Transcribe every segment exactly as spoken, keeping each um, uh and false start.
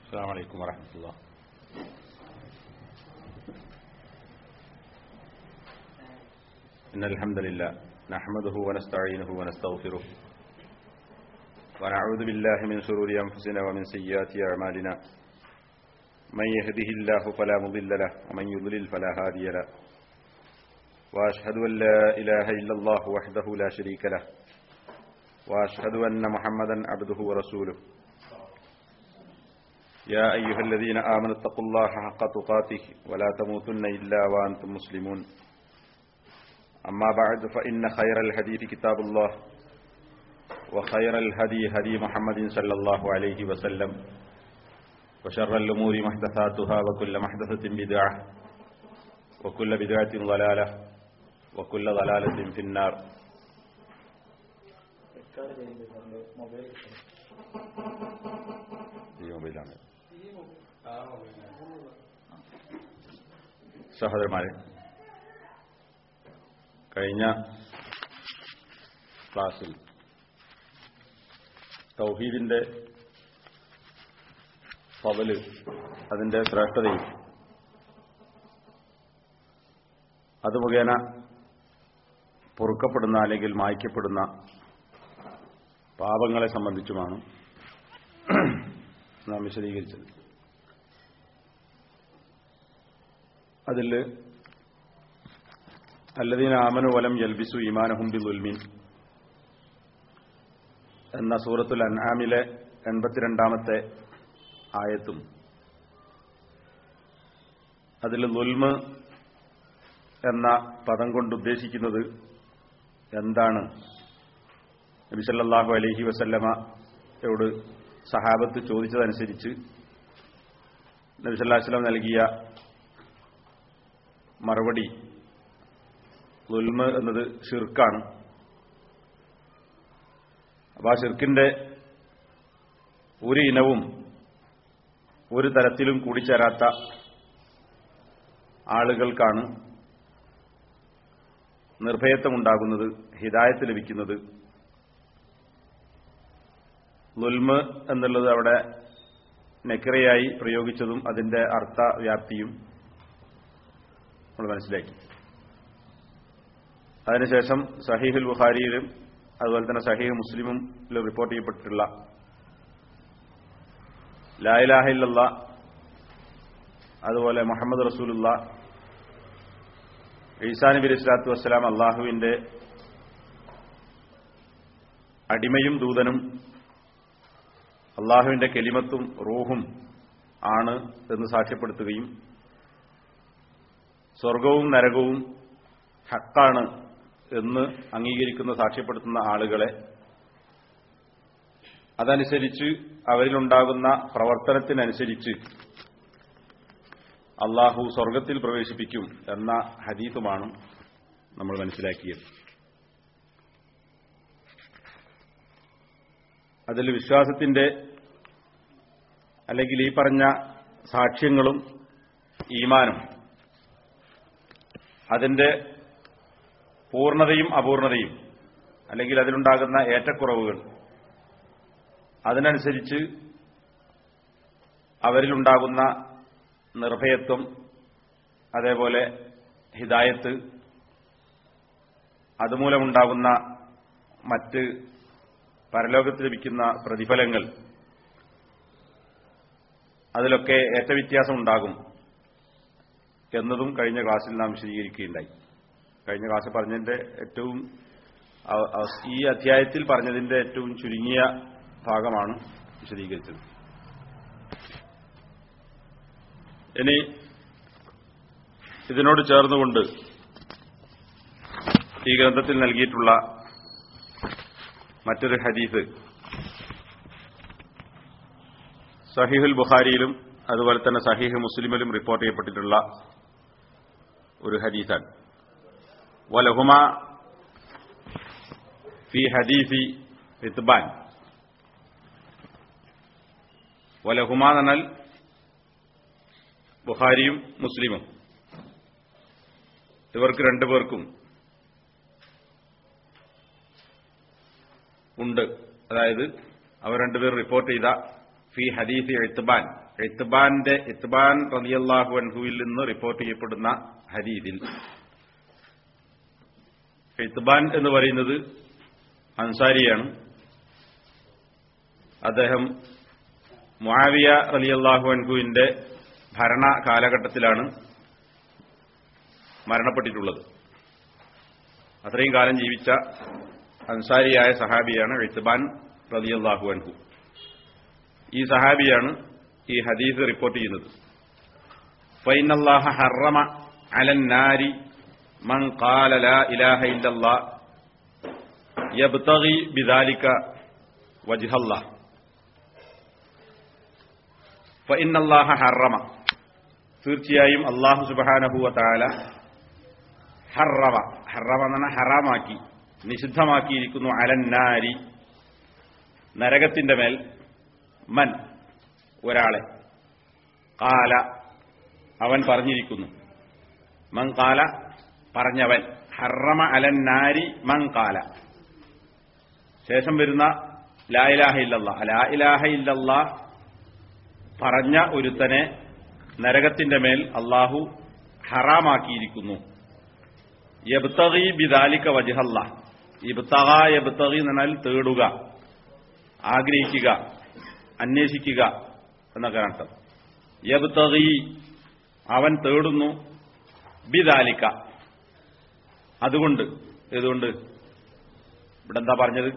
السلام عليكم ورحمة الله. إن الحمد لله نحمده ونستعينه ونستغفره ونعوذ بالله من شرور أنفسنا ومن سيئات أعمالنا. من يهده الله فلا مضل له ومن يضلل فلا هادي له. وأشهد أن لا إله إلا الله وحده لا شريك له وأشهد أن محمدا عبده ورسوله. يا أيها الذين آمنوا اتقوا الله حق تقاته ولا تموتن إلا وأنتم مسلمون. أما بعد فإن خير الحديث كتاب الله وخير الهدي هدي محمد صلى الله عليه وسلم وشر الأمور محدثاتها وكل محدثة بدعة وكل بدعة ضلالة وكل ضلالة في النار. സഹോദരന്മാരെ, കഴിഞ്ഞ ക്ലാസ്സിൽ തൗഹീദിന്റെ ഫളല്, അതിന്റെ ശ്രേഷ്ഠതയും അത് മുഖേന പൊറുക്കപ്പെടുന്ന അല്ലെങ്കിൽ മായ്ക്കപ്പെടുന്ന പാപങ്ങളെ സംബന്ധിച്ചുമാണ് നാം വിശദീകരിച്ചത്. അതിൽ അല്ലദീന ആമനു വലം യൽബിസു ഈമാനഹും ബിളുൽമിൻ എന്ന സൂറത്തുൽ അൻആമിലെ എൺപത്തിരണ്ടാമത്തെ ആയത്തും അതിൽ ളുൽമ് എന്ന പദം കൊണ്ട് ഉദ്ദേശിക്കുന്നത് എന്താണ്, നബി സല്ലല്ലാഹു അലൈഹി വസല്ലമയോട് സഹാബത്ത് ചോദിച്ചതനുസരിച്ച് നബി സല്ലല്ലാഹു അലൈഹി വസല്ലം നൽകിയ മറുപടി ളുൽമ് എന്നത് ഷിർക്കാണ്. അപ്പോൾ ആ ഷിർക്കിന്റെ ഒരു ഇനവും ഒരു തരത്തിലും കൂടിച്ചേരാത്ത ആളുകൾക്കാണ് നിർഭയത്വമുണ്ടാകുന്നത്, ഹിദായത്ത് ലഭിക്കുന്നത്. ളുൽമ് എന്നുള്ളത് അവിടെ നക്കിറയായി പ്രയോഗിച്ചതും അതിന്റെ അർത്ഥവ്യാപ്തിയും നമ്മൾ മനസ്സിലാക്കി. അതിനുശേഷം സഹീഹുൽ ബുഖാരിയിലും അതുപോലെ തന്നെ സഹീഹ് മുസ്ലിമും റിപ്പോർട്ട് ചെയ്യപ്പെട്ടിട്ടുള്ള ലാ ഇലാഹ ഇല്ലല്ലാഹ്, അതുപോലെ മുഹമ്മദ് റസൂലുള്ളാഹ്, ഈസാ നബി അലൈഹി സ്വലാത്തു വസ്സലാം അള്ളാഹുവിന്റെ അടിമയും ദൂതനും അള്ളാഹുവിന്റെ കെലിമത്തും റൂഹും ആണ് എന്ന് സാക്ഷ്യപ്പെടുത്തുകയും സ്വർഗവും നരകവും ഹക്കാണ് എന്ന് അംഗീകരിക്കുന്ന സാക്ഷ്യപ്പെടുത്തുന്ന ആളുകളെ അതനുസരിച്ച് അവരിലുണ്ടാകുന്ന പ്രവർത്തനത്തിനനുസരിച്ച് അള്ളാഹു സ്വർഗത്തിൽ പ്രവേശിപ്പിക്കും എന്ന ഹദീസുമാണ് നമ്മൾ മനസ്സിലാക്കിയത്. അതിൽ വിശ്വാസത്തിന്റെ അല്ലെങ്കിൽ ഈ പറഞ്ഞ സാക്ഷ്യങ്ങളും ഈമാനും അതിന്റെ പൂർണ്ണതയും അപൂർണതയും അല്ലെങ്കിൽ അതിലുണ്ടാകുന്ന ഏറ്റക്കുറവുകൾ അതിനനുസരിച്ച് അവരിലുണ്ടാകുന്ന നിർഭയത്വം, അതേപോലെ ഹിദായത്ത്, അതുമൂലമുണ്ടാകുന്ന മറ്റ് പരലോകത്ത് ലഭിക്കുന്ന പ്രതിഫലങ്ങൾ, അതിലൊക്കെ ഏറ്റവ്യത്യാസം ഉണ്ടാകും എന്നതും കഴിഞ്ഞ ക്ലാസ്സിൽ നാം വിശദീകരിക്കുകയുണ്ടായി. കഴിഞ്ഞ ക്ലാസ്സിൽ പറഞ്ഞതിന്റെ ഏറ്റവും ഈ അധ്യായത്തിൽ പറഞ്ഞതിന്റെ ഏറ്റവും ചുരുങ്ങിയ ഭാഗമാണ് വിശദീകരിച്ചത്. ഇനി ഇതിനോട് ചേർന്നുകൊണ്ട് ഈ ഗ്രന്ഥത്തിൽ നൽകിയിട്ടുള്ള മറ്റൊരു ഹദീസ് സഹീഹുൽ ബുഖാരിയിലും അതുപോലെ തന്നെ സഹീഹ് മുസ്ലിമിലും റിപ്പോർട്ട് ചെയ്യപ്പെട്ടിട്ടുള്ള ഒരു ഹദീസാണ്. വലഹുമ ഫി ഹദീസി ഇത്ബാൻ. വലഹുമ എന്നാൽ ബുഖാരിയും മുസ്ലിമും, ഇവർക്ക് രണ്ടുപേർക്കും ഉണ്ട്. അതായത് അവർ രണ്ടുപേർ റിപ്പോർട്ട് ചെയ്ത ഫി ഹദീസ് ഇത്ബാൻ, ഇത്ബാന്റെ ഇത്ബാൻ റളിയല്ലാഹു അൻഹുവിൽ നിന്ന് റിപ്പോർട്ട് ചെയ്യപ്പെടുന്ന ഹദീസിൽ, ഇത്ബാൻ എന്ന് പറയുന്നത് അൻസാരിയാണ്. അദ്ദേഹം മുആവിയ റളിയല്ലാഹു അൻഹുവിന്റെ ഭരണ കാലഘട്ടത്തിലാണ് മരണപ്പെട്ടിട്ടുള്ളത്. അത്രയും കാലം ജീവിച്ച അൻസാരിയായ സഹാബിയാണ് ഇത്ബാൻ റളിയല്ലാഹു അൻഹു. ഈ സഹാബിയാണ് ഈ ഹദീസ് റിപ്പോർട്ട് ചെയ്യുന്നത്. ഫഇന്നല്ലാഹ ഹറമ അലൻ നാരി മൻ ഖാല ലാ ഇലാഹ ഇല്ലല്ലാഹ് യബ്തഗി ബിദാലിക വജ്ഹല്ലാഹ്. ഫഇന്നല്ലാഹ ഹറമ, തീർച്ചയായും അല്ലാഹു സുബ്ഹാനഹു വ തആല ഹറമ, ഹറമ എന്ന് പറഞ്ഞാൽ ഹറാമാക്കി, നിഷിദ്ധമാക്കിയിരിക്കുന്നു, അലൻ നാരി, നരകത്തിന്റെ മേൽ, മൻ, ഒരാളെ, കാല, അവൻ പറഞ്ഞിരിക്കുന്നു, മൻ കാല, പറഞ്ഞവൻ, ഹറമ അലൻ നാരി മൻ കാല, ശേഷം വരുന്ന ലാ ഇലാഹ ഇല്ലല്ലാഹ്, ലാ ഇലാഹ ഇല്ലല്ലാഹ് പറഞ്ഞ ഒരുത്തനെ നരകത്തിന്റെ മേൽ അല്ലാഹു ഹറാമാക്കിയിരിക്കുന്നു. യബ്തഗി ബിദാലിക വജ്ഹല്ലാഹ്, ഇബ്തഗ യബ്തഗി എന്ന് പറഞ്ഞാൽ തേടുക, ആഗ്രഹിക്കുക, അന്വേഷിക്കുക എന്നൊക്കെ അർത്ഥം. യബ്തഗി, അവൻ തേടുന്നു, ബിദാലിക, അതുകൊണ്ട്. ഏതുകൊണ്ട്? ഇവിടെ എന്താ പറഞ്ഞത്?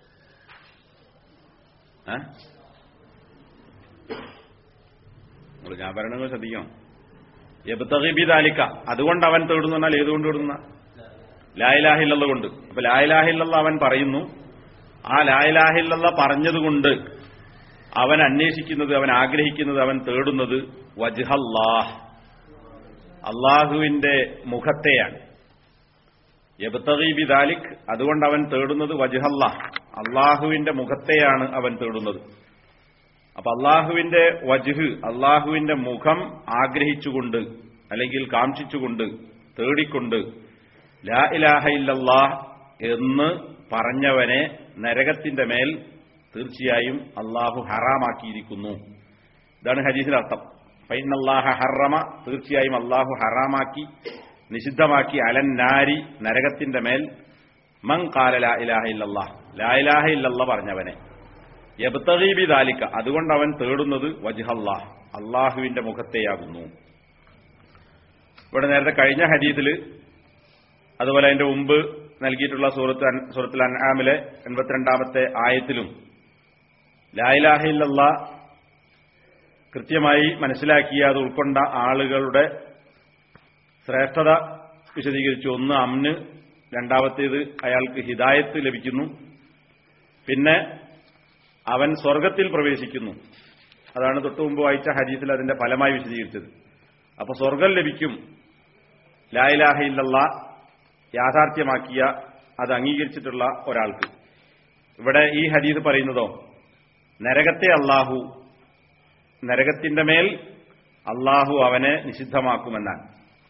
ഞാൻ പറയണത് ശ്രദ്ധിക്കണം. യബ്തഗി ബിദാലിക, അതുകൊണ്ട് അവൻ തേടുന്നു എന്നാൽ ഏതുകൊണ്ട് തേടുന്ന? ലാ ഇലാഹ ഇല്ലല്ലാഹ് കൊണ്ട്. അപ്പൊ ലാ ഇലാഹ ഇല്ലല്ലാഹ് അവൻ പറയുന്നു, ആ ലാ ഇലാഹ ഇല്ലല്ലാഹ് പറഞ്ഞതുകൊണ്ട് അവൻ അന്വേഷിക്കുന്നത്, അവൻ ആഗ്രഹിക്കുന്നത്, അവൻ തേടുന്നത് വജ്ഹല്ലാഹ്, അള്ളാഹുവിന്റെ മുഖത്തെയാണ്. യബ്തഗി ബിദാലിക്, അതുകൊണ്ട് അവൻ തേടുന്നത് വജ്ഹല്ലാഹ്, അള്ളാഹുവിന്റെ മുഖത്തെയാണ് അവൻ തേടുന്നത്. അപ്പൊ അള്ളാഹുവിന്റെ വജ്ഹ്, അള്ളാഹുവിന്റെ മുഖം ആഗ്രഹിച്ചുകൊണ്ട് അല്ലെങ്കിൽ കാംക്ഷിച്ചുകൊണ്ട് തേടിക്കൊണ്ട് ലാ ഇലാഹ ഇല്ലല്ലാഹ് എന്ന് പറഞ്ഞവനെ നരകത്തിന്റെ മേൽ തീർച്ചയായും അള്ളാഹു ഹറാമാക്കിയിരിക്കുന്നു. ഇതാണ് ഹദീസിന്റെ അർത്ഥം. ഫഇന്നല്ലാഹ ഹറമ, തീർച്ചയായും അള്ളാഹു ഹറാമാക്കി, നിഷിദ്ധമാക്കി, അലൻ നാരി, നരകത്തിന്റെ മേൽ, മൻ ഖാല ലാ ഇലാഹ ഇല്ലല്ലാഹ്, ലാ ഇലാഹ ഇല്ലല്ലാഹ് പറഞ്ഞവനെ, യബ്തഗി ബിദാലിക, അതുകൊണ്ട് അവൻ തേടുന്നത് വജ്ഹല്ലാഹ്, അള്ളാഹുവിന്റെ മുഖത്തെയാകുന്നു. ഇവിടെ നേരത്തെ കഴിഞ്ഞ ഹദീസിൽ, അതുപോലെ അതിന്റെ മുമ്പ് നൽകിയിട്ടുള്ള സൂറത്ത് സൂറത്തുൽ അൻആമിലെ എൺപത്തിരണ്ടാമത്തെ ആയത്തിലും ലാ ഇലാഹ ഇല്ലല്ലാഹ് കൃത്യമായി മനസ്സിലാക്കിയ അത് ഉൾക്കൊണ്ട ആളുകളുടെ ശ്രേഷ്ഠത വിശദീകരിച്ചു. ഒന്ന് അമ്ന്, രണ്ടാമത്തേത് അയാൾക്ക് ഹിദായത്ത് ലഭിക്കുന്നു, പിന്നെ അവൻ സ്വർഗത്തിൽ പ്രവേശിക്കുന്നു. അതാണ് തൊട്ടു മുമ്പ് വായിച്ച ഹദീസിൽ അതിന്റെ ഫലമായി വിശദീകരിച്ചത്. അപ്പൊ സ്വർഗം ലഭിക്കും ലാ ഇലാഹ ഇല്ലല്ലാഹ് യാഥാർത്ഥ്യമാക്കിയ, അത് അംഗീകരിച്ചിട്ടുള്ള ഒരാൾക്ക്. ഇവിടെ ഈ ഹദീസ് പറയുന്നതോ നരകത്തെ അള്ളാഹു, നരകത്തിന്റെ മേൽ അള്ളാഹു അവനെ നിഷിദ്ധമാക്കുമെന്നാണ്.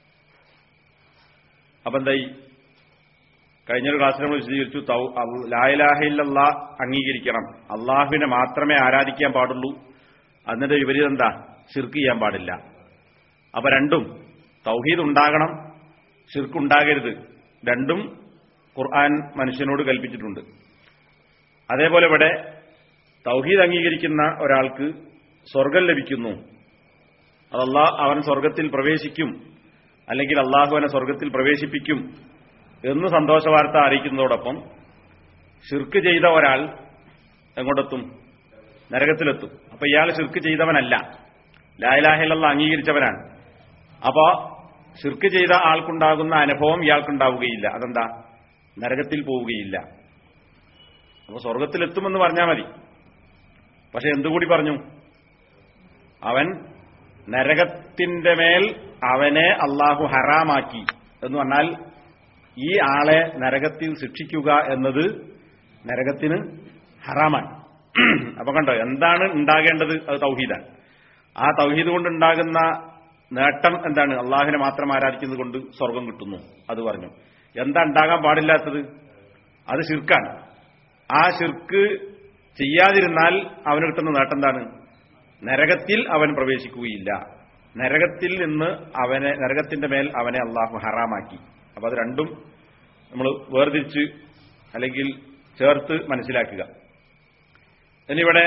അപ്പൊ എന്തായി? കഴിഞ്ഞൊരു ക്ലാസ്സിൽ നമ്മൾ വിശദീകരിച്ചു, ലാ ഇലാഹ ഇല്ലല്ലാഹ് അംഗീകരിക്കണം, അള്ളാഹുവിനെ മാത്രമേ ആരാധിക്കാൻ പാടുള്ളൂ. അതിന്റെ വിപരീതം എന്താ? ശിർക്ക് ചെയ്യാൻ പാടില്ല. അപ്പൊ രണ്ടും, തൗഹീദ് ഉണ്ടാകണം, ശിർക്ക് ഉണ്ടാകരുത്, രണ്ടും ഖുർആൻ മനുഷ്യനോട് കൽപ്പിച്ചിട്ടുണ്ട്. അതേപോലെ ഇവിടെ തൗഹീദ് അംഗീകരിക്കുന്ന ഒരാൾക്ക് സ്വർഗം ലഭിക്കുന്നു, അതല്ലാ അവൻ സ്വർഗത്തിൽ പ്രവേശിക്കും, അല്ലെങ്കിൽ അള്ളാഹു അവനെ സ്വർഗത്തിൽ പ്രവേശിപ്പിക്കും എന്ന് സന്തോഷവാർത്ത അറിയിക്കുന്നതോടൊപ്പം ശിർക്ക് ചെയ്ത ഒരാൾ എങ്ങോട്ടെത്തും? നരകത്തിലെത്തും. അപ്പൊ ഇയാൾ ശിർക്ക് ചെയ്തവനല്ല, ലാ ഇലാഹ ഇല്ലല്ലാഹ് അംഗീകരിച്ചവനാണ്. അപ്പോ ശിർക്ക് ചെയ്ത ആൾക്കുണ്ടാകുന്ന അനുഭവം ഇയാൾക്കുണ്ടാവുകയില്ല. അതെന്താ? നരകത്തിൽ പോവുകയില്ല. അപ്പൊ സ്വർഗത്തിലെത്തുമെന്ന് പറഞ്ഞാൽ മതി. പക്ഷെ എന്തുകൂടി പറഞ്ഞു? അവൻ നരകത്തിന്റെ മേൽ അവനെ അള്ളാഹു ഹറാമാക്കി എന്ന് പറഞ്ഞാൽ ഈ ആളെ നരകത്തിൽ ശിക്ഷിക്കുക എന്നത് നരകത്തിന് ഹറാമാണ്. അപ്പൊ കണ്ടോ, എന്താണ് ഉണ്ടാകേണ്ടത്? അത് തൗഹീദാണ്. ആ തൗഹീദ് കൊണ്ടുണ്ടാകുന്ന നേട്ടം എന്താണ്? അള്ളാഹുവിനെ മാത്രം ആരാധിക്കുന്നത് കൊണ്ട് സ്വർഗം കിട്ടുന്നു. അത് പറഞ്ഞു. എന്താ ഉണ്ടാകാൻ പാടില്ലാത്തത്? അത് ശിർക്കാണ്. ആ ശിർക്ക് ചെയ്യാതിരുന്നാൽ അവന് കിട്ടുന്ന നേട്ടം എന്താണ്? നരകത്തിൽ അവൻ പ്രവേശിക്കുകയില്ല. നരകത്തിൽ നിന്ന് അവനെ നരകത്തിന്റെ മേൽ അവനെ അള്ളാഹു ഹറാമാക്കി. അപ്പൊ അത് രണ്ടും നമ്മൾ വേർതിരിച്ച് അല്ലെങ്കിൽ ചേർത്ത് മനസ്സിലാക്കുക. ഇനിവിടെ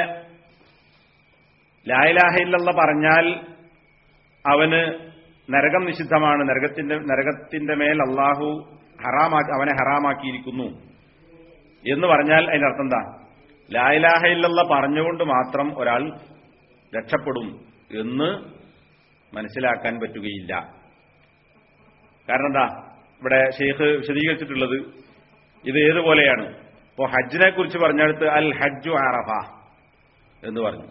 ലാ ഇലാഹ ഇല്ലല്ലാഹ് പറഞ്ഞാൽ അവന് നരകം നിഷിദ്ധമാണ്, നരകത്തിന്റെ നരകത്തിന്റെ മേൽ അള്ളാഹു ഹറാമാക്കി അവനെ ഹറാമാക്കിയിരിക്കുന്നു എന്ന് പറഞ്ഞാൽ അതിന്റെ അർത്ഥം എന്താ? ലാ ഇലാഹ ഇല്ലല്ലാഹ് പറഞ്ഞുകൊണ്ട് മാത്രം ഒരാൾ രക്ഷപ്പെടും എന്ന് മനസ്സിലാക്കാൻ പറ്റുകയില്ല. കാരണം എന്താ? ഇവിടെ ഷെയ്ഖ് വിശദീകരിച്ചിട്ടുള്ളത് ഇത് ഏതുപോലെയാണ്. ഇപ്പോ ഹജ്ജിനെ കുറിച്ച് പറഞ്ഞെടുത്ത് അൽ ഹജ്ജു അറഫ എന്ന് പറഞ്ഞു.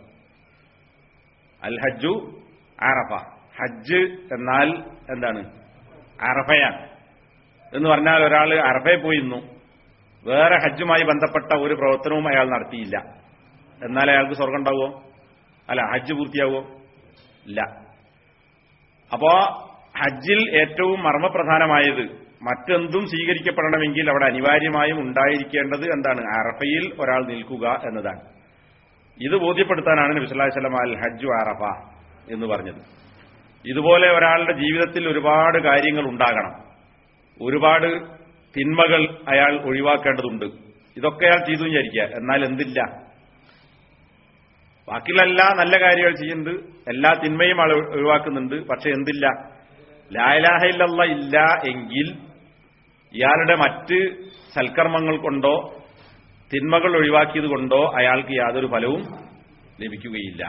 അൽ ഹജ്ജു അറഫ, ഹജ്ജ് എന്നാൽ എന്താണ്? അറഫയാണ് എന്ന് പറഞ്ഞാൽ ഒരാൾ അറഫയിൽ പോയിരുന്നു, വേറെ ഹജ്ജുമായി ബന്ധപ്പെട്ട ഒരു പ്രവർത്തനവും അയാൾ നടത്തിയില്ല, എന്നാൽ അയാൾക്ക് സ്വർഗം ഉണ്ടാവുമോ? അല്ല, ഹജ്ജ് പൂർത്തിയാവുമോ? ഇല്ല. അപ്പോ ഹജ്ജിൽ ഏറ്റവും മർമ്മപ്രധാനമായത് മറ്റെന്തും സ്വീകരിക്കപ്പെടണമെങ്കിൽ അവിടെ അനിവാര്യമായും ഉണ്ടായിരിക്കേണ്ടത് എന്താണ്? അറഫയിൽ ഒരാൾ നിൽക്കുക എന്നതാണ്. ഇത് ബോധ്യപ്പെടുത്താനാണ് നബി സല്ലല്ലാഹു അലൈഹി വസല്ലം അൽ ഹജ്ജു അറഫ എന്ന് പറഞ്ഞത്. ഇതുപോലെ ഒരാളുടെ ജീവിതത്തിൽ ഒരുപാട് കാര്യങ്ങൾ ഉണ്ടാകണം, ഒരുപാട് തിന്മകൾ അയാൾ ഒഴിവാക്കേണ്ടതുണ്ട്. ഇതൊക്കെ അയാൾ ചെയ്തു വിചാരിക്കുക, എന്നാൽ എന്തില്ല? ബാക്കിയുള്ള എല്ലാ നല്ല കാര്യങ്ങൾ ചെയ്യുന്നുണ്ട്, എല്ലാ തിന്മയും ആൾ ഒഴിവാക്കുന്നുണ്ട്, പക്ഷെ എന്തില്ല? ലാ ഇലാഹ ഇല്ലല്ലാഹ് ഇല്ല എങ്കിൽ ഇയാളുടെ മറ്റ് സൽക്കർമ്മങ്ങൾ കൊണ്ടോ തിന്മകൾ ഒഴിവാക്കിയത് കൊണ്ടോ അയാൾക്ക് യാതൊരു ഫലവും ലഭിക്കുകയില്ല.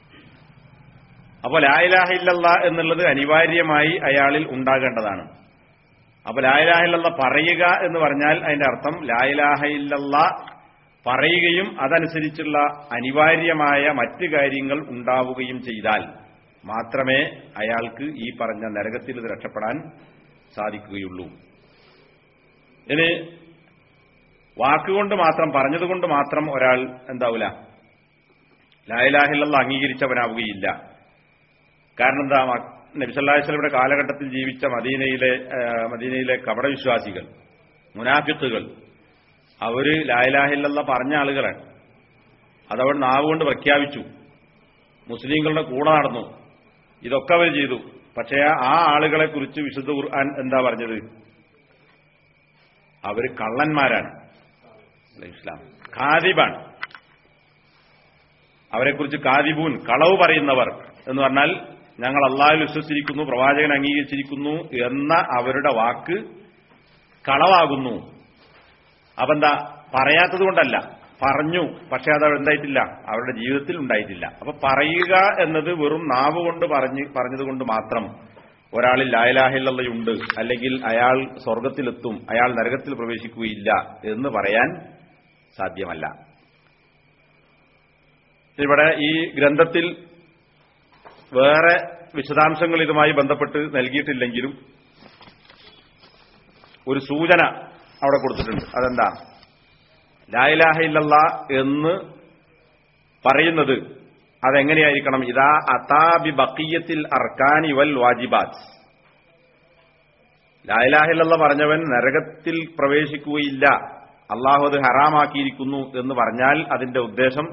അപ്പോൾ ലാ ഇലാഹ ഇല്ലല്ലാഹ് എന്നുള്ളത് അനിവാര്യമായി അയാളിൽ ഉണ്ടാകേണ്ടതാണ്. അപ്പൊ ലാ ഇലാഹ ഇല്ലല്ലാഹ് പറയുക എന്ന് പറഞ്ഞാൽ അതിന്റെ അർത്ഥം ലാ ഇലാഹ ഇല്ലല്ലാഹ് പറയുകയും അതനുസരിച്ചുള്ള അനിവാര്യമായ മറ്റ് കാര്യങ്ങൾ ഉണ്ടാവുകയും ചെയ്താൽ മാത്രമേ അയാൾക്ക് ഈ പറഞ്ഞ നരകത്തിൽ നിന്ന് രക്ഷപ്പെടാൻ സാധിക്കുകയുള്ളൂ. ഇനി വാക്കുകൊണ്ട് മാത്രം, പറഞ്ഞതുകൊണ്ട് മാത്രം ഒരാൾ എന്താവൂല? ലാ ഇലാഹ ഇല്ലല്ലാഹ് അംഗീകരിച്ചവനാവുകയില്ല. കാരണം എന്താ? നബി സല്ലല്ലാഹു അലൈഹി വസല്ലമയുടെ കാലഘട്ടത്തിൽ ജീവിച്ച മദീനയിലെ മദീനയിലെ കപടവിശ്വാസികൾ, മുനാഫിഖുകൾ, അവര് ലാ ഇലാഹ ഇല്ലല്ലാഹ് പറഞ്ഞ ആളുകളാണ്. അതവർ നാവുകൊണ്ട് പ്രഖ്യാപിച്ചു, മുസ്ലിങ്ങളുടെ കൂടെ നടന്നു, ഇതൊക്കെ അവർ ചെയ്തു. പക്ഷേ ആ ആളുകളെ കുറിച്ച് വിശുദ്ധ ഖുർആൻ എന്താ പറഞ്ഞത്? അവര് കള്ളന്മാരാണ്, ഇസ്ലാം കാദിബാണ്. അവരെക്കുറിച്ച് കാദിബൂൻ, കളവ് പറയുന്നവർ എന്ന് പറഞ്ഞാൽ ഞങ്ങൾ അള്ളാഹുവിൽ വിശ്വസിച്ചിരിക്കുന്നു, പ്രവാചകൻ അംഗീകരിച്ചിരിക്കുന്നു എന്ന അവരുടെ വാക്ക് കളവാകുന്നു. അപ്പൊ എന്താ? പറയാത്തത് കൊണ്ടല്ല, പറഞ്ഞു, പക്ഷെ അത് എന്തായിട്ടില്ല, അവരുടെ ജീവിതത്തിൽ ഉണ്ടായിട്ടില്ല. അപ്പൊ പറയുക എന്നത് വെറും നാവ് കൊണ്ട് പറഞ്ഞ് പറഞ്ഞതുകൊണ്ട് മാത്രം ഒരാളിൽ ലാ ഇലാഹ ഇല്ലല്ലാഹ് ഉണ്ട്, അല്ലെങ്കിൽ അയാൾ സ്വർഗത്തിലെത്തും, അയാൾ നരകത്തിൽ പ്രവേശിക്കുകയില്ല എന്ന് പറയാൻ സാധ്യമല്ല. ഇവിടെ ഈ ഗ്രന്ഥത്തിൽ വേറെ വിശദാംശങ്ങൾ ഇതുമായി ബന്ധപ്പെട്ട് നൽകിയിട്ടില്ലെങ്കിലും ഒരു സൂചന അവിടെ കൊടുത്തിട്ടുണ്ട്. അതെന്താ? ലാ ഇലാഹ ഇല്ലല്ലാഹ് എന്ന് പറയുന്നത് അതെങ്ങനെയായിരിക്കണം? ഇദാ അതാ ബി ബഖിയത്തിൽ അർക്കാനി വൽ വാജിബാത്ത്. ലാ ഇലാഹ ഇല്ലല്ലാഹ് പറഞ്ഞവൻ നരകത്തിൽ പ്രവേശിക്കുകയില്ല, അള്ളാഹു അത് ഹറാമാക്കിയിരിക്കുന്നു എന്ന് പറഞ്ഞാൽ അതിന്റെ ഉദ്ദേശം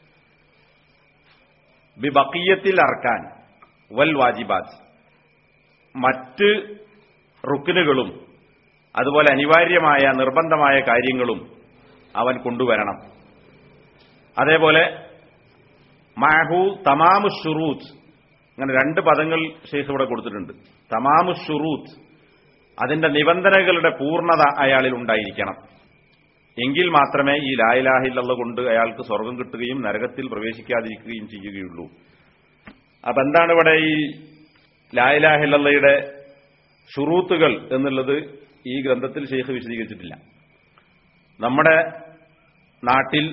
ബി ബഖിയത്തിൽ അർക്കാൻ വൽ വാജിബാത്ത്, മറ്റ് റുക്നുകളും അതുപോലെ അനിവാര്യമായ നിർബന്ധമായ കാര്യങ്ങളും അവൻ കൊണ്ടുവരണം. അതേപോലെ മഅഹു തമാമു ശുറൂത്ത്, അങ്ങനെ രണ്ട് പദങ്ങൾ ശേഷം ഇവിടെ കൊടുത്തിട്ടുണ്ട്. തമാമു ശുറൂത്ത്, അതിന്റെ നിബന്ധനകളുടെ പൂർണ്ണത അയാളിൽ ഉണ്ടായിരിക്കണം. എങ്കിൽ മാത്രമേ ഈ ലാ ഇലാഹ ഇല്ലല്ലാഹ് കൊണ്ട് അയാൾക്ക് സ്വർഗം കിട്ടുകയും നരകത്തിൽ പ്രവേശിക്കാതിരിക്കുകയും ചെയ്യുകയുള്ളൂ. അപ്പൊ എന്താണ് ഇവിടെ ഈ ലാ ഇലാഹ ഇല്ലല്ലാഹയുടെ ശുറൂത്തുകൾ എന്നുള്ളത് ഈ ഗ്രന്ഥത്തിൽ ശൈഖ് വിശദീകരിച്ചിട്ടില്ല. നമ്മുടെ നാട്ടിൽ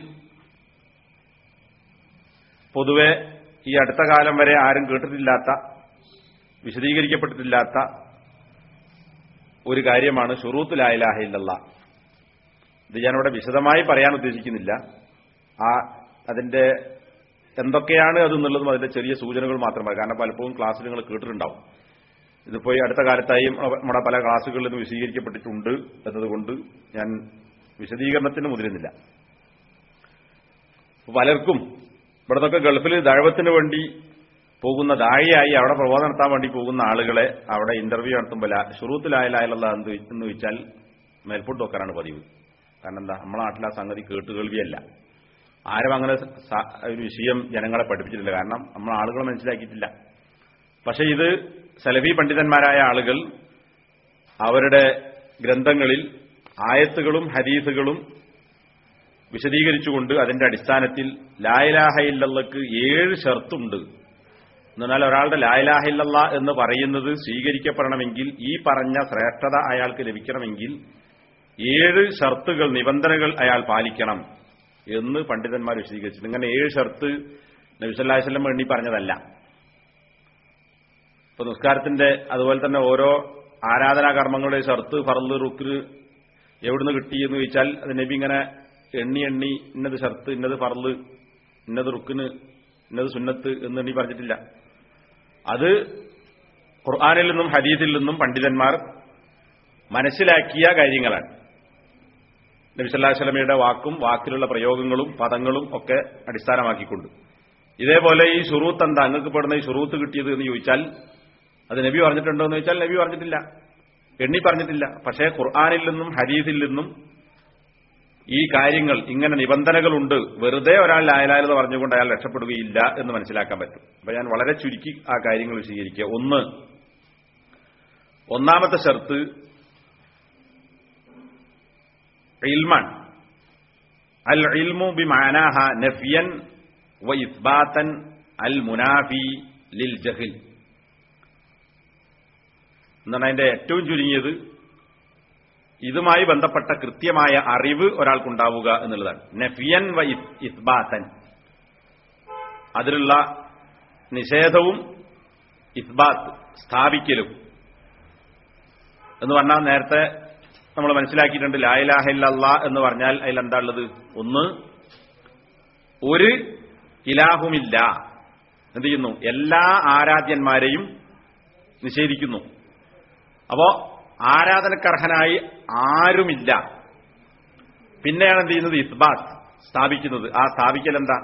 പൊതുവെ ഈ അടുത്ത കാലം വരെ ആരും കേട്ടിട്ടില്ലാത്ത, വിശദീകരിക്കപ്പെട്ടിട്ടില്ലാത്ത ഒരു കാര്യമാണ് ശുറൂത്ത് ലാ ഇലാഹ ഇല്ലല്ലാഹ്. ഇത് ഞാനിവിടെ വിശദമായി പറയാൻ ഉദ്ദേശിക്കുന്നില്ല. ആ അതിന്റെ എന്തൊക്കെയാണ് അതെന്നുള്ളതും അതിന്റെ ചെറിയ സൂചനകൾ മാത്രമാണ്. കാരണം പലപ്പോഴും ക്ലാസ്സിൽ നിങ്ങൾ കേട്ടിട്ടുണ്ടാവും. ഇതിപ്പോ ഈ അടുത്ത കാലത്തായി നമ്മുടെ പല ക്ലാസ്സുകളിൽ നിന്ന് വിശദീകരിക്കപ്പെട്ടിട്ടുണ്ട് എന്നതുകൊണ്ട് ഞാൻ വിശദീകരണത്തിന് മുതിരുന്നില്ല. പലർക്കും ഇവിടത്തൊക്കെ ഗൾഫിൽ ദഅവത്തിന് വേണ്ടി പോകുന്ന ദായിയായി അവിടെ പ്രബോധനം നടത്താൻ വേണ്ടി പോകുന്ന ആളുകളെ അവിടെ ഇന്റർവ്യൂ നടത്തുമ്പോൾ ശുറൂത്ത് ലാ ഇലാഹ ഇല്ലല്ലാഹ് എന്ന് വെച്ചാൽ മേൽപോട്ട് വെക്കാനാണ് പതിവ്. കാരണം എന്താ, നമ്മളെ നാട്ടിൽ ആ സംഗതി കേട്ടുകേൾവിയല്ല. ആരും അങ്ങനെ ഒരു വിഷയം ജനങ്ങളെ പഠിപ്പിച്ചിട്ടില്ല. കാരണം നമ്മൾ ആളുകളെ മനസ്സിലാക്കിയിട്ടില്ല. പക്ഷെ ഇത് സലഫി പണ്ഡിതന്മാരായ ആളുകൾ അവരുടെ ഗ്രന്ഥങ്ങളിൽ ആയത്തുകളും ഹദീസുകളും വിശദീകരിച്ചുകൊണ്ട് അതിന്റെ അടിസ്ഥാനത്തിൽ ലാ ഇലാഹ ഇല്ലല്ലാഹ്ക്ക് ഏഴ് ഷർത്തുണ്ട്. എന്നാൽ ഒരാളുടെ ലാ ഇലാഹ ഇല്ലല്ലാഹ് എന്ന് പറയുന്നത് സ്വീകരിക്കപ്പെടണമെങ്കിൽ, ഈ പറഞ്ഞ ശ്രേഷ്ഠത അയാൾക്ക് ലഭിക്കണമെങ്കിൽ ഏഴ് ഷർത്തുകൾ, നിബന്ധനകൾ അയാൾ പാലിക്കണം എന്ന് പണ്ഡിതന്മാർ വിശദീകരിച്ചു. ഇങ്ങനെ ഏഴ് ഷർത്ത് നബി സല്ലല്ലാഹു അലൈഹി വസല്ലം വേണ്ടി പറഞ്ഞതല്ല. ഇപ്പൊ നിസ്കാരത്തിന്റെ അതുപോലെ തന്നെ ഓരോ ആരാധനാ കർമ്മങ്ങളുടെ ഷർത്ത്, ഫർള്, റുക്ന് എവിടുന്ന് കിട്ടി എന്ന് ചോദിച്ചാൽ അത് നബി ഇങ്ങനെ എണ്ണി എണ്ണി ഇന്നത് ഷർത്ത്, ഇന്നത് ഫർള്, ഇന്നത് റുക്ന്, ഇന്നത് സുന്നത്ത് എന്ന് എണ്ണി പറഞ്ഞിട്ടില്ല. അത് ഖുർആനിൽ നിന്നും ഹദീസിൽ നിന്നും പണ്ഡിതന്മാർ മനസ്സിലാക്കിയ കാര്യങ്ങളാണ്. നബി സല്ലല്ലാഹു അലൈഹി വസല്ലമയുടെ വാക്കും വാക്കിലുള്ള പ്രയോഗങ്ങളും പദങ്ങളും ഒക്കെ അടിസ്ഥാനമാക്കിക്കൊണ്ട്. ഇതേപോലെ ഈ ശുറൂത്ത് എന്താ, നിങ്ങൾക്ക് പെടുന്ന ഈ ശുറൂത്ത് കിട്ടിയത് എന്ന് ചോദിച്ചാൽ അത് നബി പറഞ്ഞിട്ടുണ്ടോ എന്ന് ചോദിച്ചാൽ നബി പറഞ്ഞിട്ടില്ല, എണ്ണി പറഞ്ഞിട്ടില്ല. പക്ഷേ ഖുർആനിൽ നിന്നും ഹദീസിൽ നിന്നും ഈ കാര്യങ്ങൾ, ഇങ്ങനെ നിബന്ധനകളുണ്ട്, വെറുതെ ഒരാൾ ലാ ഇലാഹ ഇല്ലല്ലാഹ് പറഞ്ഞുകൊണ്ട് അയാൾ രക്ഷപ്പെടുകയില്ല എന്ന് മനസ്സിലാക്കാൻ പറ്റും. അപ്പൊ ഞാൻ വളരെ ചുരുക്കി ആ കാര്യങ്ങൾ വിശദീകരിക്കുക. ഒന്ന്, ഒന്നാമത്തെ ഷർത്ത് ഇൽമാൻ. അൽ ഇൽമു ബിമഅനാഹ നഫ്യൻ വ ഇസ്ബാതൻ അൽ മുനാഫി ലിൽ ജഹൽ എന്നാണ് അതിന്റെ ഏറ്റവും ചുരുങ്ങിയത്. ഇതുമായി ബന്ധപ്പെട്ട കൃത്യമായ അറിവ് ഒരാൾക്കുണ്ടാവുക എന്നുള്ളതാണ്. നഫിയൻ വ ഇസ്ബാതൻ, അതിലുള്ള നിഷേധവും ഇസ്ബാത്ത് സ്ഥാപിക്കലും എന്ന് പറഞ്ഞാൽ നേരത്തെ നമ്മൾ മനസ്സിലാക്കിയിട്ടുണ്ട്. ലാ ഇലാഹ ഇല്ലല്ലാഹ് എന്ന് പറഞ്ഞാൽ അതിൽ എന്താ ഉള്ളത്? ഒന്ന്, ഒരു ഇലാഹുമില്ല, എന്ത് ചെയ്യുന്നു? എല്ലാ ആരാധ്യന്മാരെയും നിഷേധിക്കുന്നു. അപ്പോ ആരാധനക്കർഹനായി ആരുമില്ല. പിന്നെയാണ് എന്ത് ചെയ്യുന്നത്? ഇസ്ബാത്ത്, സ്ഥാപിക്കുന്നത്. ആ സ്ഥാപിക്കൽ എന്താ?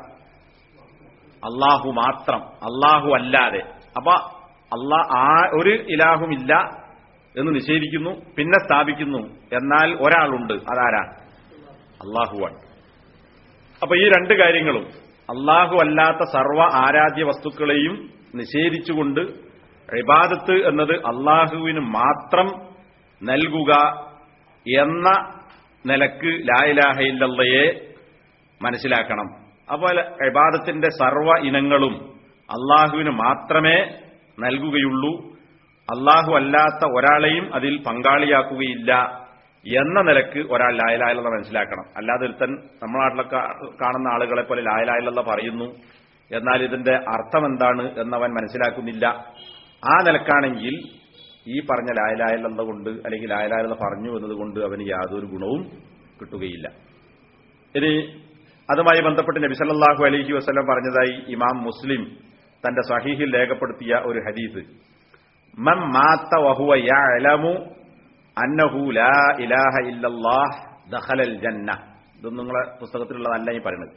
അള്ളാഹു മാത്രം, അള്ളാഹു അല്ലാതെ. അപ്പൊ അള്ളാ ആ ഒരു ഇലാഹുമില്ല എന്ന് നിഷേധിക്കുന്നു, പിന്നെ സ്ഥാപിക്കുന്നു. എന്നാൽ ഒരാളുണ്ട്, അതാരാ? അള്ളാഹുവാണ്. അപ്പൊ ഈ രണ്ട് കാര്യങ്ങളും, അള്ളാഹു അല്ലാത്ത സർവ്വ ആരാധ്യ വസ്തുക്കളെയും നിഷേധിച്ചുകൊണ്ട് ഇബാദത്ത് എന്നത് അള്ളാഹുവിന് മാത്രം നൽകുക എന്ന നിലക്ക് ലാ ഇലാഹ ഇല്ലല്ലയെ മനസ്സിലാക്കണം. അപ്പോൾ ഇബാദത്തിന്റെ സർവ്വ ഇനങ്ങളും അള്ളാഹുവിന് മാത്രമേ നൽകുകയുള്ളൂ, അള്ളാഹു അല്ലാത്ത ഒരാളെയും അതിൽ പങ്കാളിയാക്കുകയില്ല എന്ന നിലക്ക് ഒരാൾ ലാ ഇലാഹ ഇല്ലല്ലാഹ് മനസ്സിലാക്കണം. അല്ലാതെ ഒരുത്തൻ നമ്മുടെ നാട്ടിലൊക്കെ കാണുന്ന ആളുകളെ പോലെ ലാ ഇലാഹ ഇല്ലല്ലാഹ് പറയുന്നു, എന്നാൽ ഇതിന്റെ അർത്ഥം എന്താണ് എന്നവൻ മനസ്സിലാക്കുന്നില്ല. ആ നിലക്കാണെങ്കിൽ ഈ പറഞ്ഞ ലാ ഇലാഹ ഇല്ലല്ലാഹ് കൊണ്ട് അല്ലെങ്കിൽ ലാ ഇലാഹ ഇല്ലല്ലാഹ് പറഞ്ഞു എന്നതുകൊണ്ട് അവന് യാതൊരു ഗുണവും കിട്ടുകയില്ല. ഇനി അതുമായി ബന്ധപ്പെട്ട് നബി സല്ലല്ലാഹു അലൈഹി വസല്ലം പറഞ്ഞതായി ഇമാം മുസ്ലിം തന്റെ സ്വഹീഹിൽ രേഖപ്പെടുത്തിയ ഒരു ഹദീസ്, മൻ മാത വഹുവ യഅലമു അന്നഹു ലാ ഇലാഹ ഇല്ലല്ലാഹ് ദഖലൽ ജന്ന. ഇത് നിങ്ങളെ പുസ്തകത്തിലുള്ളതല്ല ഈ പറയുന്നത്.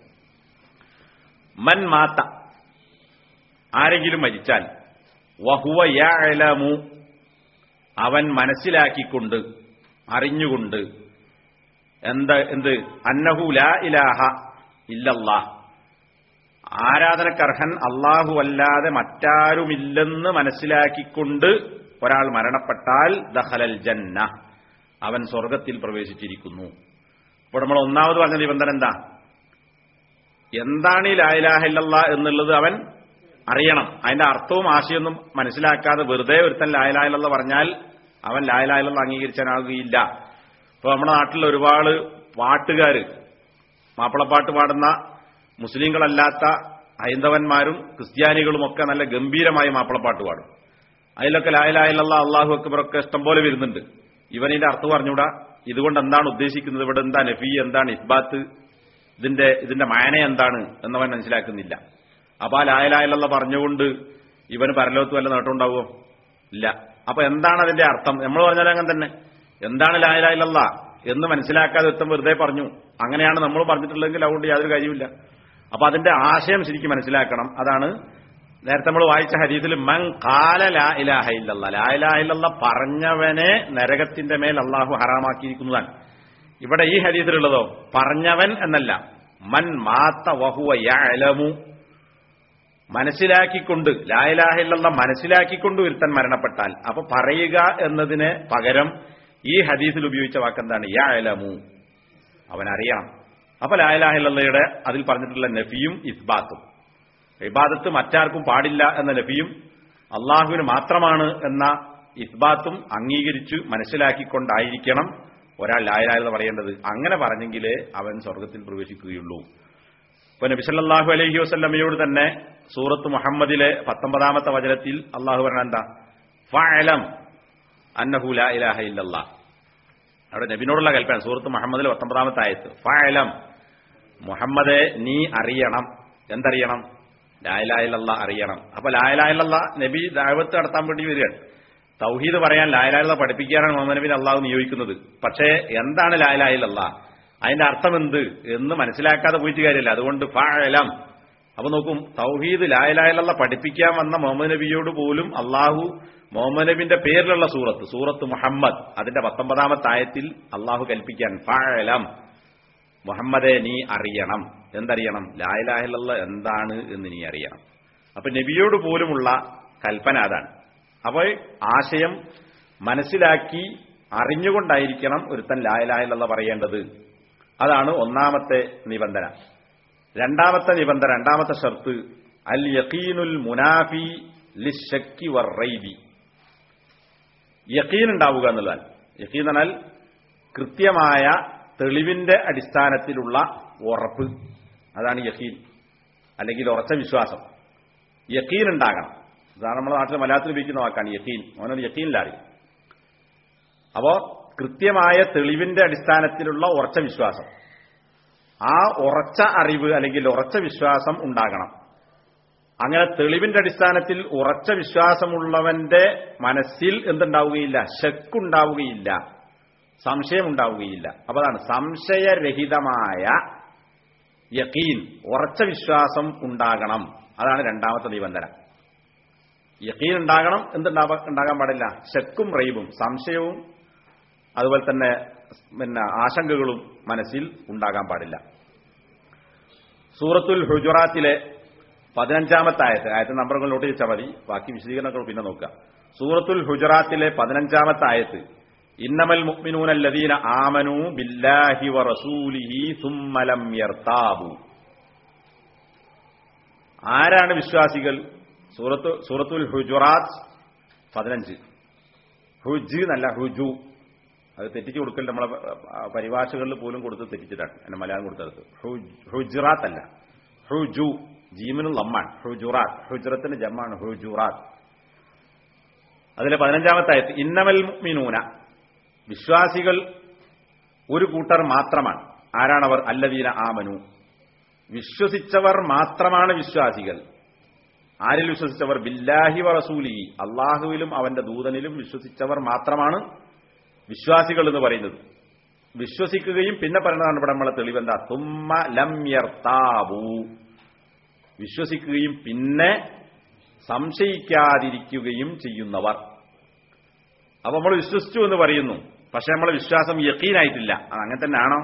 മൻ മാത, ആരെങ്കിലും മരിച്ചാൽ, വഹുവ യഅലമു, അവൻ മനസ്സിലാക്കിക്കൊണ്ട് അറിഞ്ഞുകൊണ്ട്, എന്താ എന്ത്? അന്നഹു ലാ ഇലാഹ ഇല്ലല്ലാഹ്, ആരാധനക്കർഹൻ അള്ളാഹു അല്ലാതെ മറ്റാരുമില്ലെന്ന് മനസ്സിലാക്കിക്കൊണ്ട് ഒരാൾ മരണപ്പെട്ടാൽ ദഖലൽ ജന്ന, അവൻ സ്വർഗത്തിൽ പ്രവേശിച്ചിരിക്കുന്നു. അപ്പോൾ നമ്മൾ ഒന്നാമത് പറഞ്ഞ നിബന്ധന എന്താ? എന്താണ് ഈ ലാ ഇലാഹ ഇല്ലല്ലാഹ് എന്നുള്ളത് അവൻ അറിയണം. അതിന്റെ അർത്ഥവും ആശയമൊന്നും മനസ്സിലാക്കാതെ വെറുതെ ഒരുത്തൻ ലാ ഇലാഹ ഇല്ലല്ലാഹ് പറഞ്ഞാൽ അവൻ ലാ ഇലാഹ ഇല്ലല്ലാഹ് അംഗീകരിച്ചാനാകുകയില്ല. ഇപ്പൊ നമ്മുടെ നാട്ടിൽ ഒരുപാട് പാട്ടുകാര്, മാപ്പിളപ്പാട്ട് പാടുന്ന മുസ്ലിങ്ങളല്ലാത്ത ഹൈന്ദവന്മാരും ക്രിസ്ത്യാനികളും ഒക്കെ നല്ല ഗംഭീരമായി മാപ്പിളപ്പാട്ട് പാടും. അതിലൊക്കെ ലാ ഇലാഹ ഇല്ലല്ലാഹ് അല്ലാഹു അക്ബർ ഒക്കെ ഇഷ്ടം പോലെ വരുന്നുണ്ട്. ഇവനിന്റെ അർത്ഥം പറഞ്ഞുകൂടാ. ഇതുകൊണ്ട് എന്താണ് ഉദ്ദേശിക്കുന്നത്? ഇവിടെ എന്താ നഫി, എന്താണ് ഇസ്ബാത്ത്, ഇതിന്റെ ഇതിന്റെ മാന എന്താണ് എന്നവൻ മനസ്സിലാക്കുന്നില്ല. അപ്പൊ ആ ലാ ഇലാഹ ഇല്ലല്ലാഹ് പറഞ്ഞുകൊണ്ട് ഇവന് പരലോകത്ത് വല്ല നേട്ടം ഉണ്ടാവുമോ? ഇല്ല. അപ്പൊ എന്താണ് അതിന്റെ അർത്ഥം? നമ്മൾ പറഞ്ഞാൽ അങ്ങനെ തന്നെ. എന്താണ് ലാ ഇലാഹ ഇല്ലല്ലാഹ് എന്ന് മനസ്സിലാക്കാതെ ഒരുത്തം വെറുതെ പറഞ്ഞു, അങ്ങനെയാണ് നമ്മൾ പറഞ്ഞിട്ടുള്ളതെങ്കിൽ അതുകൊണ്ട് യാതൊരു കാര്യമില്ല. അപ്പൊ അതിന്റെ ആശയം ശരിക്കും മനസ്സിലാക്കണം. അതാണ് നേരത്തെ നമ്മൾ വായിച്ച ഹദീസിൽ മൻ ഖാല ലാ ഇലാഹ ഇല്ലല്ലാഹ്, ലാ ഇലാഹ ഇല്ലല്ലാഹ് പറഞ്ഞവനെ നരകത്തിന്റെ മേൽ അള്ളാഹു ഹറാമാക്കിയിരിക്കുന്നതാണ്. ഇവിടെ ഈ ഹദീസിലുള്ളതോ പറഞ്ഞവൻ എന്നല്ല, മൻ മാത്ത വഹുവ യഅലമു, മനസ്സിലാക്കിക്കൊണ്ട്, ലാ ഇലാഹ ഇല്ലല്ലാഹ് മനസ്സിലാക്കിക്കൊണ്ട് ഒരുത്തൻ മരണപ്പെട്ടാൽ, അപ്പൊ പറയുക എന്നതിന് പകരം ഈ ഹദീസിൽ ഉപയോഗിച്ച വാക്കെന്താണ്? യഅലമു, അവൻ അറിയണം. അപ്പൊ ലാ ഇലാഹ ഇല്ലല്ലാഹയുടെ അതിൽ പറഞ്ഞിട്ടുള്ള നഫിയും ഇസ്ബാത്തും, ഇബാദത്ത് മറ്റാർക്കും പാടില്ല എന്ന നഫിയും അള്ളാഹുവിന് മാത്രമാണ് എന്ന ഇസ്ബാത്തും അംഗീകരിച്ച് മനസ്സിലാക്കിക്കൊണ്ടായിരിക്കണം ഒരാൾ ലാ ഇലാഹ ഇല്ലല്ലാഹ് പറയേണ്ടത്. അങ്ങനെ പറഞ്ഞെങ്കിലേ അവൻ സ്വർഗത്തിൽ പ്രവേശിക്കുകയുള്ളൂ. ഇപ്പൊ നബി സല്ലല്ലാഹു അലൈഹി വസല്ലമയോട് തന്നെ സൂറത്ത് മുഹമ്മദിലെ പത്തൊമ്പതാമത്തെ വചനത്തിൽ അള്ളാഹു പറഞ്ഞ എന്താ? ഫഅലം അന്നഹു ലാ ഇലാഹ ഇല്ലല്ലാഹ്. അവിടെ നബിനോടുള്ള കൽപ്പന, സൂറത്ത് മുഹമ്മദിലെ പത്തൊമ്പതാമത്തെ ആയത്ത്. ഫഅലം, മുഹമ്മദെ നീ അറിയണം. എന്തറിയണം? ലാ ഇലാഹ ഇല്ലല്ലാഹ് അറിയണം. അപ്പൊ ലാ ഇലാഹ ഇല്ലല്ലാഹ് നബി ദഅവത്ത് നടത്താൻ വേണ്ടി വരികയാണ്. തൗഹീദ് പറയാൻ, ലാ ഇലാഹ ഇല്ലല്ലാഹ് പഠിപ്പിക്കാനാണ് മുഹമ്മദ് നബിനെ അള്ളാഹു നിയോഗിക്കുന്നത്. പക്ഷേ എന്താണ് ലാ ഇലാഹ ഇല്ലല്ലാഹ്, അതിന്റെ അർത്ഥം എന്ത് എന്ന് മനസ്സിലാക്കാതെ പോയിട്ട് കാര്യമില്ല. അതുകൊണ്ട് ഫഅലം. അപ്പൊ നോക്കും, തൗഹീദ് ലാ ഇലാഹ ഇല്ലല്ലാഹ് പഠിപ്പിക്കാൻ വന്ന മുഹമ്മദ് നബിയോട് പോലും അള്ളാഹു മുഹമ്മദ് നബിന്റെ പേരിലുള്ള സൂറത്ത്, സൂറത്ത് മുഹമ്മദ്, അതിന്റെ പത്തൊമ്പതാമത്തെ ആയത്തിൽ അള്ളാഹു കൽപ്പിക്കാൻ ഫഅലം, മുഹമ്മദെ നീ അറിയണം. എന്തറിയണം? ലാ ഇലാഹ ഇല്ലല്ലാഹ് എന്താണ് എന്ന് നീ അറിയണം. അപ്പൊ നബിയോട് പോലുമുള്ള കൽപ്പന അതാണ്. അപ്പോൾ ആശയം മനസ്സിലാക്കി അറിഞ്ഞുകൊണ്ടായിരിക്കണം ഒരുത്തൻ ലാ ഇലാഹ ഇല്ലല്ലാഹ് പറയേണ്ടത്. അതാണ് ഒന്നാമത്തെ നിബന്ധന. രണ്ടാമത്തെ നിബന്ധന, രണ്ടാമത്തെ ഷർത്ത്, അൽ യഖീനുൽ മുനാഫി ലിശ്ശക്കി വറൈബി. യഖീൻ ഉണ്ടാവുക എന്നുള്ളതാണ്. യഖീൻ എന്നാൽ കൃത്യമായ തെളിവിന്റെ അടിസ്ഥാനത്തിലുള്ള ഉറപ്പ്, അതാണ് യഖീൻ, അല്ലെങ്കിൽ ഉറച്ച വിശ്വാസം. യഖീൻ ഉണ്ടാകണം. അതാണ് നമ്മുടെ നാട്ടിൽ മലയാളത്തിൽ ഉപയോഗിക്കുന്ന വാക്കാണ് യഖീൻ. അവനൊരു യഖീനിലറിയും. അപ്പോ കൃത്യമായ തെളിവിന്റെ അടിസ്ഥാനത്തിലുള്ള ഉറച്ച വിശ്വാസം, ആ ഉറച്ച അറിവ് അല്ലെങ്കിൽ ഉറച്ച വിശ്വാസം ഉണ്ടാകണം. അങ്ങനെ തെളിവിന്റെ അടിസ്ഥാനത്തിൽ ഉറച്ച വിശ്വാസമുള്ളവന്റെ മനസ്സിൽ എന്തുണ്ടാവുകയില്ല? ശക്കുണ്ടാവുകയില്ല, സംശയമുണ്ടാവുകയില്ല. അപ്പൊ അതാണ് സംശയരഹിതമായ യഖീൻ, ഉറച്ച വിശ്വാസം ഉണ്ടാകണം. അതാണ് രണ്ടാമത്തെ നിബന്ധന. യഖീൻ ഉണ്ടാകണം. എന്തുണ്ടാവാ ഉണ്ടാകാൻ പാടില്ല? ശക്കും റൈബും, സംശയവും അതുപോലെ തന്നെ പിന്നെ ആശങ്കകളും മനസ്സിൽ ഉണ്ടാകാൻ പാടില്ല. സൂറത്തുൽ ഹുജറാത്തിലെ പതിനഞ്ചാമത്തെ ആയത്ത്, ആയത്ത് നമ്പറുകൾ നോട്ട് ചെയ്താൽ മതി, ബാക്കി വിശദീകരണങ്ങൾ പിന്നെ നോക്കുക. സൂറത്തുൽ ഹുജറാത്തിലെ പതിനഞ്ചാമത്തെ ആയത്ത്, ഇന്നമൽ മുഅ്മിനൂന അല്ലദീന ആമനൂ ബില്ലാഹി വറസൂലിഹി സുമ്മ ലം യർതാബു. ആരാണ് വിശ്വാസികൾ? സൂറത്ത് സൂറത്തുൽ ഹുജറാത്ത് പതിനഞ്ച്. ഹുജ് എന്നല്ല ഹുജു, അത് തെറ്റിച്ചു കൊടുക്കൽ നമ്മളെ പരിഭാഷകളിൽ പോലും കൊടുത്ത് തെറ്റിച്ചിട്ടാണ് എന്നെ മലയാളം കൊടുത്തെടുത്ത്. ഹുജറാത്ത് അല്ല, ഹുജു, ജീമിനും ലമ്മാണ്. ഹുജുറാത്ത്, ഹുജറത്തിന് ജമ്മാണ് ഹുജുറാത്ത്. അതിലെ പതിനഞ്ചാമത്തെ ആയത്ത്, ഇന്നമൽ മുഅ്മിനൂന, വിശ്വാസികൾ ഒരു കൂട്ടർ മാത്രമാണ്. ആരാണവർ? അല്ലദീന ആമനു, വിശ്വസിച്ചവർ മാത്രമാണ് വിശ്വാസികൾ. ആരിൽ വിശ്വസിച്ചവർ? ബില്ലാഹി വറസൂലിഹി, അള്ളാഹുവിലും അവന്റെ ദൂതനിലും വിശ്വസിച്ചവർ മാത്രമാണ് വിശ്വാസികൾ എന്ന് പറയുന്നത്. വിശ്വസിക്കുകയും പിന്നെ പറയുന്നതാണ് ഇവിടെ നമ്മളെ തെളിവെന്താ? തുമ്മ ലം യർതാബു, വിശ്വസിക്കുകയും പിന്നെ സംശയിക്കാതിരിക്കുകയും ചെയ്യുന്നവർ. അപ്പൊ നമ്മൾ വിശ്വസിച്ചു എന്ന് പറയുന്നു, പക്ഷെ നമ്മളെ വിശ്വാസം യഖീനായിട്ടില്ല. അത് അങ്ങനെ തന്നെ ആണോ?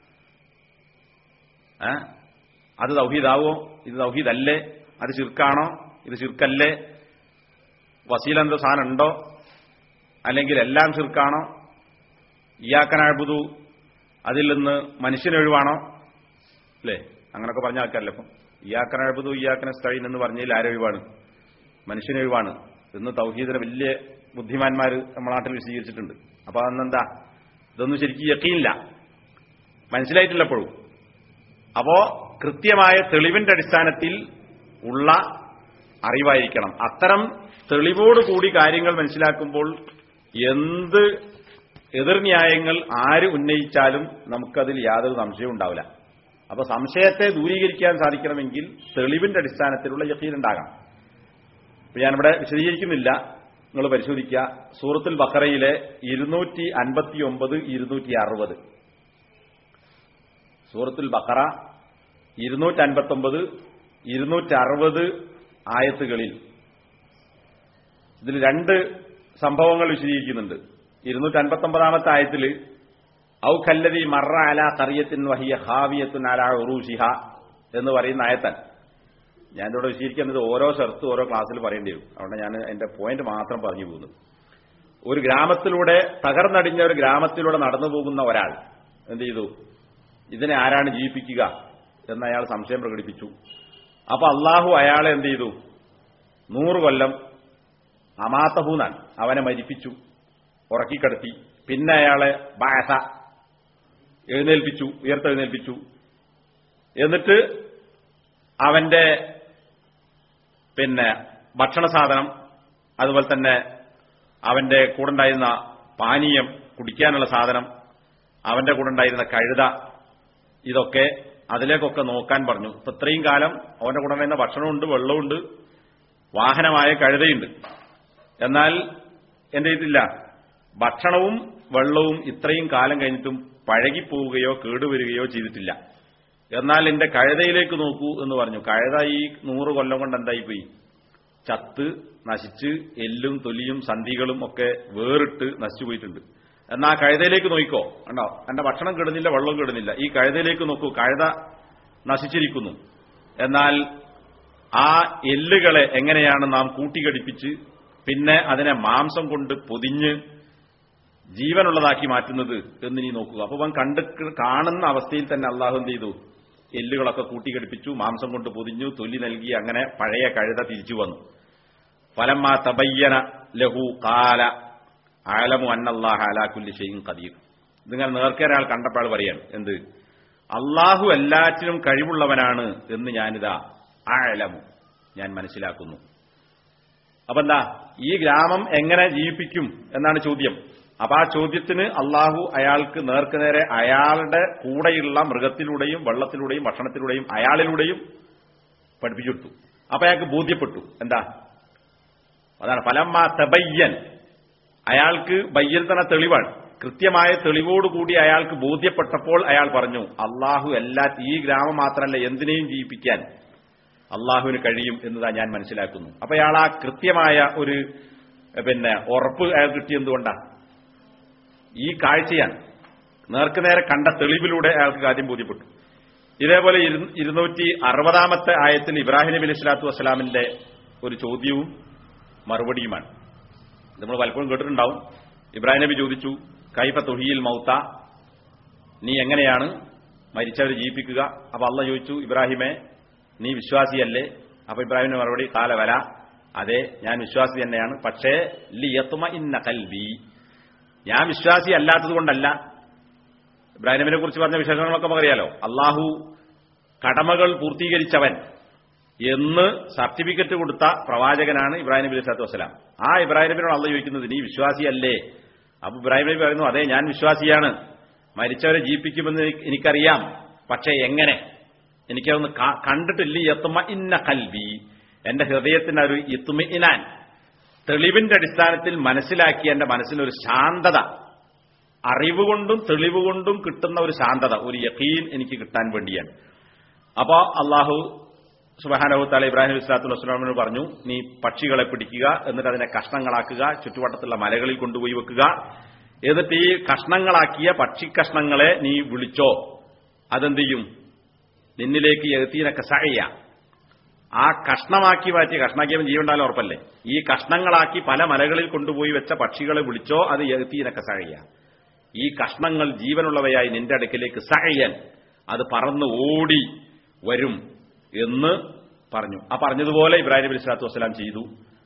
ഏ അത് തൗഹീദാവോ? ഇത് തൗഹീദല്ലേ? അത് ശിർക്കാണോ? ഇത് ശിർക്കല്ലേ? വസീല എന്തോ സാധനം ഉണ്ടോ? അല്ലെങ്കിൽ എല്ലാം ശിർക്കാണോ? ഇയ്യാക നഅ്ബുദു അതിൽ നിന്ന് മനുഷ്യനൊഴിവാണോ? അല്ലേ? അങ്ങനൊക്കെ പറഞ്ഞ ആൾക്കാരല്ലേ ഇപ്പം. ഇയ്യാക നഅ്ബുദു ഇയ്യാക നസ്തഈൻ എന്ന് പറഞ്ഞതിൽ ആരൊഴിവാണ്? മനുഷ്യനൊഴിവാണ് എന്ന് തൗഹീദിനെ വലിയ ബുദ്ധിമാന്മാർ നമ്മുടെ നാട്ടിൽ വിശദീകരിച്ചിട്ടുണ്ട്. അപ്പൊ അതെന്താ? ഇതൊന്നും ശരിക്കും യഖീനില്ല, മനസ്സിലായിട്ടില്ലപ്പോഴും. അപ്പോ കൃത്യമായ തെളിവിന്റെ അടിസ്ഥാനത്തിൽ ഉള്ള അറിവായിരിക്കണം. അത്തരം തെളിവോടുകൂടി കാര്യങ്ങൾ മനസ്സിലാക്കുമ്പോൾ എന്ത് എതിർന്യായങ്ങൾ ആര് ഉന്നയിച്ചാലും നമുക്കതിൽ യാതൊരു സംശയവും ഉണ്ടാവില്ല. അപ്പൊ സംശയത്തെ ദൂരീകരിക്കാൻ സാധിക്കണമെങ്കിൽ തെളിവിന്റെ അടിസ്ഥാനത്തിലുള്ള യഖീൻ ഉണ്ടാകണം. ഇപ്പൊ ഞാനിവിടെ വിശദീകരിക്കുന്നില്ല, നിങ്ങൾ പരിശോധിക്കുക. സൂറത്തുൽ ബഖറയിലെ ഇരുന്നൂറ്റി അൻപത്തി ഒമ്പത് ഇരുന്നൂറ്റി അറുപത് സൂറത്തുൽ ബഖറ ഇരുന്നൂറ്റി അൻപത്തി ഒമ്പത് ഇരുന്നൂറ്റി അറുപത് ആയത്തുകളിൽ ഇതിൽ രണ്ട് സംഭവങ്ങൾ വിശദീകരിക്കുന്നുണ്ട്. ഇരുന്നൂറ്റി അൻപത്തി ഒമ്പതാമത്തെ ആയത്തിൽ ഔ കല്ലദീ മറ അലാ ഖറിയത്തിൻ വഹിയ ഖാവിയത്തുൻ അലാ ഉറൂശിഹ എന്ന് പറയുന്ന ആയത്താൻ. ഞാൻ ഇവിടെ വിശദീകരിക്കുന്നത് ഓരോ ഷർത്ത് ഓരോ ക്ലാസ്സിൽ പറയേണ്ടി വരും. അതുകൊണ്ട് ഞാൻ അതിന്റെ പോയിന്റ് മാത്രം പറഞ്ഞു പോകുന്നത്. ഒരു ഗ്രാമത്തിലൂടെ തകർന്നടിഞ്ഞ ഒരു ഗ്രാമത്തിലൂടെ നടന്നു പോകുന്ന ഒരാൾ എന്ത് ചെയ്തു? ഇതിനെ ആരാണ് ജീവിപ്പിക്കുക എന്ന് അയാൾ സംശയം പ്രകടിപ്പിച്ചു. അപ്പൊ അള്ളാഹു അയാളെ എന്ത് ചെയ്തു? നൂറ് കൊല്ലം അമാത്തഹൂന്നാൻ അവനെ മരിപ്പിച്ചു, ഉറക്കിക്കിടത്തി. പിന്നെ അയാളെ ബാസ എഴുന്നേൽപ്പിച്ചു, ഉയർത്തെഴുന്നേൽപ്പിച്ചു. എന്നിട്ട് അവന്റെ പിന്നെ ഭക്ഷണ സാധനം, അതുപോലെ തന്നെ അവന്റെ കൂടെ ഉണ്ടായിരുന്ന പാനീയം, കുടിക്കാനുള്ള സാധനം, അവന്റെ കൂടെ ഉണ്ടായിരുന്ന കഴുത, ഇതൊക്കെ അതിലേക്കൊക്കെ നോക്കാൻ പറഞ്ഞു. ഇപ്പൊ ഇത്രയും കാലം അവന്റെ കൂടെ ഉണ്ടായിരുന്ന ഭക്ഷണമുണ്ട്, വെള്ളമുണ്ട്, വാഹനമായ കഴുതയുണ്ട്. എന്നാൽ എന്ത് ചെയ്തില്ല? ഭക്ഷണവും വെള്ളവും ഇത്രയും കാലം കഴിഞ്ഞിട്ടും പഴകിപ്പോവുകയോ കേടുവരികയോ ചെയ്തിട്ടില്ല. എന്നാൽ എന്റെ കഴുതയിലേക്ക് നോക്കൂ എന്ന് പറഞ്ഞു. കഴുത ഈ നൂറ് കൊല്ലം കൊണ്ട് എന്തായിപ്പോയി? ചത്ത് നശിച്ച് എല്ലും തൊലിയും സന്ധികളും ഒക്കെ വേറിട്ട് നശിച്ചു പോയിട്ടുണ്ട്. എന്നാൽ ആ കഴുതയിലേക്ക് നോക്കിക്കോ, കണ്ടോ? എന്റെ ഭക്ഷണം കിടുന്നില്ല, വെള്ളം കിടുന്നില്ല. ഈ കഴുതയിലേക്ക് നോക്കൂ, കഴുത നശിച്ചിരിക്കുന്നു. എന്നാൽ ആ എല്ലുകളെ എങ്ങനെയാണ് നാം കൂട്ടിഘടിപ്പിച്ച് പിന്നെ അതിനെ മാംസം കൊണ്ട് പൊതിഞ്ഞ് ജീവനുള്ളതാക്കി മാറ്റുന്നത് എന്ന് നീ നോക്കുക. അപ്പൊ അവൻ കണ്ട് കാണുന്ന അവസ്ഥയിൽ തന്നെ അള്ളാഹു എന്ത് ചെയ്തു? എല്ലുകളൊക്കെ കൂട്ടിഘടിപ്പിച്ചു, മാംസം കൊണ്ട് പൊതിഞ്ഞു, തൊലി നൽകി. അങ്ങനെ പഴയ കഴുത തിരിച്ചു വന്നു. ഫലമ്മാ തബയ്യന ലഹു ഖാല അഅലമു അന്നല്ലാഹ അലാ കുല്ലി ഷൈഇൻ ഖദീർ. ഇതിങ്ങനെ നേർക്കൊരാൾ കണ്ടപ്പോൾ പറയാണ് എന്ത്? അള്ളാഹു എല്ലാറ്റിനും കഴിവുള്ളവനാണ് എന്ന് ഞാനിതാ അഅലമു, ഞാൻ മനസ്സിലാക്കുന്നു. അപ്പൊ എന്താ ഈ ഗ്രാമം എങ്ങനെ ജീവിപ്പിക്കും എന്നാണ് ചോദ്യം. അപ്പൊ ആ ചോദ്യത്തിന് അള്ളാഹു അയാൾക്ക് നേർക്കുനേരെ അയാളുടെ കൂടെയുള്ള മൃഗത്തിലൂടെയും വെള്ളത്തിലൂടെയും ഭക്ഷണത്തിലൂടെയും അയാളിലൂടെയും പഠിപ്പിച്ചു കൊടുത്തു. അപ്പൊ അയാൾക്ക് ബോധ്യപ്പെട്ടു. എന്താ? അതാണ് ഫലമ്മാ തബയ്യൻ. അയാൾക്ക് ബയ്യൻ തന്നെ തെളിവാണ്. കൃത്യമായ തെളിവോടുകൂടി അയാൾക്ക് ബോധ്യപ്പെട്ടപ്പോൾ അയാൾ പറഞ്ഞു, അള്ളാഹു എല്ലാ ഈ ഗ്രാമം മാത്രമല്ല എന്തിനേയും ജീവിപ്പിക്കാൻ അള്ളാഹുവിന് കഴിയും എന്നതാ ഞാൻ മനസ്സിലാക്കുന്നു. അപ്പൊ അയാൾ ആ കൃത്യമായ ഒരു പിന്നെ ഉറപ്പ് അയാൾ കിട്ടിയെന്തുകൊണ്ടാണ്? ഈ കാഴ്ചയാണ്. നേർക്കുനേരെ കണ്ട തെളിവിലൂടെ അയാൾക്ക് കാര്യം ബോധ്യപ്പെട്ടു. ഇതേപോലെ ഇരുന്നൂറ്റി അറുപതാമത്തെ ആയത്തിൽ ഇബ്രാഹിം നബി അലൈഹി സ്വലാത്തു വസ്സലാമിന്റെ ഒരു ചോദ്യവും മറുപടിയുമാണ്. നമ്മൾ പലപ്പോഴും കേട്ടിട്ടുണ്ടാവും. ഇബ്രാഹിം നബി ചോദിച്ചു, കൈഫ തുഹിയിൽ മൗത്ത, നീ എങ്ങനെയാണ് മരിച്ചവരെ ജീവിപ്പിക്കുക? അപ്പൊ അള്ളാഹ് ചോദിച്ചു, ഇബ്രാഹിമേ നീ വിശ്വാസിയല്ലേ? അപ്പൊ ഇബ്രാഹിമിന്റെ മറുപടി കാല വല, അതെ ഞാൻ വിശ്വാസി തന്നെയാണ്. പക്ഷേ ലിയത്മ ഇന്ന കൽബി, ഞാൻ വിശ്വാസി അല്ലാത്തത് കൊണ്ടല്ല. ഇബ്രാഹിം നബിനെ കുറിച്ച് പറഞ്ഞ വിശേഷങ്ങളൊക്കെ നമുക്കറിയാലോ. അള്ളാഹു കടമകൾ പൂർത്തീകരിച്ചവൻ എന്ന് സർട്ടിഫിക്കറ്റ് കൊടുത്ത പ്രവാചകനാണ് ഇബ്രാഹിം നബി അലൈഹി സ്വലാത്തു വസ്സലാം. ആ ഇബ്രാഹിം നബിയോട് അള്ളാഹ് ചോദിക്കുന്നത്, നീ വിശ്വാസിയല്ലേ? അപ്പൊ ഇബ്രാഹിം നബി പറയുന്നു, അതെ ഞാൻ വിശ്വാസിയാണ്, മരിച്ചവരെ ജീവിപ്പിക്കുമെന്ന് എനിക്കറിയാം. പക്ഷേ എങ്ങനെ? എനിക്കതൊന്ന് കണ്ടിട്ടില്ല. യത്മ ഇന്ന കൽബി, എന്റെ ഹൃദയത്തിന് ഒരു ഇത്മിഇനാൻ, തെളിവിന്റെ അടിസ്ഥാനത്തിൽ മനസ്സിലാക്കിയ എന്റെ മനസ്സിനൊരു ശാന്തത, അറിവുകൊണ്ടും തെളിവുകൊണ്ടും കിട്ടുന്ന ഒരു ശാന്തത, ഒരു യഖീൻ എനിക്ക് കിട്ടാൻ വേണ്ടിയാണ്. അപ്പോ അള്ളാഹു സുബ്ഹാനഹു വ തആല ഇബ്രാഹിം നബി സ്വല്ലല്ലാഹു അലൈഹി വസല്ലമയോട് പറഞ്ഞു, നീ പക്ഷികളെ പിടിക്കുക, എന്നിട്ട് അതിനെ കഷ്ണങ്ങളാക്കുക, ചുറ്റുവട്ടത്തുള്ള മലകളിൽ കൊണ്ടുപോയി വെക്കുക. എന്നിട്ട് ഈ കഷ്ണങ്ങളാക്കിയ പക്ഷിക്കഷ്ണങ്ങളെ നീ വിളിച്ചോ, അതെന്ത് ചെയ്യും? നിന്നിലേക്ക് യതീനക സഅയ, ആ കഷ്ണമാക്കി മാറ്റി, കഷ്ണാക്കിയവൻ ജീവണ്ടാലും ഉറപ്പല്ലേ, ഈ കഷ്ണങ്ങളാക്കി പല മലകളിൽ കൊണ്ടുപോയി വെച്ച പക്ഷികളെ വിളിച്ചോ, അത് യതീനക സഅയ, ഈ കഷ്ണങ്ങൾ ജീവനുള്ളവയായി നിന്റെ അടുക്കിലേക്ക് സഅയൻ, അത് പറന്ന് ഓടി വരും എന്ന് പറഞ്ഞു. ആ പറഞ്ഞതുപോലെ ഇബ്രാഹിം നബി സ്വല്ലല്ലാഹു അലൈഹി വസല്ലം ചെയ്തു.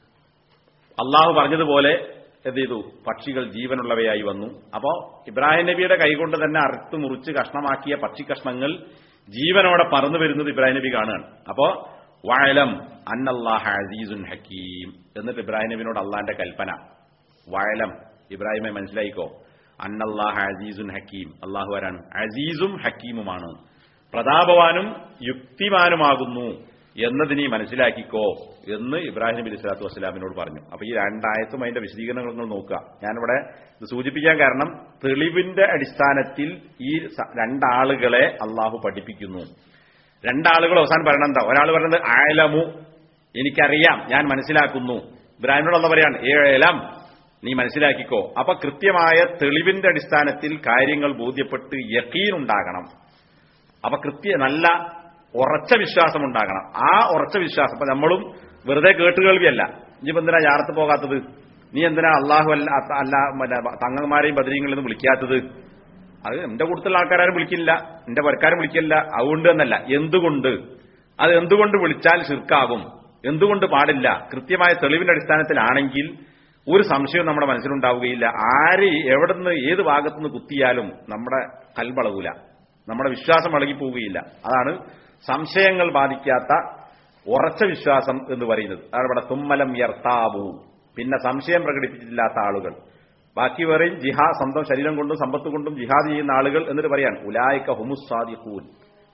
അള്ളാഹു പറഞ്ഞതുപോലെ എന്ത് ചെയ്തു? പക്ഷികൾ ജീവനുള്ളവയായി വന്നു. അപ്പോ ഇബ്രാഹിം നബിയുടെ കൈകൊണ്ട് തന്നെ അറുത്ത് മുറിച്ച് കഷ്ണമാക്കിയ പക്ഷിക്കഷ്ണങ്ങൾ ജീവനോടെ പറന്നു വരുന്നത് ഇബ്രാഹിം നബി കാണുകയാണ്. അപ്പോ വഅലം അന്നല്ലാഹ അസീസുൻ ഹക്കീം, എന്നിട്ട് ഇബ്രാഹിം നബിയോട് അള്ളാന്റെ കൽപ്പന, വഅലം ഇബ്രാഹിമെ മനസ്സിലായിക്കോ, അന്നല്ലാഹ അസീസുൻ ഹക്കീം, അള്ളാഹു ആരാണ്? അസീസും ഹക്കീമുമാണ്, പ്രതാപവാനും യുക്തിമാനുമാകുന്നു എന്നത് നീ മനസ്സിലാക്കിക്കോ എന്ന് ഇബ്രാഹിം നബി അലൈഹി സ്വലാത്തു വസ്സലാമിനോട് പറഞ്ഞു. അപ്പൊ ഈ രണ്ടായത്തും അതിന്റെ വിശദീകരണങ്ങൾ നിങ്ങൾ നോക്കുക. ഞാനിവിടെ ഇത് സൂചിപ്പിക്കാൻ കാരണം, തെളിവിന്റെ അടിസ്ഥാനത്തിൽ ഈ രണ്ടാളുകളെ അള്ളാഹു പഠിപ്പിക്കുന്നു. രണ്ടാളുകൾ അവസാനം പറയണം എന്താ? ഒരാൾ പറയുന്നത് ആലമു, എനിക്കറിയാം, ഞാൻ മനസ്സിലാക്കുന്നു. ഇബ്രാഹിമിനോട് പറയാണ് ഏലം, നീ മനസ്സിലാക്കിക്കോ. അപ്പൊ കൃത്യമായ തെളിവിന്റെ അടിസ്ഥാനത്തിൽ കാര്യങ്ങൾ ബോധ്യപ്പെട്ട് യഖീൻ ഉണ്ടാകണം. അപ്പൊ കൃത്യ നല്ല ഉറച്ച വിശ്വാസം ഉണ്ടാകണം. ആ ഉറച്ച വിശ്വാസം ഇപ്പൊ നമ്മളും വെറുതെ കേട്ടുകേൾവിയല്ല. ഇനി എന്തിനാ യാറത്ത് പോകാത്തത്? നീ എന്തിനാ അള്ളാഹു അല്ല അല്ല തങ്ങന്മാരെയും ബദരീങ്ങളിൽ നിന്ന് വിളിക്കാത്തത്? അത് എന്റെ കൂട്ടത്തിലുള്ള ആൾക്കാരും വിളിക്കില്ല, എന്റെ പരക്കാരും വിളിക്കില്ല, അതുകൊണ്ട് എന്നല്ല. എന്തുകൊണ്ട്? അത് എന്തുകൊണ്ട് വിളിച്ചാൽ ശിർക്കാകും, എന്തുകൊണ്ട് പാടില്ല? കൃത്യമായ തെളിവിന്റെ അടിസ്ഥാനത്തിലാണെങ്കിൽ ഒരു സംശയവും നമ്മുടെ മനസ്സിലുണ്ടാവുകയില്ല. ആര് എവിടുന്ന് ഏത് ഭാഗത്തുനിന്ന് കുത്തിയാലും നമ്മുടെ കൽബളകൂല, നമ്മുടെ വിശ്വാസം ഇളകിപ്പോവുകയില്ല. അതാണ് സംശയങ്ങൾ ബാധിക്കാത്ത ഉറച്ച വിശ്വാസം എന്ന് പറയുന്നത്. അതാണ് ഇവിടെ തുമ്മലം യർത്താബു, പിന്നെ സംശയം പ്രകടിപ്പിച്ചിട്ടില്ലാത്ത ആളുകൾ. ബാക്കി വേറെയും ജിഹാ സ്വന്തം ശരീരം കൊണ്ടും സമ്പത്ത് കൊണ്ടും ജിഹാദ് ചെയ്യുന്ന ആളുകൾ എന്നിട്ട് പറയാൻ ഉലായിക ഹുമുസ് സാദിഖൂൻ.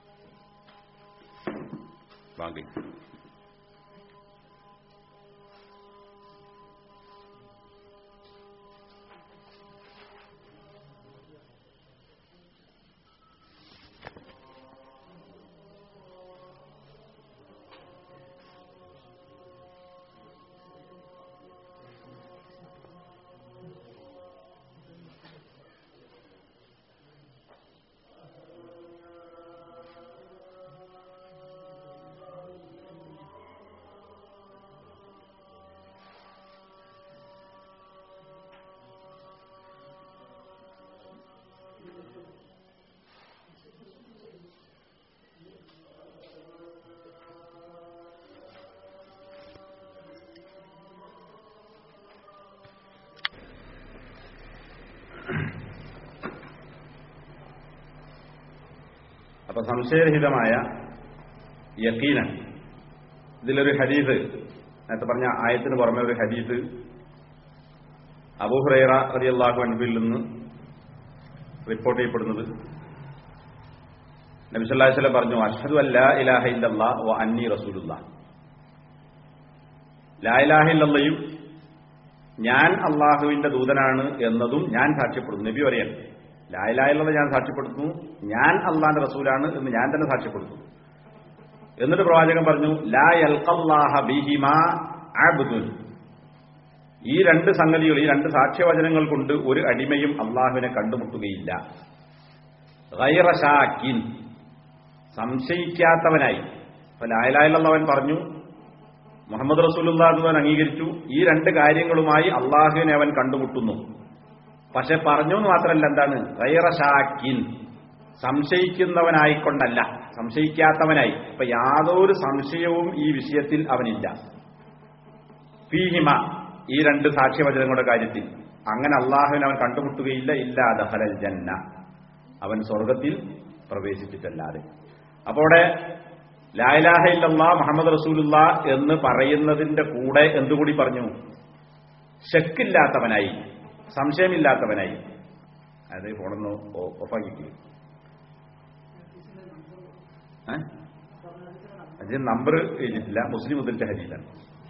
ബാക്കി അപ്പൊ സംശയരഹിതമായ യഖീന. ഇതിലൊരു ഹദീസ്, നേരത്തെ പറഞ്ഞ ആയത്തിന് പുറമെ ഒരു ഹദീസ് അബൂ ഹുറൈറ റളിയല്ലാഹു അൻഹുവിൽ നിന്ന് റിപ്പോർട്ട് ചെയ്യപ്പെടുന്നത്, നബി സല്ലല്ലാഹു അലൈഹി വസല്ലം പറഞ്ഞു, അഷ്ഹദു അല്ലാ ഇലാഹ ഇല്ലല്ലാഹ് വ അന്നി റസൂലുള്ളാഹ്. ലാ ഇലാഹ ഇല്ലല്ലയും ഞാൻ അള്ളാഹുവിന്റെ ദൂതനാണ് എന്നതും ഞാൻ സാക്ഷ്യപ്പെടുന്നു. നബി പറയാൻ ലാ ഇലാഹ ഇല്ലല്ലാഹ് ഞാൻ സാക്ഷ്യപ്പെടുത്തുന്നു, ഞാൻ അള്ളാന്റെ റസൂലാണ് എന്ന് ഞാൻ തന്നെ സാക്ഷ്യപ്പെടുത്തുന്നു. എന്നിട്ട് പ്രവാചകൻ പറഞ്ഞു, ലാ യൽഖല്ലാഹ ബിഹിമാ അബ്ദുൻ. ഈ രണ്ട് സംഗതികൾ, ഈ രണ്ട് സാക്ഷ്യവചനങ്ങൾ കൊണ്ട് ഒരു അടിമയും അള്ളാഹുവിനെ കണ്ടുമുട്ടുകയില്ല. ഗൈറ ശാക്കിൻ, സംശയിക്കാത്തവനായി. അപ്പൊ ലാ ഇലാഹ ഇല്ലല്ലാഹ് അവൻ പറഞ്ഞു, മുഹമ്മദ് റസൂലുള്ളാഹി എന്ന് അവൻ അംഗീകരിച്ചു. ഈ രണ്ട് കാര്യങ്ങളുമായി അള്ളാഹുവിനെ അവൻ കണ്ടുമുട്ടുന്നു. പക്ഷെ പറഞ്ഞു എന്ന് മാത്രമല്ല, എന്താണ്? ഗൈറ ശാക്കിൻ, സംശയിക്കുന്നവനായിക്കൊണ്ടല്ല, സംശയിക്കാത്തവനായി. ഇപ്പൊ യാതൊരു സംശയവും ഈ വിഷയത്തിൽ അവനില്ല. ഫീഹിമ, ഈ രണ്ട് സാക്ഷ്യവചനങ്ങളുടെ കാര്യത്തിൽ അങ്ങനെ അള്ളാഹുവിനെ അവൻ കണ്ടുമുട്ടുകയില്ല. ഇല്ലാ ദഖലൽ ജന്ന, അവൻ സ്വർഗത്തിൽ പ്രവേശിച്ചിട്ടല്ലാതെ. അപ്പോ അവിടെ ലാ ഇലാഹ ഇല്ലല്ലാഹ് മുഹമ്മദ് റസൂലുള്ളാഹ് എന്ന് പറയുന്നതിന്റെ കൂടെ എന്തുകൂടി പറഞ്ഞു? ശക്കില്ലാത്തവനായി, സംശയമില്ലാത്തവനായി. അത് ഫോണൊന്ന് ഓഫാക്കിക്കുക. അതിന് നമ്പർ എഴുതിയിട്ടില്ല, മുസ്ലിം മുതലിന്റെ ഹദീസാണ്.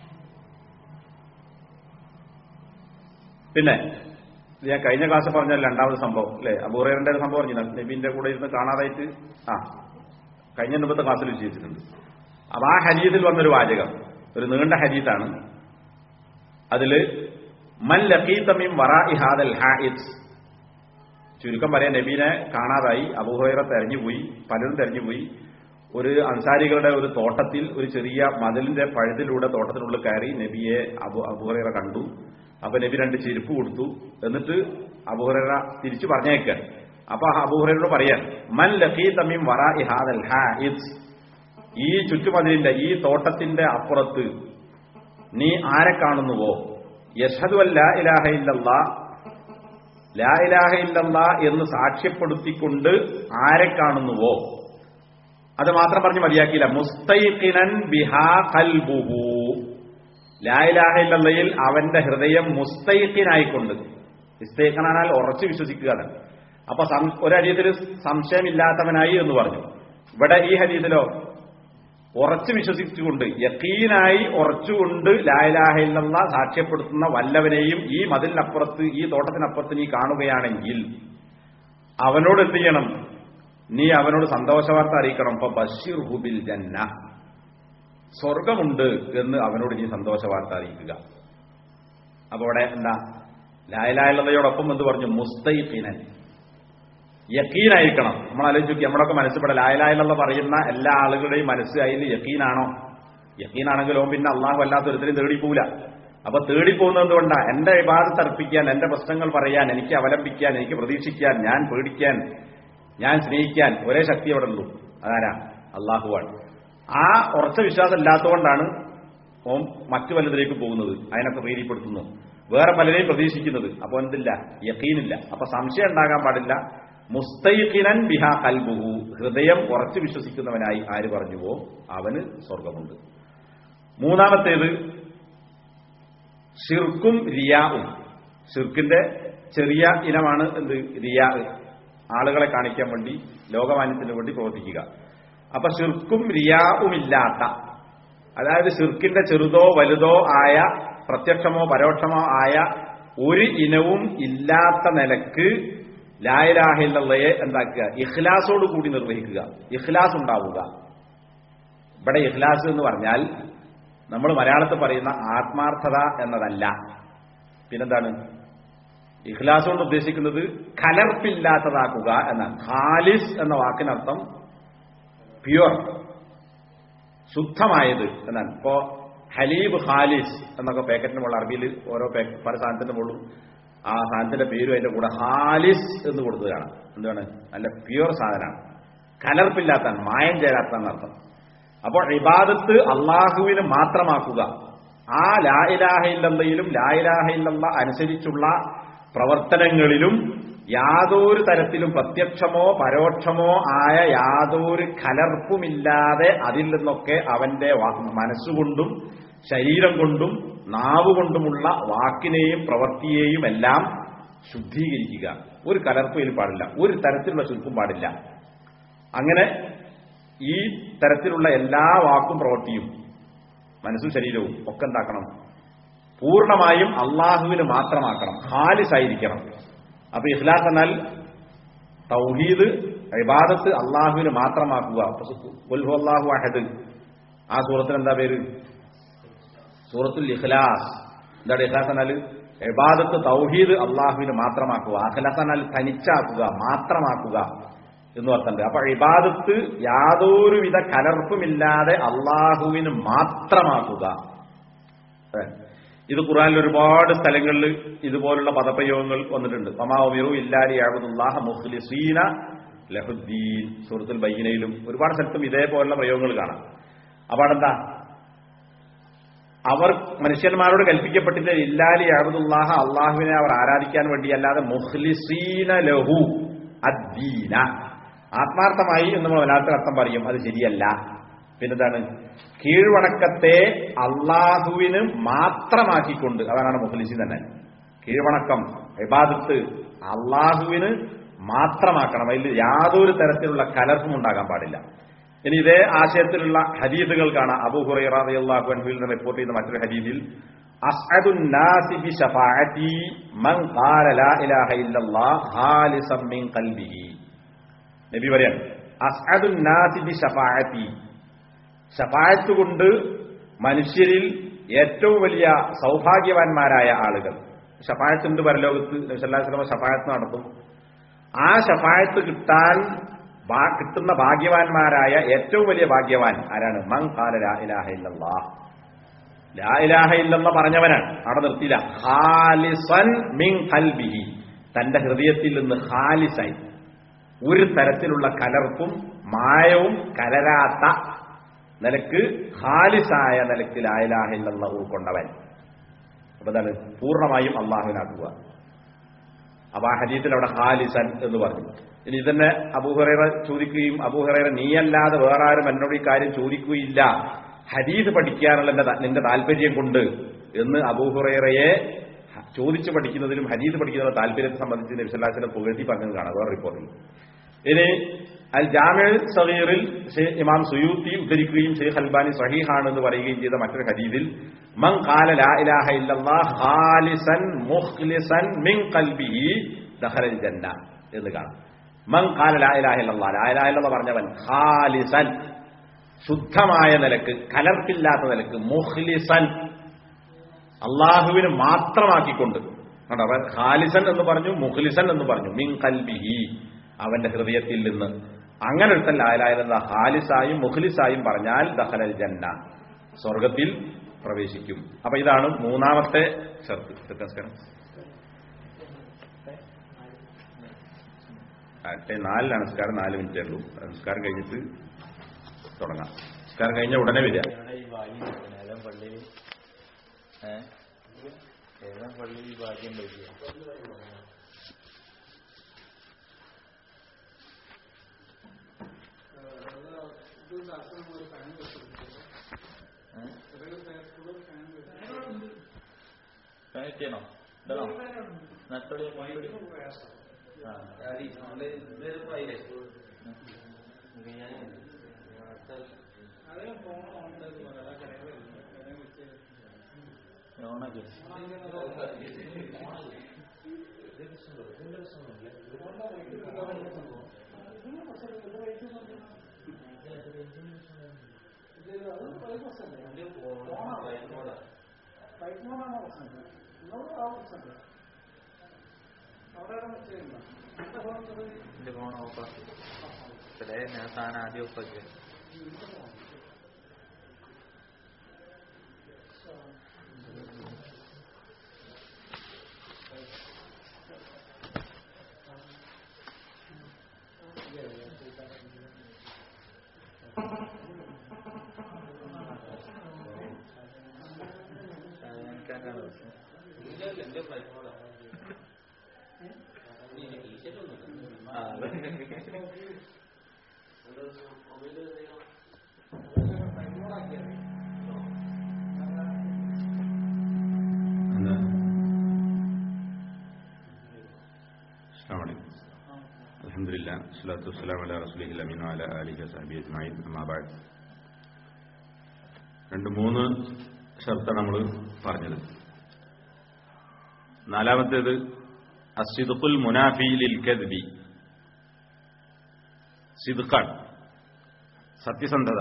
പിന്നെ ഞാൻ കഴിഞ്ഞ ക്ലാസ് പറഞ്ഞ രണ്ടാമത് സംഭവം അല്ലെ, അബൂ ഹുറൈറയുടെ ഒരു സംഭവം പറഞ്ഞു, നബീന്റെ കൂടെ ഇരുന്ന് കാണാതായിട്ട്. ആ കഴിഞ്ഞ മുമ്പത്തെ ക്ലാസ്സിൽ വിശദീകരിച്ചിട്ടുണ്ട്. അപ്പൊ ആ ഹദീസിൽ വന്നൊരു വാചകം, ഒരു നീണ്ട ഹദീസാണ്. അതില് മൻ ലഖീത മിൻ വറാഇ ഹാദൽ ഹായിദ്, ചുരുക്കം പറയാൻ നബീനെ കാണാതായി. അബൂ ഹുറൈറ തെരഞ്ഞുപോയി, പലരും തെരഞ്ഞുപോയി. ഒരു അൻസാരികളുടെ ഒരു തോട്ടത്തിൽ, ഒരു ചെറിയ മതിലിന്റെ പഴുതിലൂടെ തോട്ടത്തിനുള്ളിൽ കയറി നബിയെ അബൂ അബൂ ഹുറൈറ കണ്ടു. അപ്പൊ നബി രണ്ട് ചെരുപ്പ് കൊടുത്തു. എന്നിട്ട് അബൂ ഹുറൈറ തിരിച്ചു പറഞ്ഞേക്കാൻ. അപ്പൊ അബൂ ഹുറൈറയോട് പറയാൻ, മൻ ലഖീത മിൻ വറാഇ ഹാദൽ ഹായിദ്, ഈ ചുറ്റുമതിലിന്റെ, ഈ തോട്ടത്തിന്റെ അപ്പുറത്ത് നീ ആരെ കാണുന്നുവോ? യശ്ഹദു അൻ ലാ ഇലാഹ ഇല്ലല്ലാഹ്, ലാ ഇലാഹ ഇല്ലല്ലാഹ് എന്ന് സാക്ഷ്യപ്പെടുത്തിക്കൊണ്ട് ആരെ കാണുന്നുവോ? അത് മാത്രം പറഞ്ഞ് മതിയാക്കിയില്ല. മുസ്തൈഖിനൻ ബിഹാ ഖൽബുഹു, ലാ ഇലാഹ ഇല്ലല്ലയിൽ അവന്റെ ഹൃദയം മുസ്തൈഖിനായിക്കൊണ്ട്, ഇസ്തൈഖിനാൽ ഉറച്ചു വിശ്വസിക്കുക. അപ്പൊ ഒരു ഹദീസിൽ സംശയമില്ലാത്തവനായി എന്ന് പറഞ്ഞു. ഇവിടെ ഈ ഹദീസിലോ ഉറച്ചു വിശ്വസിച്ചുകൊണ്ട്, യഖീനായി ഉറച്ചുകൊണ്ട് ലാ ഇലാഹ ഇല്ലല്ലാഹ് സാക്ഷ്യപ്പെടുത്തുന്ന വല്ലവനെയും ഈ മതിലിനപ്പുറത്ത്, ഈ തോട്ടത്തിനപ്പുറത്ത് നീ കാണുകയാണെങ്കിൽ അവനോട് എന്ത് ചെയ്യണം? നീ അവനോട് സന്തോഷവാർത്ത അറിയിക്കണം. ഇപ്പൊ ബശിർഹു ബിൽ ജന്ന, സ്വർഗമുണ്ട് എന്ന് അവനോട് നീ സന്തോഷവാർത്ത അറിയിക്കുക. അപ്പൊ അവിടെ എന്താ ലാ ഇലാഹ ഇല്ലല്ലാഹയോടൊപ്പം എന്ത് പറഞ്ഞു? മുസ്തൈഖിനൻ, യഖീനായിരിക്കണം. നമ്മൾ ആലോചിച്ച് നോക്കി, നമ്മളൊക്കെ മനസ്സിൽപ്പെടെ ലാ ഇലാഹ ഇല്ലല്ലാഹ് പറയുന്ന എല്ലാ ആളുകളുടെയും മനസ്സ് അതിൽ യഖീനാണോ? യഖീനാണെങ്കിലോ പിന്നെ അള്ളാഹു അല്ലാത്തൊരുത്തരും തേടിപ്പോവില്ല. അപ്പൊ തേടിപ്പോകുന്നത് എന്തുകൊണ്ടാ? എന്റെ ഇബാദത്ത് അർപ്പിക്കാൻ, എന്റെ പ്രശ്നങ്ങൾ പറയാൻ, എനിക്ക് അവലംബിക്കാൻ, എനിക്ക് പ്രതീക്ഷിക്കാൻ, ഞാൻ പേടിക്കാൻ, ഞാൻ സ്നേഹിക്കാൻ ഒരേ ശക്തി അവിടെ ഉള്ളൂ. അതാരാ? അള്ളാഹുവാണ്. ആ ഉറച്ച വിശ്വാസം ഇല്ലാത്തതുകൊണ്ടാണ് ഓം മറ്റു വല്ലതിലേക്ക് പോകുന്നത്, അതിനൊക്കെ പ്രീതിപ്പെടുത്തുന്നു, വേറെ പലരെയും പ്രതീക്ഷിക്കുന്നത്. അപ്പൊ എന്തില്ല? യഖീനില്ല. അപ്പൊ സംശയം ഉണ്ടാകാൻ പാടില്ല. മുസ്തൈഖിനൻ ബിഹാ ഖൽബുഹു, ഹൃദയം ഉറച്ചു വിശ്വസിക്കുന്നവനായി ആര് പറഞ്ഞുവോ അവന് സ്വർഗമുണ്ട്. മൂന്നാമത്തേത് ഷിർക്കും റിയാഉം. ഷിർക്കിന്റെ ചെറിയ ഇനമാണ് എന്ത്? റിയാ, ആളുകളെ കാണിക്കാൻ വേണ്ടി, ലോകമാന്യത്തിന് വേണ്ടി പ്രവർത്തിക്കുക. അപ്പൊ ഷിർക്കും റിയാഉം ഇല്ലാത്ത, അതായത് ഷിർക്കിന്റെ ചെറുതോ വലുതോ ആയ, പ്രത്യക്ഷമോ പരോക്ഷമോ ആയ ഒരു ഇനവും ഇല്ലാത്ത നിലക്ക് ലാ ഇലാഹ ഇല്ലല്ലാഹയെ എന്താക്കുക? ഇഖ്ലാസോട് കൂടി നിർവഹിക്കുക. ഇഖ്ലാസ് ഉണ്ടാവുക. ഇവിടെ ഇഖ്ലാസ് എന്ന് പറഞ്ഞാൽ നമ്മൾ മലയാളത്തിൽ പറയുന്ന ആത്മാർത്ഥത എന്നതല്ല. പിന്നെന്താണ് ഇഖ്ലാസ് കൊണ്ട് ഉദ്ദേശിക്കുന്നത്? കലർപ്പില്ലാത്തതാക്കുക എന്നാണ്. ഖാലിസ് എന്ന വാക്കിനർത്ഥം പ്യുവർ, ശുദ്ധമായത് എന്നാണ്. ഇപ്പോ ഹലീബ് ഖാലിസ് എന്നൊക്കെ പാക്കറ്റിന് മുകളിൽ അറബിയിൽ ഓരോ പല സാധനത്തിന്റെ മുകളിലും ആ സാധനത്തിന്റെ പേരും അതിന്റെ കൂടെ ഖാലിസ് എന്ന് കൊടുത്തതാണ്. എന്താണ്? നല്ല പ്യുവർ സാധനമാണ്, കലർപ്പില്ലാത്തതാണ്, മായം ചേരാത്തതെന്നർത്ഥം. അപ്പോൾ ഇബാദത്ത് അള്ളാഹുവിന് മാത്രമാക്കുക. ആ ലാ ഇലാഹ ഇല്ലല്ലാഹയിലും ലാ ഇലാഹ ഇല്ലല്ലാഹ് അനുസരിച്ചുള്ള പ്രവർത്തനങ്ങളിലും യാതൊരു തരത്തിലും പ്രത്യക്ഷമോ പരോക്ഷമോ ആയ യാതൊരു കലർപ്പുമില്ലാതെ അതിൽ നിന്നൊക്കെ അവന്റെ മനസ്സുകൊണ്ടും ശരീരം കൊണ്ടും നാവുകൊണ്ടുമുള്ള വാക്കിനെയും പ്രവൃത്തിയെയും എല്ലാം ശുദ്ധീകരിക്കുക. ഒരു കലർപ്പയിലും പാടില്ല, ഒരു തരത്തിലുള്ള ശുൽക്കും പാടില്ല. അങ്ങനെ ഈ തരത്തിലുള്ള എല്ലാ വാക്കും പ്രവൃത്തിയും മനസ്സും ശരീരവും ഒക്കെ എന്താക്കണം? പൂർണ്ണമായും അള്ളാഹുവിന് മാത്രമാക്കണം, ഖാലിസായിരിക്കണം. അപ്പൊ ഇഖ്ലാസ് എന്നാൽ തൗഹീദ്, ഇബാദത്ത് അള്ളാഹുവിന് മാത്രമാക്കുക. ഖുൽ ഹുവല്ലാഹു അഹദ്, ആ സൂറത്തിന് എന്താ പേര്? സൂറത്തുൽ ഇഖ്ലാസ്. എന്താണ് ഇഖ്ലാസ് എന്നാൽ? ഇബാദത്ത് തൗഹീദ് അള്ളാഹുവിന് മാത്രമാക്കുക. ഇഖ്ലാസ് എന്നാൽ തനിച്ചാക്കുക, മാത്രമാക്കുക എന്ന് പറഞ്ഞിട്ടുണ്ട്. അപ്പൊ ഇബാദത്ത് യാതൊരുവിധ കലർപ്പുമില്ലാതെ അള്ളാഹുവിന് മാത്രമാക്കുക. ഇത് ഖുർആനിൽ ഒരുപാട് സ്ഥലങ്ങളിൽ ഇതുപോലുള്ള പദപ്രയോഗങ്ങൾ വന്നിട്ടുണ്ട്. വമാ ഉമിറു ഇല്ലാ ലിയഅ്ബുദുല്ലാഹ മുഖ്ലിസീന ലഹുദ്ദീൻ, സൂറത്തുൽ ബയ്യിനയിലും ഒരുപാട് സ്ഥലത്തും ഇതേപോലുള്ള പ്രയോഗങ്ങൾ കാണാം. അപ്പൊ അതെന്താ? അവർ മനുഷ്യന്മാരോട് കൽപ്പിക്കപ്പെട്ടില്ല ഇല്ലാ ലിയഅ്ബുദുല്ലാഹ, അള്ളാഹുവിനെ അവർ ആരാധിക്കാൻ വേണ്ടി, അല്ലാതെ മുഖ്ലിസീന ലഹു അദ്ദീന, ആത്മാർത്ഥമായി എന്ന് നമ്മൾ മലയാളത്തിൽ അർത്ഥം പറയും, അത് ശരിയല്ല. പിന്നെന്താണ്? കീഴ്വണക്കത്തെ അള്ളാഹുവിന് മാത്രമാക്കിക്കൊണ്ട്, അതാണ് മുഖ്ലിസീൻ തന്നെ. കീഴ്വണക്കം, ഇബാദത്ത് അള്ളാഹുവിന് മാത്രമാക്കണം, അതിൽ യാതൊരു തരത്തിലുള്ള കലർപ്പും ഉണ്ടാകാൻ പാടില്ല. ഇനി ഇതേ ആശയത്തിലുള്ള ഹദീസുകൾ കാണാം. അബൂ ഹുറൈറ റളിയല്ലാഹു അൻഹുവിൽ നിന്ന് റിപ്പോർട്ട് ചെയ്യുന്ന മറ്റൊരു ഹദീസിൽ അസ്അദുൻ നാസി ബി ശഫാഅതി മൻ ഖാല ലാ ഇലാഹ ഇല്ലല്ലാഹ് ഖാലിസൻ മിൻ ഖൽബിഹി. നബി പറയാണ്, അസ്അദുൻ നാസി ബി ശഫാഅതി, ശഫാഅത്ത് കൊണ്ട് മനുഷ്യരിൽ ഏറ്റവും വലിയ സൗഭാഗ്യവാന്മാരായ ആളുകൾ. ശഫാഅത്തുണ്ട് പരലോകത്ത്, നബി സല്ലല്ലാഹു അലൈഹി വസല്ലം ശഫാഅത്ത് നടത്തും. ആ ശഫാഅത്ത് കിട്ടാൻ കിട്ടുന്ന ഭാഗ്യവാന്മാരായ ഏറ്റവും വലിയ ഭാഗ്യവാൻ ആരാണ്? മൻ ഖാല ലാ ഇലാഹ ഇല്ലല്ലാഹ്, ലാ ഇലാഹ ഇല്ലല്ലാഹ് പറഞ്ഞവനാണ്. അവിടെ നിർത്തിയില്ല, ഖാലിസൻ മിൻ ഖൽബിഹി, തന്റെ ഹൃദയത്തിൽ നിന്ന് ഖാലിസായി, ഒരു തരത്തിലുള്ള കലർപ്പും മായവും കലരാത്ത നിലക്ക് ഖാലിസായ നിലക്ക് ലാ ഇലാഹ ഇല്ലല്ലാഹ് ഉൾക്കൊണ്ടവൻ. അപ്പൊ എന്താണ്? പൂർണ്ണമായും അള്ളാഹുവിനാക്കുക. അപ്പൊ ആ ഹദീസിൽ അവിടെ ഖാലിസൻ എന്ന് പറഞ്ഞു. ഇനി ഇതന്നെ അബൂ ഹുറൈറ ചോദിക്കുകയും, അബൂ ഹുറൈറ നീയല്ലാതെ വേറെ ആരും എന്നോട് ഈ കാര്യം ചോദിക്കുകയില്ല, ഹദീസ് പഠിക്കാനുള്ള നിന്റെ താല്പര്യം കൊണ്ട് എന്ന് അബൂ ഹുറൈറയെ ചോദിച്ചു പഠിക്കുന്നതിലും ഹദീസ് പഠിക്കുന്നതിനുള്ള താല്പര്യത്തെ സംബന്ധിച്ച് നബി സല്ലല്ലാഹു അലൈഹി വസല്ലം പുകഴ്ത്തി പറഞ്ഞത് കാണാം വേറെ റിപ്പോർട്ടിൽ. ഇനി അൽ ജാമിഉ സഗീറിൽ ഇമാം സുയൂത്തി ഉദ്ധരിക്കുകയും ഷെയ്ഖ് അൽബാനി സഹീഹാണെന്ന് പറയുകയും ചെയ്ത മറ്റൊരു ഹദീസിൽ മൻ ഖാല ലാ ഇലാഹ ഇല്ലല്ലാഹ് ഖാലിസൻ മുഖ്ലിസൻ മിൻ ഖൽബിഹി ദഖലൽ ജന്ന എന്ന് കാണാം. മൻ ഖാല ലാ ഇലാഹ ഇല്ലല്ലാഹ്, ലാ ഇലാഹ ഇല്ലല്ലാഹ് പറഞ്ഞവൻ ഖാലിസൻ ശുദ്ധമായ നിലക്ക്, കലർപ്പില്ലാത്ത നിലക്ക്, മുഖ്ലിസൻ അള്ളാഹുവിന് മാത്രമാക്കിക്കൊണ്ട്. കണ്ടോ, അവൻ ഖാലിസൻ എന്ന് പറഞ്ഞു, മുഖ്ലിസൻ എന്ന് പറഞ്ഞു. മിൻ ഖൽബിഹി അവന്റെ ഹൃദയത്തിൽ നിന്ന്. അങ്ങനെ ഒരുത്തൻ ലാ ഇലാഹ ഇല്ലല്ലാഹ് ഖാലിസായും മുഖ്ലിസായും പറഞ്ഞാൽ ദഖലൽ ജന്ന സ്വർഗത്തിൽ പ്രവേശിക്കും. അപ്പൊ ഇതാണ് മൂന്നാമത്തെ ഷർത്ത്. നമസ്കാരം ആട്ടെ, നാലിലാണ് നമസ്കാരം, നാല് മിനിറ്റേ ഉള്ളൂ. നമസ്കാരം കഴിഞ്ഞിട്ട് തുടങ്ങാം. നമസ്കാരം കഴിഞ്ഞ ഉടനെ വരിക. പള്ളിയിൽ ഏതാ പള്ളിയിൽ ഭാഗ്യം പറ്റിയ ഫാനിറ്റേണോ ഇടണോ നട്ടോടി ഓണാക്കി എന്റെ ഫോൺ ഓഫാക്കി ഞാൻ സാധനം ആദ്യം ഓഫാക്കി. അൽഹംദുലില്ലാഹ് വസ്സലാത്തു വസ്സലാമു അലാ റസൂലിൽ അമീൻ വഅലാ ആലിഹി വസഹ്ബിഹി അജ്മഈൻ. അമ്മാ ബഅദ്. രണ്ട് മൂന്ന് ഷർത്താണ് നമ്മൾ പറഞ്ഞത്. നാലാമത്തേത് അസ്സിദ്ഖുൽ മുനാഫി ലിൽ കദ്ബി. സിദ്ഖാണ്, സത്യസന്ധത.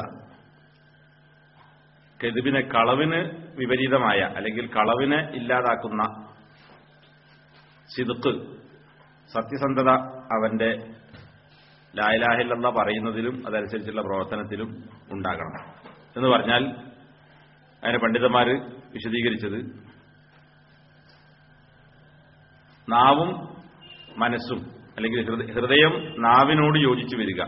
കദ്ബിനെ, കളവിന് വിപരീതമായ അല്ലെങ്കിൽ കളവിനെ ഇല്ലാതാക്കുന്ന സിദ്ഖ്, സത്യസന്ധത അവന്റെ ലാ ഇലാഹ ഇല്ലല്ലാഹ് പറയുന്നതിലും അതനുസരിച്ചുള്ള പ്രവർത്തനത്തിലും ഉണ്ടാകണം എന്ന് പറഞ്ഞാൽ അതിനെ പണ്ഡിതന്മാർ വിശദീകരിച്ചത് നാവും മനസ്സും അല്ലെങ്കിൽ ഹൃദയം നാവിനോട് യോജിച്ചു വരിക.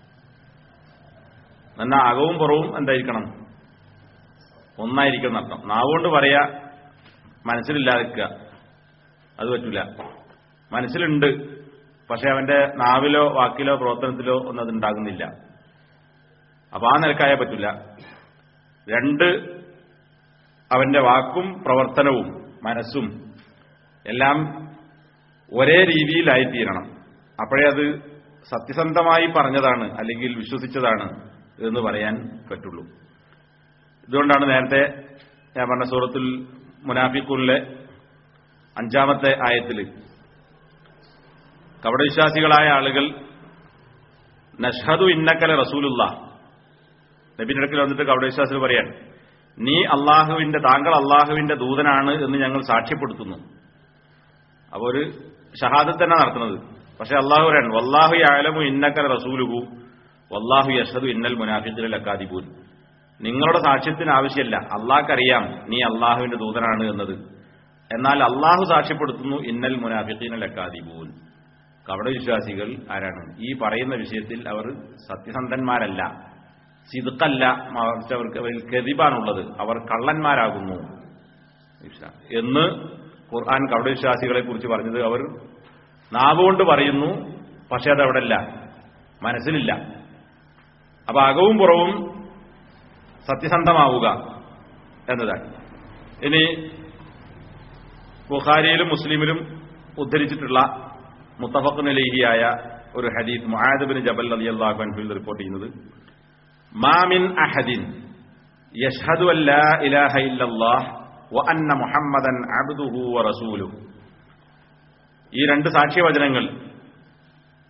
എന്നാൽ അകവും പുറവും എന്തായിരിക്കണം? ഒന്നായിരിക്കണം എന്നർത്ഥം. നാവുകൊണ്ട് പറയാ, മനസ്സിലില്ലാതിരിക്കുക, അത് പറ്റൂല. മനസ്സിലുണ്ട്, പക്ഷെ അവന്റെ നാവിലോ വാക്കിലോ പ്രവർത്തനത്തിലോ ഒന്നും അതുണ്ടാകുന്നില്ല. അപ്പൊ ആ നിലക്കായാൽ പറ്റില്ല. രണ്ട്, അവന്റെ വാക്കും പ്രവർത്തനവും മനസ്സും എല്ലാം ഒരേ രീതിയിലായിത്തീരണം. അപ്പോഴേ അത് സത്യസന്ധമായി പറഞ്ഞതാണ് അല്ലെങ്കിൽ വിശ്വസിച്ചതാണ് എന്ന് പറയാൻ പറ്റുള്ളൂ. ഇതുകൊണ്ടാണ് നേരത്തെ ഞാൻ പറഞ്ഞ സൂറത്തുൽ മുനാഫിഖൂനിലെ അഞ്ചാമത്തെ ആയത്തിൽ കപടവിശ്വാസികളായ ആളുകൾ നഷ്ഹദു ഇന്നക്കല റസൂലുള്ളാഹ്, നബിയുടെ അടുക്കൽ വന്നിട്ട് കപടവിശ്വാസികൾ പറയാൻ, നീ അള്ളാഹുവിന്റെ, താങ്കൾ അള്ളാഹുവിന്റെ ദൂതനാണ് എന്ന് ഞങ്ങൾ സാക്ഷ്യപ്പെടുത്തുന്നു. അപ്പൊ ഒരു ഷഹാദത്ത് തന്നെ നടത്തുന്നത്. പക്ഷെ അള്ളാഹു പറയാൻ, വല്ലാഹു യഅലമു ഇന്നക്കല റസൂലുഹു വല്ലാഹു യഷ്ഹദു ഇന്നൽ മുനാഫിഖീന ലകാദിബൂൻ. നിങ്ങളുടെ സാക്ഷ്യത്തിന് ആവശ്യമില്ല, അള്ളാഹ്ക്കറിയാം നീ അള്ളാഹുവിന്റെ ദൂതനാണ് എന്നത്. എന്നാൽ അള്ളാഹു സാക്ഷ്യപ്പെടുത്തുന്നു ഇന്നൽ മുനാഫിഖീന ലകാദിബൂൻ. കപടവിശ്വാസികൾ ആരാണ്? ഈ പറയുന്ന വിഷയത്തിൽ അവർ സത്യസന്ധന്മാരല്ല, സിദ്ഖല്ല, മറിച്ച് അവർക്ക് കദിബാണുള്ളത്, അവർ കള്ളന്മാരാകുന്നു എന്ന് ഖുർആൻ കപടവിശ്വാസികളെ കുറിച്ച് പറഞ്ഞത്. അവർ നാവുകൊണ്ട് പറയുന്നു, പക്ഷെ അതവിടെ ഇല്ല, മനസ്സിലില്ല. അപ്പൊ അകവും പുറവും സത്യസന്ധമാവുക എന്നതാണ്. ഇനി ബുഖാരിയിലും മുസ്ലിമിലും ഉദ്ധരിച്ചിട്ടുള്ള മുത്തഫഖുൻ അലൈഹിയായ ഒരു ഹദീസ് മുആദ് ബിൻ ജബൽ റളിയല്ലാഹു അൻഹു റിപ്പോർട്ട് ചെയ്യുന്നത്, മാ മിൻ അഹദിൻ യശ്ഹദു അൻ ലാ ഇലാഹ ഇല്ലല്ലാഹ് വ അന്ന മുഹമ്മദൻ അബ്ദുഹു വ റസൂലുഹു. ഈ രണ്ട് സാക്ഷ്യവചനങ്ങൾ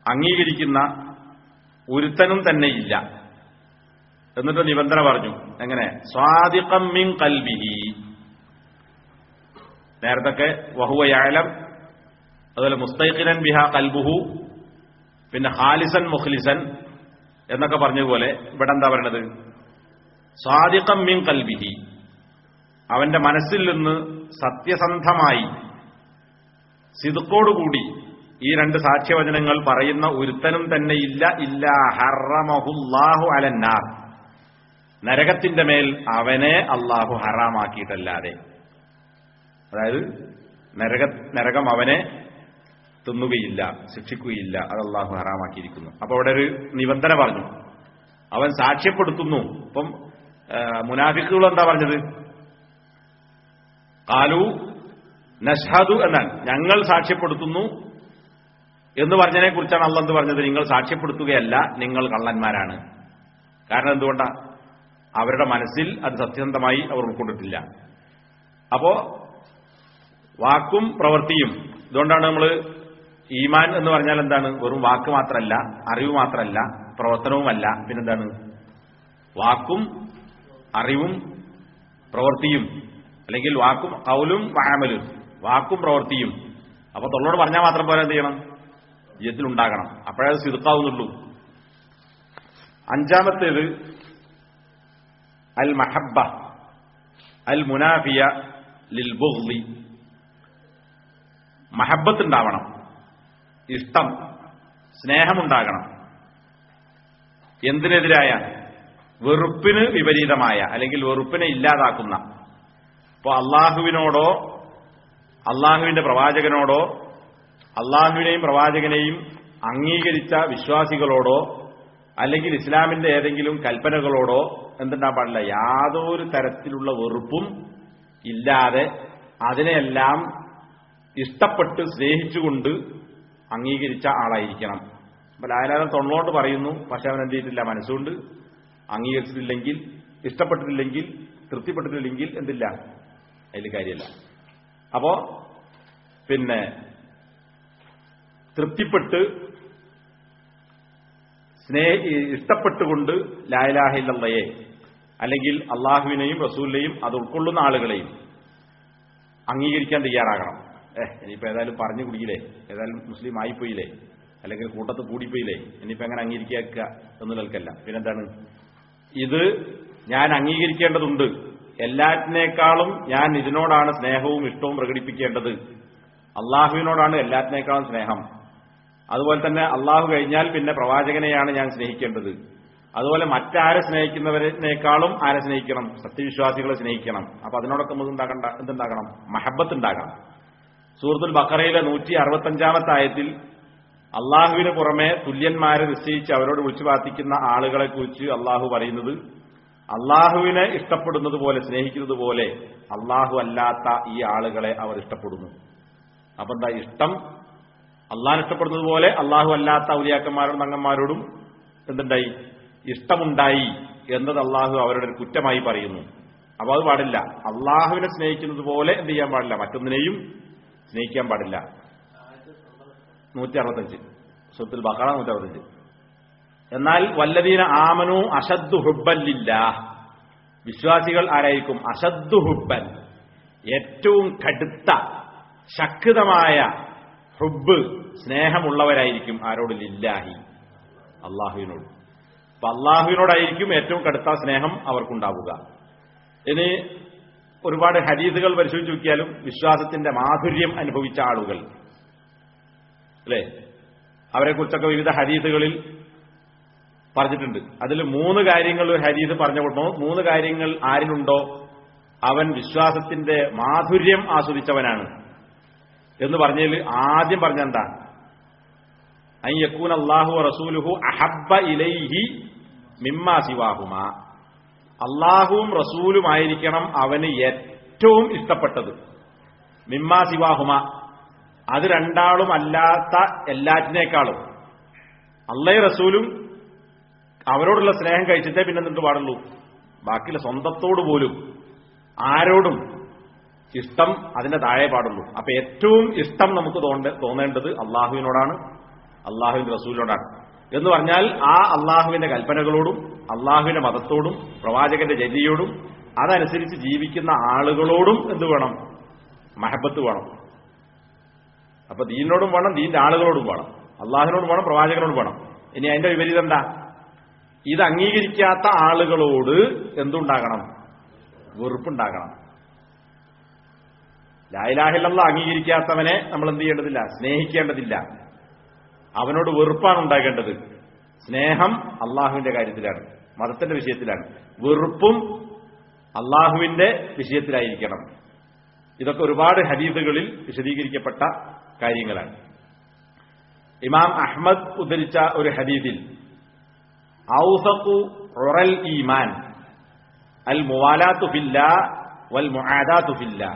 അംഗീകരിക്കുന്ന ഒരുത്തനും തന്നെയില്ല. എന്നിട്ട് നിബന്ധന പറഞ്ഞു. എങ്ങനെ? സ്വാദിഖം മിൻ ഖൽബിഹി. നേരത്തൊക്കെ വഹുവ യഅലം, അതുപോലെ മുസ്തൈഖിനൻ ബിഹാ ഖൽബുഹു, പിന്നെ ഖാലിസൻ മുഖ്ലിസൻ എന്നൊക്കെ പറഞ്ഞതുപോലെ ഇവിടെ എന്താ പറയണത്? സ്വാദിഖം മിൻ ഖൽബിഹി, അവന്റെ മനസ്സിൽ നിന്ന് സത്യസന്ധമായി സിദ്ഖോടുകൂടി ഈ രണ്ട് സാക്ഷ്യവചനങ്ങൾ പറയുന്ന ഒരുത്തനും തന്നെയില്ല. ഇല്ലാ ഹറമഹുല്ലാഹു അലന്നാർ, നരകത്തിന്റെ മേൽ അവനെ അള്ളാഹു ഹറാമാക്കിയിട്ടല്ലാതെ. അതായത് നരക നരകം അവനെ തിന്നുകയില്ല, ശിക്ഷിക്കുകയില്ല, അത് അള്ളാഹു ഹറാമാക്കിയിരിക്കുന്നു. അപ്പൊ അവിടെ ഒരു നിബന്ധന പറഞ്ഞു, അവൻ സാക്ഷ്യപ്പെടുത്തുന്നു. ഇപ്പം മുനാഫിക്കുകൾ എന്താ പറഞ്ഞത്? ഖാലു നഷ്ഹദു എന്നാണ്, ഞങ്ങൾ സാക്ഷ്യപ്പെടുത്തുന്നു എന്ന് പറഞ്ഞതിനെ കുറിച്ചാണ് അള്ളാഹ് എന്ത് പറഞ്ഞത്? നിങ്ങൾ സാക്ഷ്യപ്പെടുത്തുകയല്ല, നിങ്ങൾ കള്ളന്മാരാണ്. കാരണം എന്തുകൊണ്ടാ? അവരുടെ മനസ്സിൽ അത് സത്യസന്ധമായി അവർ ഉൾക്കൊണ്ടിട്ടില്ല. അപ്പോ വാക്കും പ്രവൃത്തിയും, ഇതുകൊണ്ടാണ് നമ്മൾ ഈമാൻ എന്ന് പറഞ്ഞാൽ എന്താണ്? വെറും വാക്ക് മാത്രമല്ല, അറിവ് മാത്രമല്ല, പ്രവർത്തനവുമല്ല, പിന്നെന്താണ്? വാക്കും അറിവും പ്രവൃത്തിയും, അല്ലെങ്കിൽ വാക്കും ഖൗലും വഅമലും, വാക്കും പ്രവൃത്തിയും. അപ്പൊ തൊള്ളോട് പറഞ്ഞാൽ മാത്രം പോലെ എന്ത് ചെയ്യണം? ജീവിതത്തിൽ ഉണ്ടാകണം. അപ്പോഴേ അത് സിദ്ഖാവുന്നുള്ളൂ. അഞ്ചാമത്തേത് അൽ മഹബ്ബ അൽ മുനാഫിയ ലിൽ ബുഗ്ളി. മഹബ്ബത്ത് ഉണ്ടാവണം, ഇഷ്ടം, സ്നേഹമുണ്ടാകണം. എന്തിനെതിരായ? വെറുപ്പിന് വിപരീതമായ, അല്ലെങ്കിൽ വെറുപ്പിനെ ഇല്ലാതാക്കുന്ന. ഇപ്പോ അള്ളാഹുവിനോടോ അള്ളാഹുവിന്റെ പ്രവാചകനോടോ അള്ളാഹുവിനെയും പ്രവാചകനെയും അംഗീകരിച്ച വിശ്വാസികളോടോ അല്ലെങ്കിൽ ഇസ്ലാമിന്റെ ഏതെങ്കിലും കൽപ്പനകളോടോ എന്തുണ്ടാ പാടില്ല? യാതൊരു തരത്തിലുള്ള വെറുപ്പും ഇല്ലാതെ അതിനെയെല്ലാം ഇഷ്ടപ്പെട്ട് സ്നേഹിച്ചുകൊണ്ട് അംഗീകരിച്ച ആളായിരിക്കണം. അപ്പൊ ലായലാലം തൊള്ളോണ്ട് പറയുന്നു, പക്ഷെ അവൻ എന്ത് ചെയ്തിട്ടില്ല? മനസ്സുകൊണ്ട് അംഗീകരിച്ചിട്ടില്ലെങ്കിൽ, ഇഷ്ടപ്പെട്ടിട്ടില്ലെങ്കിൽ, തൃപ്തിപ്പെട്ടിട്ടില്ലെങ്കിൽ എന്തില്ല? അതിൽ കാര്യമില്ല. അപ്പോ പിന്നെ തൃപ്തിപ്പെട്ട് സ്നേഹ ഇഷ്ടപ്പെട്ടുകൊണ്ട് ലാ ഇലാഹ ഇല്ലല്ലാഹയെ അല്ലെങ്കിൽ അള്ളാഹുവിനെയും റസൂലിനെയും അത് ഉൾക്കൊള്ളുന്ന ആളുകളെയും അംഗീകരിക്കാൻ തയ്യാറാകണം. ഏഹ് ഇനിയിപ്പോ ഏതായാലും പറഞ്ഞു കുടിയില്ലേ, ഏതായാലും മുസ്ലിം ആയിപ്പോയില്ലേ, അല്ലെങ്കിൽ കൂട്ടത്ത് കൂടിപ്പോയില്ലേ, ഇനിയിപ്പോ എങ്ങനെ അംഗീകരിക്കുക എന്നുള്ളവർക്കല്ല. പിന്നെന്താണ്? ഇത് ഞാൻ അംഗീകരിക്കേണ്ടതുണ്ട്. എല്ലാറ്റിനേക്കാളും ഞാൻ ഇതിനോടാണ് സ്നേഹവും ഇഷ്ടവും പ്രകടിപ്പിക്കേണ്ടത്. അള്ളാഹുവിനോടാണ് എല്ലാറ്റിനേക്കാളും സ്നേഹം. അതുപോലെ തന്നെ അള്ളാഹു കഴിഞ്ഞാൽ പിന്നെ പ്രവാചകനെയാണ് ഞാൻ സ്നേഹിക്കേണ്ടത്. അതുപോലെ മറ്റാരെ സ്നേഹിക്കുന്നവരെക്കാളും ആരെ സ്നേഹിക്കണം? സത്യവിശ്വാസികളെ സ്നേഹിക്കണം. അപ്പൊ അതിനോടൊക്കെ നമുക്ക് ഉണ്ടാകണ്ട എന്തുണ്ടാകണം? മഹബത്ത് ഉണ്ടാകണം. സൂറത്തുൽ ബഖറയിലെ നൂറ്റി അറുപത്തഞ്ചാമത്തെ ആയത്തിൽ അള്ളാഹുവിന് പുറമെ തുല്യന്മാരെ നിശ്ചയിച്ച് അവരോട് വിളിച്ചു പ്രാർത്ഥിക്കുന്ന ആളുകളെ കുറിച്ച് അള്ളാഹു പറയുന്നത്, അള്ളാഹുവിനെ ഇഷ്ടപ്പെടുന്നത് പോലെ, സ്നേഹിക്കുന്നത് പോലെ അള്ളാഹു അല്ലാത്ത ഈ ആളുകളെ അവർ ഇഷ്ടപ്പെടുന്നു. അപ്പൊ എന്താ? ഇഷ്ടം അള്ളാഹ് ഇഷ്ടപ്പെടുന്നത് പോലെ അള്ളാഹു അല്ലാത്ത ഔലിയാക്കന്മാരോടും തങ്ങന്മാരോടും എന്തുണ്ടായി? ഇഷ്ടമുണ്ടായി എന്നത് അള്ളാഹു അവരുടെ ഒരു കുറ്റമായി പറയുന്നു. അപ്പൊ അത് പാടില്ല. അള്ളാഹുവിനെ സ്നേഹിക്കുന്നത് പോലെ എന്ത് ചെയ്യാൻ പാടില്ല? മറ്റൊന്നിനെയും സ്നേഹിക്കാൻ പാടില്ല. നൂറ്റി അറുപത്തഞ്ച് സൂറത്തുൽ ബഖറ നൂറ്റി അറുപത്തഞ്ച്. എന്നാൽ വല്ലദീന ആമനു അശദ്ദു ഹുബ്ബൻ ലില്ലാഹ്, വിശ്വാസികൾ ആരായിരിക്കും? അശദ്ദു ഹുബ്ബൻ, ഏറ്റവും കടുത്ത ശക്തമായ ഹുബ്ബ്, സ്നേഹമുള്ളവരായിരിക്കും. ആരോട്? ലില്ലാഹി, അള്ളാഹുവിനോട്. അപ്പൊ അള്ളാഹുവിനോടായിരിക്കും ഏറ്റവും കടുത്ത സ്നേഹം അവർക്കുണ്ടാവുക. ഇനി ഒരുപാട് ഹദീസുകൾ പരിശോധിച്ച് നോക്കിയാലും വിശ്വാസത്തിന്റെ മാധുര്യം അനുഭവിച്ച ആളുകൾ അല്ലേ, അവരെക്കുറിച്ചൊക്കെ വിവിധ ഹദീസുകളിൽ പറഞ്ഞിട്ടുണ്ട്. അതിൽ മൂന്ന് കാര്യങ്ങൾ ഒരു ഹദീസ് പറഞ്ഞു കൊടുക്കുന്നു. മൂന്ന് കാര്യങ്ങൾ ആരിലുണ്ടോ അവൻ വിശ്വാസത്തിന്റെ മാധുര്യം ആസ്വദിച്ചവനാണ് എന്ന് പറഞ്ഞതിൽ ആദ്യം പറഞ്ഞെന്താ? അൻ യകൂന അല്ലാഹു വറസൂലുഹു അഹബ്ബ ഇലൈഹി മിമ്മാ സിവാഹുമാ, അള്ളാഹുവും റസൂലുമായിരിക്കണം അവന് ഏറ്റവും ഇഷ്ടപ്പെട്ടത്. മിമ്മാ സിവാഹുമ, അത് രണ്ടാളും അല്ലാത്ത എല്ലാറ്റിനേക്കാളും. അള്ളയും റസൂലും അവരോടുള്ള സ്നേഹം കഴിച്ചിട്ടേ പിന്നെ എന്ത് പാടുള്ളൂ? ബാക്കിയുള്ള സ്വന്തത്തോട് പോലും ആരോടും ഇഷ്ടം അതിന്റെ താഴെ പാടുള്ളൂ. അപ്പൊ ഏറ്റവും ഇഷ്ടം നമുക്ക് തോന്നേണ്ടത് അള്ളാഹുവിനോടാണ്, അള്ളാഹുവിന്റെ റസൂലിനോടാണ് എന്ന് പറഞ്ഞാൽ ആ അള്ളാഹുവിന്റെ കൽപ്പനകളോടും അള്ളാഹുവിന്റെ മതത്തോടും പ്രവാചകന്റെ ചര്യയോടും അതനുസരിച്ച് ജീവിക്കുന്ന ആളുകളോടും എന്ത് വേണം? മഹബത്ത് വേണം. അപ്പൊ ദീനിനോടും വേണം, ദീന്റെ ആളുകളോടും വേണം, അള്ളാഹിനോടും വേണം, പ്രവാചകനോടും വേണം. ഇനി അതിന്റെ വിപരീതം എന്താ? ഇത് അംഗീകരിക്കാത്ത ആളുകളോട് എന്തുണ്ടാകണം? വെറുപ്പുണ്ടാകണം. ലാ ഇലാഹ ഇല്ലല്ലാഹ് അംഗീകരിക്കാത്തവനെ നമ്മൾ എന്ത് ചെയ്യേണ്ടതില്ല? സ്നേഹിക്കേണ്ടതില്ല. അവനോട് വെറുപ്പാണ് ഉണ്ടാകേണ്ടത്. സ്നേഹം അള്ളാഹുവിന്റെ കാര്യത്തിലാണ്, മതത്തിന്റെ വിഷയത്തിലാണ്. വെറുപ്പും അള്ളാഹുവിന്റെ വിഷയത്തിലായിരിക്കണം. ഇതൊക്കെ ഒരുപാട് ഹദീസുകളിൽ വിശദീകരിക്കപ്പെട്ട കാര്യങ്ങളാണ്. ഇമാം അഹ്മദ് ഉദ്ധരിച്ച ഒരു ഹദീസിൽ ഔസഖു ഉറൽ ഈമാൻ അൽ മുവാലാത്തു ഫില്ലാ വൽ മുആദാത്തു ഫില്ലാ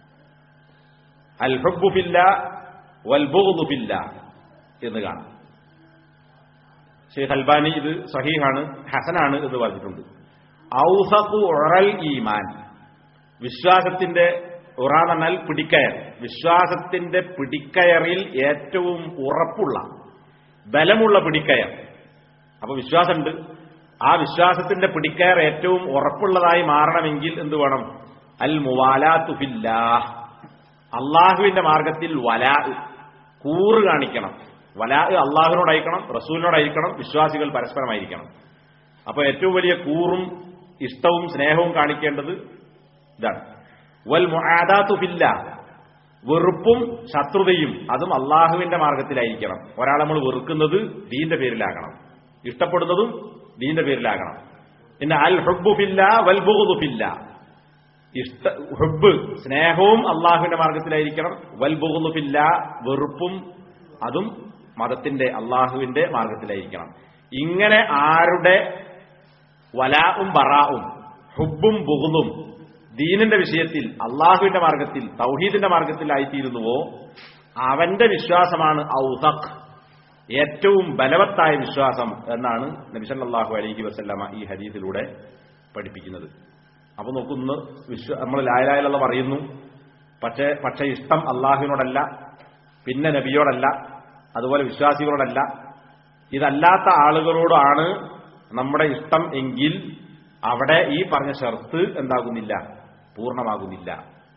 അൽ ഹുബ്ബു ഫില്ലാ വൽ ബുഗ്ദു ഫില്ലാ എന്ന് കാണാം. ഷെയ്ഖ് അൽബാനി ഇത് സഹീഹാണ്, ഹസനാണ് എന്ന് പറഞ്ഞിട്ടുണ്ട്. ഔസഖു ഉറൽ ഈമാൻ, വിശ്വാസത്തിന്റെ ഉറ എന്ന് പറഞ്ഞാൽ പിടിക്കയർ, വിശ്വാസത്തിന്റെ പിടിക്കയറിൽ ഏറ്റവും ഉറപ്പുള്ള ബലമുള്ള പിടിക്കയർ. അപ്പൊ വിശ്വാസമുണ്ട്, ആ വിശ്വാസത്തിന്റെ പിടിക്കയർ ഏറ്റവും ഉറപ്പുള്ളതായി മാറണമെങ്കിൽ എന്ത് വേണം? അൽ മുവാലാത്തു ഫില്ലാഹ്, അള്ളാഹുവിന്റെ മാർഗത്തിൽ വലാ, കൂറ് കാണിക്കണം. വലാ അള്ളാഹുവിനോടായിരിക്കണം, റസൂലിനോടായിരിക്കണം, വിശ്വാസികൾ പരസ്പരമായിരിക്കണം. അപ്പൊ ഏറ്റവും വലിയ കൂറും ഇഷ്ടവും സ്നേഹവും കാണിക്കേണ്ടത് ഇതാണ്. വൽ മുആദാത്തു ഫില്ലാഹ്, വെറുപ്പും ശത്രുതയും അതും അള്ളാഹുവിന്റെ മാർഗത്തിലായിരിക്കണം. ഒരാളെ നമ്മൾ വെറുക്കുന്നത് ദീന്റെ പേരിലാകണം, ഇഷ്ടപ്പെടുന്നതും ദീന്റെ പേരിലാകണം. പിന്നെ അൽ ഹുബ്ബു ഫില്ലാ വൽ ബുഗ്ദു ഫില്ലാ, ഇഷ്ട ഹുബ്ബ് സ്നേഹവും അള്ളാഹുവിന്റെ മാർഗത്തിലായിരിക്കണം. വൽ ബുഗ്ദു ഫില്ലാ, വെറുപ്പും അതും മതത്തിന്റെ അള്ളാഹുവിന്റെ മാർഗത്തിലായിരിക്കണം. ഇങ്ങനെ ആരുടെ വലാഉം ബറാഉം ഹുബ്ബും ബുഗ്ദും ദീനിന്റെ വിഷയത്തിൽ അള്ളാഹുവിന്റെ മാർഗത്തിൽ തൗഹീദിന്റെ മാർഗത്തിലായിത്തീരുന്നുവോ അവന്റെ വിശ്വാസമാണ് ഔസഖ്, ഏറ്റവും ബലവത്തായ വിശ്വാസം എന്നാണ് നബി സല്ലല്ലാഹു അലൈഹി വസല്ലമ ഈ ഹദീസിലൂടെ പഠിപ്പിക്കുന്നത്. അപ്പൊ നോക്കുന്നു, വിശ്വ നമ്മൾ ലാ ഇലാഹ ഇല്ലല്ലാഹ് പറയുന്നു, പക്ഷേ പക്ഷേ ഇഷ്ടം അള്ളാഹുവിനോടല്ല, പിന്നെ നബിയോടല്ല, അതുപോലെ വിശ്വാസികളോടല്ല, ഇതല്ലാത്ത ആളുകളോടാണ് നമ്മുടെ ഇഷ്ടം എങ്കിൽ അവിടെ ഈ പറഞ്ഞ ഷർത്ത് എന്താകുന്നില്ല? പൂർണ്ണമാകുന്നില്ല.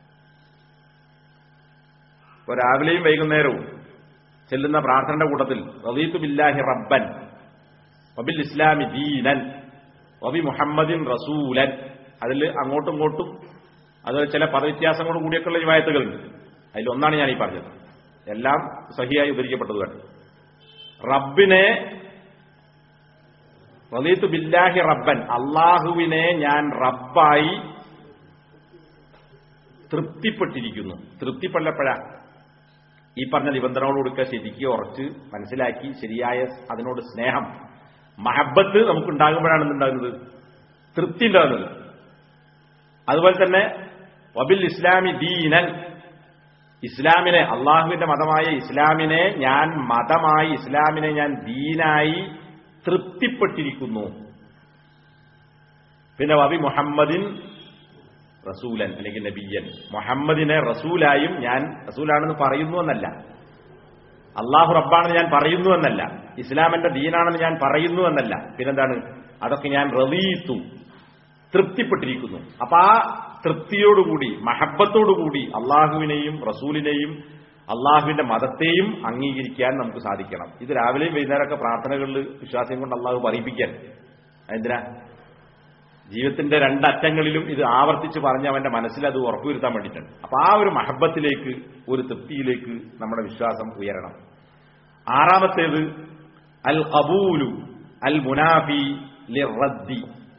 ഇപ്പൊ രാവിലെയും വൈകുന്നേരവും ചെല്ലുന്ന പ്രാർത്ഥനയുടെ കൂട്ടത്തിൽ റളീതു ബില്ലാഹി റബ്ബൻ വബിൽ ഇസ്ലാമി ദീനൻ വബി മുഹമ്മദിൻ റസൂലൻ, അതിൽ അങ്ങോട്ടും ഇങ്ങോട്ടും അത് ചില പദവ്യത്യാസങ്ങളോട് കൂടിയൊക്കെയുള്ള റിവായത്തുകളുണ്ട്. അതിലൊന്നാണ് ഞാൻ ഈ പറഞ്ഞത്. എല്ലാം സഹിയായി ഉദ്ധരിക്കപ്പെട്ടതാണ്. റബ്ബിനെ റളീതു ബില്ലാഹി റബ്ബൻ, അള്ളാഹുവിനെ ഞാൻ റബ്ബായി തൃപ്തിപ്പെട്ടിരിക്കുന്നു. തൃപ്തിപ്പെടപ്പോഴാ ഈ പറഞ്ഞ നിബന്ധനകളോടൊക്കെ ശരിക്കും ഉറച്ച് മനസ്സിലാക്കി ശരിയായ അതിനോട് സ്നേഹം മഹബത്ത് നമുക്കുണ്ടാകുമ്പോഴാണ് എന്തുണ്ടാകുന്നത്? തൃപ്തി ഉണ്ടാകുന്നത്. അതുപോലെ തന്നെ വബിൽ ഇസ്ലാമി ദീനൻ, ഇസ്ലാമിനെ അള്ളാഹുവിന്റെ മതമായ ഇസ്ലാമിനെ ഞാൻ മതമായി, ഇസ്ലാമിനെ ഞാൻ ദീനായി തൃപ്തിപ്പെട്ടിരിക്കുന്നു. പിന്നെ വബി മുഹമ്മദിൻ റസൂലൻ അല്ലെങ്കിൽ നബിയൻ, മുഹമ്മദിനെ റസൂലായും ഞാൻ റസൂലാണെന്ന് പറയുന്നു എന്നല്ല, അള്ളാഹു റബ്ബാണെന്ന് ഞാൻ പറയുന്നു എന്നല്ല, ഇസ്ലാമിന്റെ ദീനാണെന്ന് ഞാൻ പറയുന്നു എന്നല്ല, പിന്നെന്താണ്? അതൊക്കെ ഞാൻ റളീതു തൃപ്തിപ്പെട്ടിരിക്കുന്നു. അപ്പൊ ആ തൃപ്തിയോടുകൂടി മഹബത്തോടുകൂടി അള്ളാഹുവിനെയും റസൂലിനെയും അള്ളാഹുവിന്റെ മതത്തെയും അംഗീകരിക്കാൻ നമുക്ക് സാധിക്കണം. ഇത് രാവിലെയും വൈകുന്നേരമൊക്കെ പ്രാർത്ഥനകളിൽ വിശ്വാസം കൊണ്ട് അള്ളാഹു പറയിപ്പിക്കാൻ. എന്തിനാ? ജീവിതത്തിന്റെ രണ്ടറ്റങ്ങളിലും ഇത് ആവർത്തിച്ച് പറഞ്ഞ് അവന്റെ മനസ്സിൽ അത് ഉറപ്പുവരുത്താൻ വേണ്ടിയിട്ടാണ്. അപ്പൊ ആ ഒരു മഹബത്തിലേക്ക്, ഒരു തൃപ്തിയിലേക്ക് നമ്മുടെ വിശ്വാസം ഉയരണം. ആറാമത്തേത് അൽ ഖബൂലു അൽ മുനാഫി ലിറദ്ദി,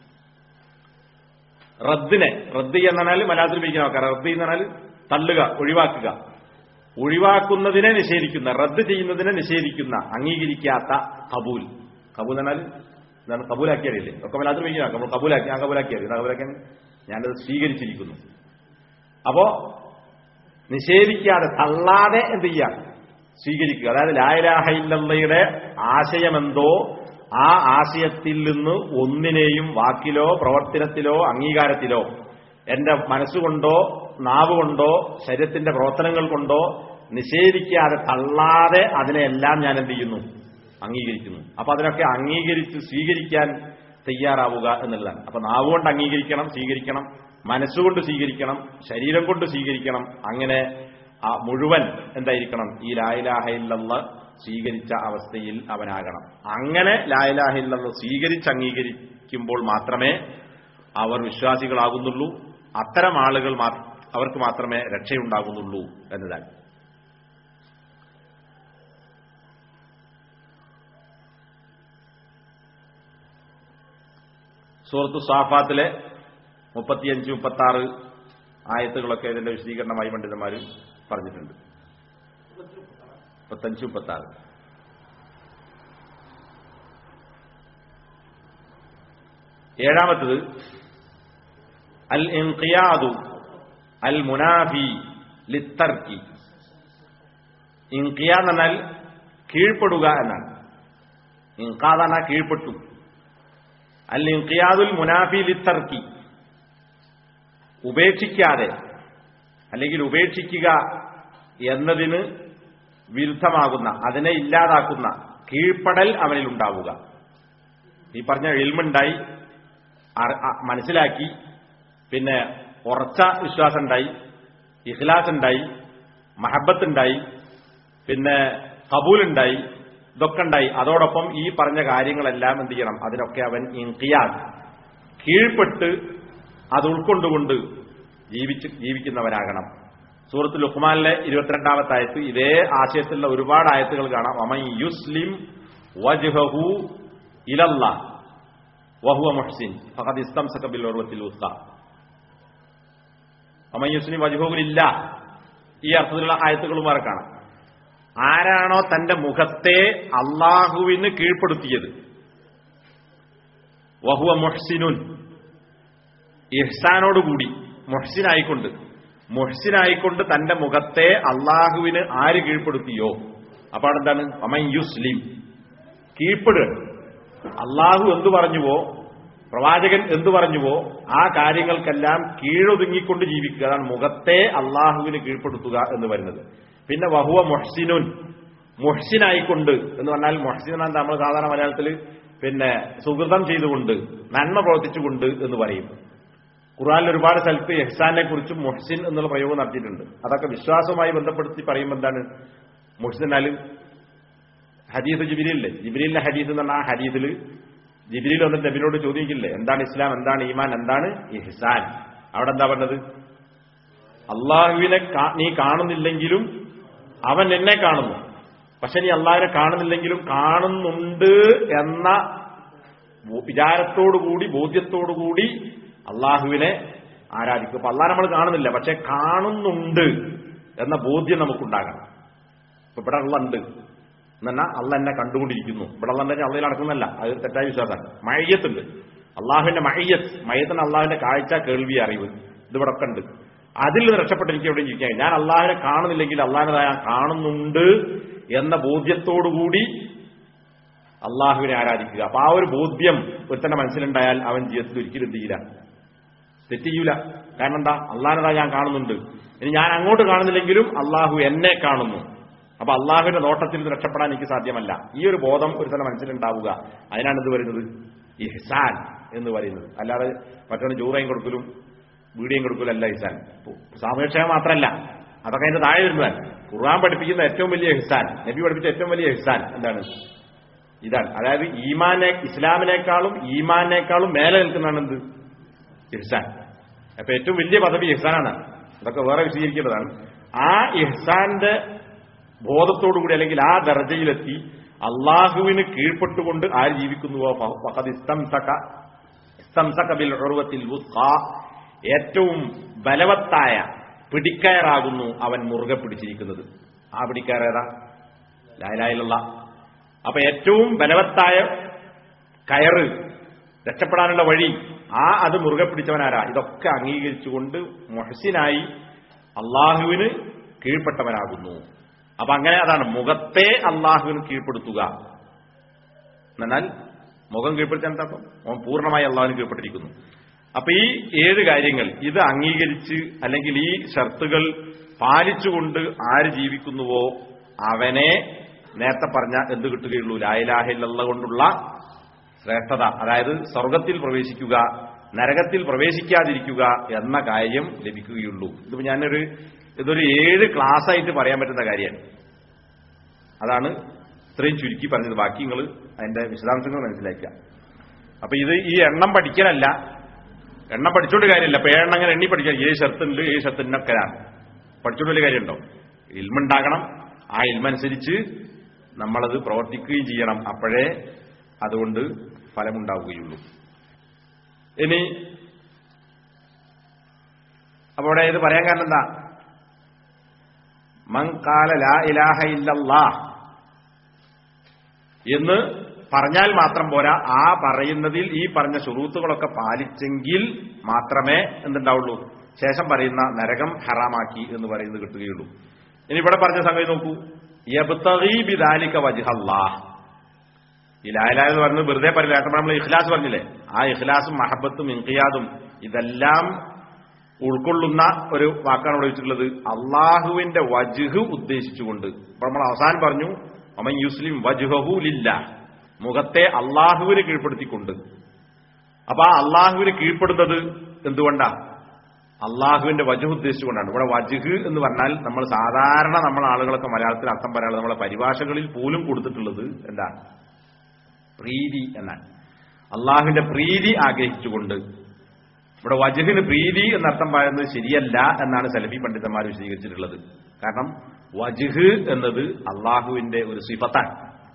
റദ്ദിനെ, റദ്ദ് എന്നാൽ മലയാളത്തിൽ ഉപയോഗിക്കുന്ന നോക്കാം. റദ്ദ് എന്ന് പറഞ്ഞാൽ തള്ളുക, ഒഴിവാക്കുക. ഒഴിവാക്കുന്നതിനെ നിഷേധിക്കുന്ന, റദ്ദ് ചെയ്യുന്നതിനെ നിഷേധിക്കുന്ന, അംഗീകരിക്കാത്ത കബൂൽ. കബൂൽ എന്നാൽ എന്താണ്? കബൂലാക്കിയറിയില്ലേ? ഒക്കെ മലയാളത്തിൽ ഉപയോഗിക്കുന്ന നമ്മൾ കബൂലാക്കി, ഞാൻ കബൂലാക്കിയറി, കബൂലാക്കിയാൽ ഞാനത് സ്വീകരിച്ചിരിക്കുന്നു. അപ്പോ നിഷേധിക്കാതെ, തള്ളാതെ എന്ത് ചെയ്യാം? സ്വീകരിക്കുക. അതായത് ലാ ഇലാഹ ഇല്ലല്ലാഹയുടെ ആശയമെന്തോ ആ ആശയത്തിൽ നിന്ന് ഒന്നിനെയും വാക്കിലോ പ്രവർത്തനത്തിലോ അംഗീകാരത്തിലോ എന്റെ മനസ്സുകൊണ്ടോ നാവുകൊണ്ടോ ശരീരത്തിന്റെ പ്രവർത്തനങ്ങൾ കൊണ്ടോ നിഷേധിക്കാതെ, തള്ളാതെ അതിനെല്ലാം ഞാൻ എന്ത് ചെയ്യുന്നു? അംഗീകരിക്കുന്നു. അപ്പൊ അതിനൊക്കെ അംഗീകരിച്ച് സ്വീകരിക്കാൻ തയ്യാറാവുക എന്നുള്ളതാണ്. അപ്പൊ നാവുകൊണ്ട് അംഗീകരിക്കണം, സ്വീകരിക്കണം, മനസ്സുകൊണ്ട് സ്വീകരിക്കണം, ശരീരം കൊണ്ട് സ്വീകരിക്കണം. അങ്ങനെ ആ മുഴുവൻ എന്തായിരിക്കണം? ഈ ലാ ഇലാഹ ഇല്ലല്ലാഹ് സ്വീകരിച്ച അവസ്ഥയിൽ അവനാകണം. അങ്ങനെ ലാ ഇലാഹ ഇല്ലല്ലാഹ് സ്വീകരിച്ച് അംഗീകരിക്കുമ്പോൾ മാത്രമേ അവർ വിശ്വാസികളാകുന്നുള്ളൂ. അത്തരം ആളുകൾ അവർക്ക് മാത്രമേ രക്ഷയുണ്ടാകുന്നുള്ളൂ എന്നതാണ്. സൂറത്തു സാഫാത്തിലെ മുപ്പത്തിയഞ്ച് മുപ്പത്തി ആറ് ആയത്തുകളൊക്കെ ഇതിന്റെ വിശദീകരണമായി പണ്ഡിതന്മാർ പറഞ്ഞിട്ടുണ്ട്. മുപ്പത്തഞ്ച് മുപ്പത്തി ആറ് ഏഴാമത്തത് അൽ ഇൻഖിയാദു അൽ മുനാഫി ലിത്തർക്കി. ഇൻഖിയാദ് എന്നാൽ കീഴ്പ്പെടുക എന്നാണ്. ഇൻഖാദ് എന്നാൽ കീഴ്പ്പെട്ടു. അൽ ഇൻഖിയാദുൽ മുനാഫി ലിത്തർക്കി, ഉപേക്ഷിക്കാതെ അല്ലെങ്കിൽ ഉപേക്ഷിക്കുക എന്നതിന് വിരുദ്ധമാകുന്ന, അതിനെ ഇല്ലാതാക്കുന്ന കീഴ്പ്പെടൽ അവനിൽ ഉണ്ടാവുക. ഈ പറഞ്ഞ ഇൽമുണ്ടായി, മനസ്സിലാക്കി, പിന്നെ ഉറച്ച വിശ്വാസം ഉണ്ടായി, ഇഖ്ലാസ് ഉണ്ടായി, മഹബത്ത് ഉണ്ടായി, പിന്നെ ഖബൂലുണ്ടായി, ഇതൊക്കെ ഉണ്ടായി. അതോടൊപ്പം ഈ പറഞ്ഞ കാര്യങ്ങളെല്ലാം എന്ത് ചെയ്യണം? അതിനൊക്കെ അവൻ ഇൻഖിയാദ്, കീഴ്പ്പെട്ട് അത് ഉൾക്കൊണ്ടുകൊണ്ട് ജീവിച്ച് ജീവിക്കുന്നവനാകണം. സൂറത്ത് ലുഖ്മാനിലെ ഇരുപത്തിരണ്ടാമത്തെ ആയത്ത് ഇതേ ആശയത്തിലുള്ള ഒരുപാട് ആയത്തുകൾ കാണാം. വമൻ യുസ്ലിം വജ്ഹഹു ഇലല്ലാഹ് വഹുവ മുഹ്സിൻ ഫഖദ് ഇസ്തംസക ബിൽ ഉർവത്തിൽ വുസ്ഖ. വമൻ യുസ്ലിം വജ്ഹഹു ലില്ലാഹ്, ഈ അർത്ഥത്തിലുള്ള ആയത്തുകളും വേറെ കാണാം. ആരാണോ തന്റെ മുഖത്തെ അള്ളാഹുവിന് കീഴ്പ്പെടുത്തിയത്, വഹുവ മുഹ്സിനുൻ, ഇഹ്സാനോടുകൂടി മുഹ്സിനായിക്കൊണ്ട് മുഹ്സിനായിക്കൊണ്ട് തന്റെ മുഖത്തെ അള്ളാഹുവിന് ആര് കീഴ്പ്പെടുത്തിയോ, അപ്പൊ അതെന്താണ്? വമൻ യുസ്ലിം, കീഴ്പ്പെടുക. അള്ളാഹു എന്തു പറഞ്ഞുവോ, പ്രവാചകൻ എന്തു പറഞ്ഞുവോ ആ കാര്യങ്ങൾക്കെല്ലാം കീഴൊതുങ്ങിക്കൊണ്ട് ജീവിക്കുക. അതാണ് മുഖത്തെ അള്ളാഹുവിന് കീഴ്പ്പെടുത്തുക എന്ന് പറയുന്നത്. പിന്നെ വഹുവ മുഹ്സിനുൻ, മുഹ്സിനായിക്കൊണ്ട് എന്ന് പറഞ്ഞാൽ മുഹ്സിൻ എന്നാൽ നമ്മൾ സാധാരണ മലയാളത്തിൽ പിന്നെ സുഹൃതം ചെയ്തുകൊണ്ട്, നന്മ പ്രവർത്തിച്ചുകൊണ്ട് എന്ന് പറയും. ഖുർആനിൽ ഒരുപാട് സ്ഥലത്ത് ഇഹ്സാനെ കുറിച്ചും മുഹ്സിൻ എന്നുള്ള പ്രയോഗം നടത്തിയിട്ടുണ്ട്. അതൊക്കെ വിശ്വാസവുമായി ബന്ധപ്പെടുത്തി പറയുമ്പോൾ എന്താണ് മുഹ്സിൻ? എന്നാൽ ഹദീസ് ജിബ്രീലില്ലേ, ജിബ്രീലിന്റെ ഹദീസ് എന്ന് പറഞ്ഞാൽ ആ ഹദീസിൽ ജിബ്രീൽ വന്നിട്ട് നബിയോട് ചോദിക്കില്ലേ, എന്താണ് ഇസ്ലാം, എന്താണ് ഈമാൻ, എന്താണ് ഇഹ്സാൻ? അവിടെ എന്താ പറഞ്ഞത്? അള്ളാഹുവിനെ നീ കാണുന്നില്ലെങ്കിലും അവൻ എന്നെ കാണുന്നു. പക്ഷെ നീ അള്ളാഹിനെ കാണുന്നില്ലെങ്കിലും കാണുന്നുണ്ട് എന്ന വിചാരത്തോടുകൂടി, ബോധ്യത്തോടുകൂടി അള്ളാഹുവിനെ ആരാധിക്കും. അപ്പൊ അള്ളാഹ് നമ്മൾ കാണുന്നില്ല, പക്ഷെ കാണുന്നുണ്ട് എന്ന ബോധ്യം നമുക്കുണ്ടാകണം. ഇപ്പൊ ഇവിടെ ഉള്ള ഉണ്ട് എന്നാ അള്ള എന്നെ കണ്ടുകൊണ്ടിരിക്കുന്നു. ഇവിടെ ഉള്ള അള്ളയിൽ നടക്കുന്നല്ല, അത് തെറ്റായ വിശ്വാസമാണ്. മയ്യത്തുണ്ട്, അള്ളാഹുവിന്റെ മയ്യത്ത്, മയ്യത്തിന് അള്ളാഹുവിന്റെ കാഴ്ച, കേൾവി, അറിവ്, ഇതിവിടെ ഒക്കെ ഉണ്ട്. അതിൽ നിന്ന് രക്ഷപ്പെട്ട് എനിക്ക് എവിടെയും ജീവിക്കാൻ. ഞാൻ അള്ളാഹിനെ കാണുന്നില്ലെങ്കിൽ അള്ളാഹിനെ ഞാൻ കാണുന്നുണ്ട് എന്ന ബോധ്യത്തോടുകൂടി അള്ളാഹുവിനെ ആരാധിക്കുക. അപ്പൊ ആ ഒരു ബോധ്യം ഒരുത്തന്റെ മനസ്സിലുണ്ടായാൽ അവൻ ജീവിതത്തിൽ ഒരിക്കലും എന്ത് ചെയ്യില്ല, തെറ്റിയൂല. കാരണം എന്താ? അള്ളാഹിനെ ഞാൻ കാണുന്നുണ്ട്, ഇനി ഞാൻ അങ്ങോട്ട് കാണുന്നില്ലെങ്കിലും അള്ളാഹു എന്നെ കാണുന്നു. അപ്പൊ അള്ളാഹുവിന്റെ നോട്ടത്തിൽ നിന്ന് രക്ഷപ്പെടാൻ എനിക്ക് സാധ്യമല്ല. ഈ ഒരു ബോധം ഒരുത്തന്റെ മനസ്സിലുണ്ടാവുക, അതിനാണ് ഇത് വരുന്നത് ഇഹ്സാൻ എന്ന് പറയുന്നത്. അല്ലാതെ മറ്റൊന്ന് ജൂറയും കൊടുക്കലും വീഡിയോയും കൊടുക്കലും അല്ല ഇഹ്സാൻ. സാമൂഹ്യക്ഷേമം മാത്രമല്ല, അതൊക്കെ അതിന്റെ താഴെ വരുന്നതാണ്. ഖുർആൻ പഠിപ്പിക്കുന്ന ഏറ്റവും വലിയ ഇഹ്സാൻ, നബി പഠിപ്പിച്ച ഏറ്റവും വലിയ ഇഹ്സാൻ എന്താണ്? ഇതാണ്. അതായത് ഈമാനെ, ഇസ്ലാമിനേക്കാളും ഈമാനേക്കാളും മേലെ നിൽക്കുന്നതാണ് എന്ത്? ഇഹ്സാൻ. അപ്പൊ ഏറ്റവും വലിയ പദവി ഇഹ്സാനാണ്. അതൊക്കെ വേറെ വിശദീകരിക്കേണ്ടതാണ്. ആ ഇഹ്സാന്റെ ബോധത്തോടുകൂടി അല്ലെങ്കിൽ ആ ദർജയിലെത്തി അള്ളാഹുവിന് കീഴ്പ്പെട്ടുകൊണ്ട് ആര് ജീവിക്കുന്നുവോ ഫഖദ് ഇസ്തംസക ഇസ്തംസക ബിൽ ഉർവത്തിൽ വുസ്ഖ, ഏറ്റവും ബലവത്തായ പിടിക്കയറാകുന്നു അവൻ മുറുകെ പിടിച്ചിരിക്കുന്നത്. ആ പിടിക്കയറേതാ? ലാ ഇലാഹ ഇല്ലല്ലാഹ്. അപ്പൊ ഏറ്റവും ബലവത്തായ കയറ്, രക്ഷപ്പെടാനുള്ള വഴി, ആ അത് മുറുകെ പിടിച്ചവനാരാ? ഇതൊക്കെ അംഗീകരിച്ചുകൊണ്ട് മുഹ്സിനായി അള്ളാഹുവിന് കീഴ്പ്പെട്ടവനാകുന്നു. അപ്പൊ അങ്ങനെ അതാണ് മുഖത്തെ അള്ളാഹുവിന് കീഴ്പ്പെടുത്തുക. എന്നാൽ മുഖം കീഴ്പ്പെടുത്താൻ എന്താ? അവൻ പൂർണ്ണമായി അള്ളാഹുവിന് കീഴ്പ്പെട്ടിരിക്കുന്നു. അപ്പൊ ഈ ഏഴ് കാര്യങ്ങൾ ഇത് അംഗീകരിച്ച് അല്ലെങ്കിൽ ഈ ഷർത്തുകൾ പാലിച്ചുകൊണ്ട് ആര് ജീവിക്കുന്നുവോ അവനെ നേരത്തെ പറഞ്ഞ എന്ത് കിട്ടുകയുള്ളൂ? ലാ ഇലാഹ ഇല്ലല്ലാഹ് കൊണ്ടുള്ള ശ്രേഷ്ഠത, അതായത് സ്വർഗത്തിൽ പ്രവേശിക്കുക, നരകത്തിൽ പ്രവേശിക്കാതിരിക്കുക എന്ന കാര്യം ലഭിക്കുകയുള്ളൂ. ഇതിപ്പോ ഞാനൊരു ഇതൊരു ഏഴ് ക്ലാസ് ആയിട്ട് പറയാൻ പറ്റുന്ന കാര്യമാണ്. അതാണ് ഇത്രയും ചുരുക്കി പറഞ്ഞത്. ബാക്കി നിങ്ങൾ അതിന്റെ വിശദാംശങ്ങൾ മനസ്സിലാക്കുക. അപ്പൊ ഇത് ഈ എണ്ണം പഠിക്കലല്ല, എണ്ണം പഠിച്ചോണ്ട് കാര്യമില്ല. അപ്പൊ ഏഴെണ്ണം അങ്ങനെ എണ്ണി പഠിക്കാൻ ഏഴ് ഷർത്തുണ്ട്, ഏഴ് ഷർത്തിനൊക്കെയാണ് പഠിച്ചോണ്ട് വലിയ കാര്യമുണ്ടോ? ഇൽമുണ്ടാകണം. ആ ഇൽമനുസരിച്ച് നമ്മളത് പ്രവർത്തിക്കുകയും ചെയ്യണം. അപ്പോഴേ അതുകൊണ്ട് ഫലമുണ്ടാവുകയുള്ളൂ. ഇനി അപ്പൊ ഇവിടെ ഇത് പറയാൻ കാരണം എന്താ? മൻ ഖാല ലാ ഇലാഹ ഇല്ലല്ലാഹ് എന്ന് പറഞ്ഞാൽ മാത്രം പോരാ, ആ പറയുന്നതിൽ ഈ പറഞ്ഞ ശുറൂത്തുകളൊക്കെ പാലിച്ചെങ്കിൽ മാത്രമേ എന്തുണ്ടാവുള്ളൂ? ശേഷം പറയുന്ന നരകം ഹറാമാക്കി എന്ന് പറയുന്നത് കിട്ടുകയുള്ളൂ. ഇനി ഇവിടെ പറഞ്ഞ സംഗതി നോക്കൂ. യബ്തഗി ബിദാലിക വജ്ഹല്ലാഹ്. ഈ ലാ ഇലാഹ എന്ന് പറഞ്ഞത് വെറുതെ പറയില്ല. കാരണം നമ്മൾ ഇഖ്ലാസ് പറഞ്ഞില്ലേ, ആ ഇഖ്ലാസും മഹബത്തും ഇൻഖിയാദും ഇതെല്ലാം ഉൾക്കൊള്ളുന്ന ഒരു വാക്കാണ് ഇവിടെ വെച്ചിട്ടുള്ളത്. അള്ളാഹുവിന്റെ വജ്ഹ് ഉദ്ദേശിച്ചുകൊണ്ട്. അപ്പോൾ നമ്മൾ അവസാനം പറഞ്ഞു അമൻ യുസ്ലിം വജ്ഹഹു ലില്ലാഹ്, മുഖത്തെ അള്ളാഹുവിന് കീഴ്പ്പെടുത്തിക്കൊണ്ട്. അപ്പൊ ആ അള്ളാഹുവിന് കീഴ്പ്പെടുന്നത് എന്തുകൊണ്ടാ? അള്ളാഹുവിന്റെ വജ്ഹ് ഉദ്ദേശിച്ചുകൊണ്ടാണ്. ഇവിടെ വജ്ഹ് എന്ന് പറഞ്ഞാൽ നമ്മൾ സാധാരണ നമ്മൾ ആളുകളൊക്കെ മലയാളത്തിൽ അർത്ഥം പറയാതെ നമ്മളെ പരിഭാഷകളിൽ പോലും കൊടുത്തിട്ടുള്ളത് എന്താ? പ്രീതി എന്നാണ്. അള്ളാഹുവിന്റെ പ്രീതി ആഗ്രഹിച്ചുകൊണ്ട്. ഇവിടെ വജ്ഹിന് പ്രീതി എന്നർത്ഥം പറയുന്നത് ശരിയല്ല എന്നാണ് സലഫി പണ്ഡിതന്മാർ വിശദീകരിച്ചിട്ടുള്ളത്. കാരണം വജ്ഹ് എന്നത് അള്ളാഹുവിന്റെ ഒരു സിഫത്താണ്.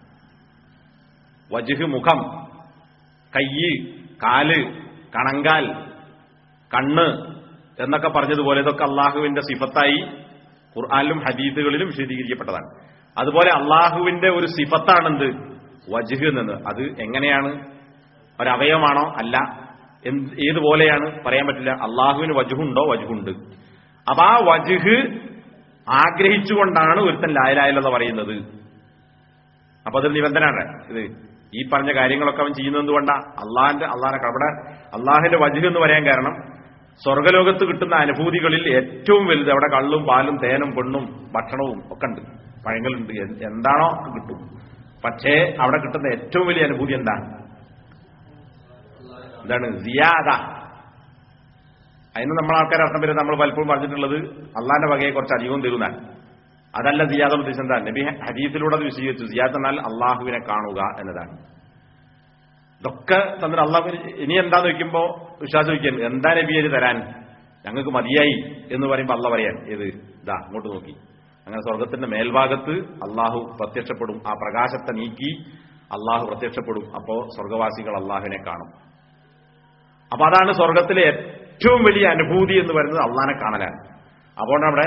വജ്ഹ് മുഖം, കയ്യ്, കാല്, കണങ്കാൽ, കണ്ണ് എന്നൊക്കെ പറഞ്ഞതുപോലെ ഇതൊക്കെ അള്ളാഹുവിന്റെ സിഫത്തായി ഖുർആനിലും ഹദീസുകളിലും വിശദീകരിക്കപ്പെട്ടതാണ്. അതുപോലെ അള്ളാഹുവിന്റെ ഒരു സിഫത്താണെന്ത്? വജ്ഹ് എന്നത്. അത് എങ്ങനെയാണ്? ഒരവയവമാണോ? അല്ല. ഏതുപോലെയാണ്? പറയാൻ പറ്റില്ല. അള്ളാഹുവിന് വജ്ഹുണ്ടോ? വജ്ഹുണ്ട്. അപ്പൊ ആ വജ്ഹ് ആഗ്രഹിച്ചുകൊണ്ടാണ് ഒരുത്തൻ ലാ ഇലാഹ ഇല്ലല്ലാഹ് പറയുന്നത്. അപ്പൊ അതൊരു നിബന്ധനയാണ്. ഇത് ഈ പറഞ്ഞ കാര്യങ്ങളൊക്കെ അവൻ ചെയ്യുന്നത് എന്തുകൊണ്ടാ? അള്ളാഹിന്റെ അള്ളാഹിനെ അവിടെ അള്ളാഹിന്റെ വജ്ഹ് എന്ന് പറയാൻ കാരണം സ്വർഗലോകത്ത് കിട്ടുന്ന അനുഭൂതികളിൽ ഏറ്റവും വലുത് അവിടെ കള്ളും പാലും തേനും പെണ്ണും ഭക്ഷണവും ഒക്കെ ഉണ്ട്, പഴങ്ങളുണ്ട്, എന്താണോ കിട്ടും. പക്ഷേ അവിടെ കിട്ടുന്ന ഏറ്റവും വലിയ അനുഭൂതി എന്താണ്? എന്താണ്? സിയാദ. അതിന് നമ്മൾ ആൾക്കാർ അർത്ഥം വരുന്നത് നമ്മൾ പലപ്പോഴും പറഞ്ഞിട്ടുള്ളത് അള്ളാന്റെ വകയെ കുറച്ച് അധികവും തരുന്നതാണ്. അതല്ല സിയാദ ഉദ്ദേശം. എന്താ? നബി ഹദീസിലൂടെ അത് വിശദീകരിച്ചു. സിയാദ് എന്നാൽ അള്ളാഹുവിനെ കാണുക എന്നതാണ്. ഇതൊക്കെ തന്നിട്ട് അള്ളാഹു ഇനി എന്താന്ന് വെക്കുമ്പോ വിശ്വാസം വയ്ക്കാൻ എന്താ നബിയെ തരാൻ? ഞങ്ങൾക്ക് മതിയായി എന്ന് പറയുമ്പോ അള്ളാഹ് പറയാൻ ഏത്? ഇതാ അങ്ങോട്ട് നോക്കി. അങ്ങനെ സ്വർഗത്തിന്റെ മേൽഭാഗത്ത് അള്ളാഹു പ്രത്യക്ഷപ്പെടും. ആ പ്രകാശത്തെ നീക്കി അള്ളാഹു പ്രത്യക്ഷപ്പെടും. അപ്പോ സ്വർഗവാസികൾ അള്ളാഹുവിനെ കാണും. അപ്പൊ അതാണ് സ്വർഗത്തിലെ ഏറ്റവും വലിയ അനുഭൂതി എന്ന് പറയുന്നത് അള്ളാഹിനെ കാണലാണ്. അപ്പോൾ അവിടെ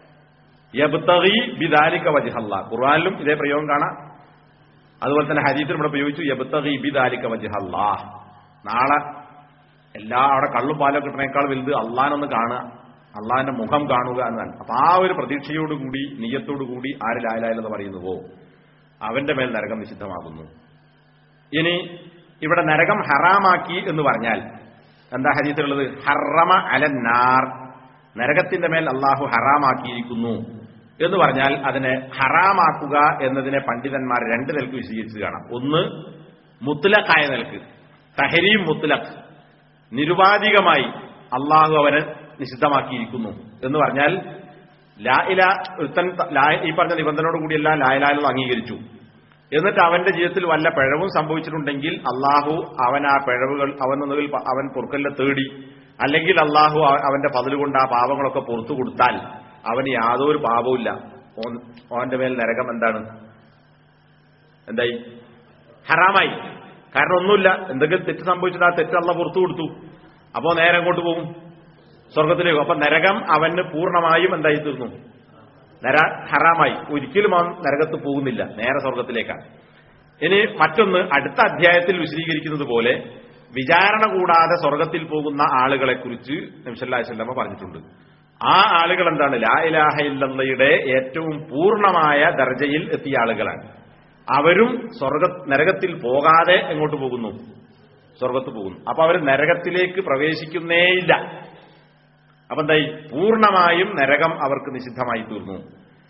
യബ്തഗി ബിദാലിക വജ്ഹല്ലാഹ്, ഖുർആനിലും ഇതേ പ്രയോഗം കാണാം. അതുപോലെ തന്നെ ഹദീസിൽ ഇവിടെ പ്രയോഗിച്ചു യബ്തഗി ബിദാലിക വജ്ഹല്ലാഹ്. നാളെ എല്ലാ അവിടെ കള്ളും പാലൊക്കെ കിട്ടുന്നേക്കാൾ വലുത് അള്ളാഹിനൊന്ന് കാണുക, അള്ളാഹിന്റെ മുഖം കാണുക എന്നതാണ്. അപ്പൊ ആ ഒരു പ്രതീക്ഷയോടുകൂടി നിയ്യത്തോടുകൂടി ആര് ലാ ഇലാഹ ഇല്ലല്ലാഹ് പറയുന്നുവോ അവന്റെ മേൽ നരകം നിഷിദ്ധമാകുന്നു. ഇനി ഇവിടെ നരകം ഹറാമാക്കി എന്ന് പറഞ്ഞാൽ എന്താ ഹദീസിലുള്ളത്? ഹറമ അലന്നാർ, നരകത്തിന്റെ മേൽ അള്ളാഹു ഹറാമാക്കിയിരിക്കുന്നു എന്ന് പറഞ്ഞാൽ അതിനെ ഹറാമാക്കുക എന്നതിനെ പണ്ഡിതന്മാർ രണ്ട് നിലക്ക് വിശദീകരിച്ച് കാണാം. ഒന്ന് മുത്ലഖായ നിലക്ക്, തഹരീം മുത്ലഖ്, നിരുപാധികമായി അള്ളാഹു അവനെ നിഷിദ്ധമാക്കിയിരിക്കുന്നു എന്ന് പറഞ്ഞാൽ ലാ ഇലാഹ ഈ പറഞ്ഞ നിബന്ധനയോട് കൂടിയല്ല ലാ ഇലാഹ ഇല്ലല്ലാഹ് അംഗീകരിച്ചു. എന്നിട്ട് അവന്റെ ജീവിതത്തിൽ വല്ല പിഴവും സംഭവിച്ചിട്ടുണ്ടെങ്കിൽ അള്ളാഹു അവൻ ആ പിഴവുകൾ അവനൊന്നുകിൽ അവൻ പൊറുക്കലിനെ തേടി, അല്ലെങ്കിൽ അള്ളാഹു അവന്റെ ഫضل കൊണ്ട് ആ പാപങ്ങളൊക്കെ പുറത്തു കൊടുത്താൽ അവന് യാതൊരു പാപവുമില്ല. അവന്റെ മേൽ നരകം എന്താണ്? എന്തായി? ഹറാമായി. കാരണം ഒന്നുമില്ല, എന്തെങ്കിലും തെറ്റ് സംഭവിച്ചിട്ട് ആ തെറ്റ് അള്ളാഹ് പുറത്തു കൊടുത്തു. അപ്പോ നേരെ അങ്ങോട്ട് പോകും, സ്വർഗത്തിലേക്ക്. അപ്പൊ നരകം അവന് പൂർണ്ണമായും എന്തായി തീർന്നു? നര ഹറാമായി. ഒരിക്കലും അവൻ നരകത്ത് പോകുന്നില്ല, നേരെ സ്വർഗത്തിലേക്കാണ്. ഇനി മറ്റൊന്ന് അടുത്ത അധ്യായത്തിൽ വിശദീകരിക്കുന്നത് പോലെ വിചാരണ കൂടാതെ സ്വർഗത്തിൽ പോകുന്ന ആളുകളെ കുറിച്ച് നബി സല്ലല്ലാഹു അലൈഹി വസല്ലം പറഞ്ഞിട്ടുണ്ട്. ആ ആളുകൾ എന്താണ്? ലാ ഇലാഹ ഇല്ലല്ലാഹയുടെ ഏറ്റവും പൂർണ്ണമായ ദർജയിൽ എത്തിയ ആളുകളാണ്. അവരും സ്വർഗ നരകത്തിൽ പോകാതെ എങ്ങോട്ട് പോകുന്നു? സ്വർഗത്ത് പോകുന്നു. അപ്പൊ അവർ നരകത്തിലേക്ക് പ്രവേശിക്കുന്നേയില്ല. അപ്പൊ എന്തായി? പൂർണ്ണമായും നരകം അവർക്ക് നിഷിദ്ധമായി തീർന്നു.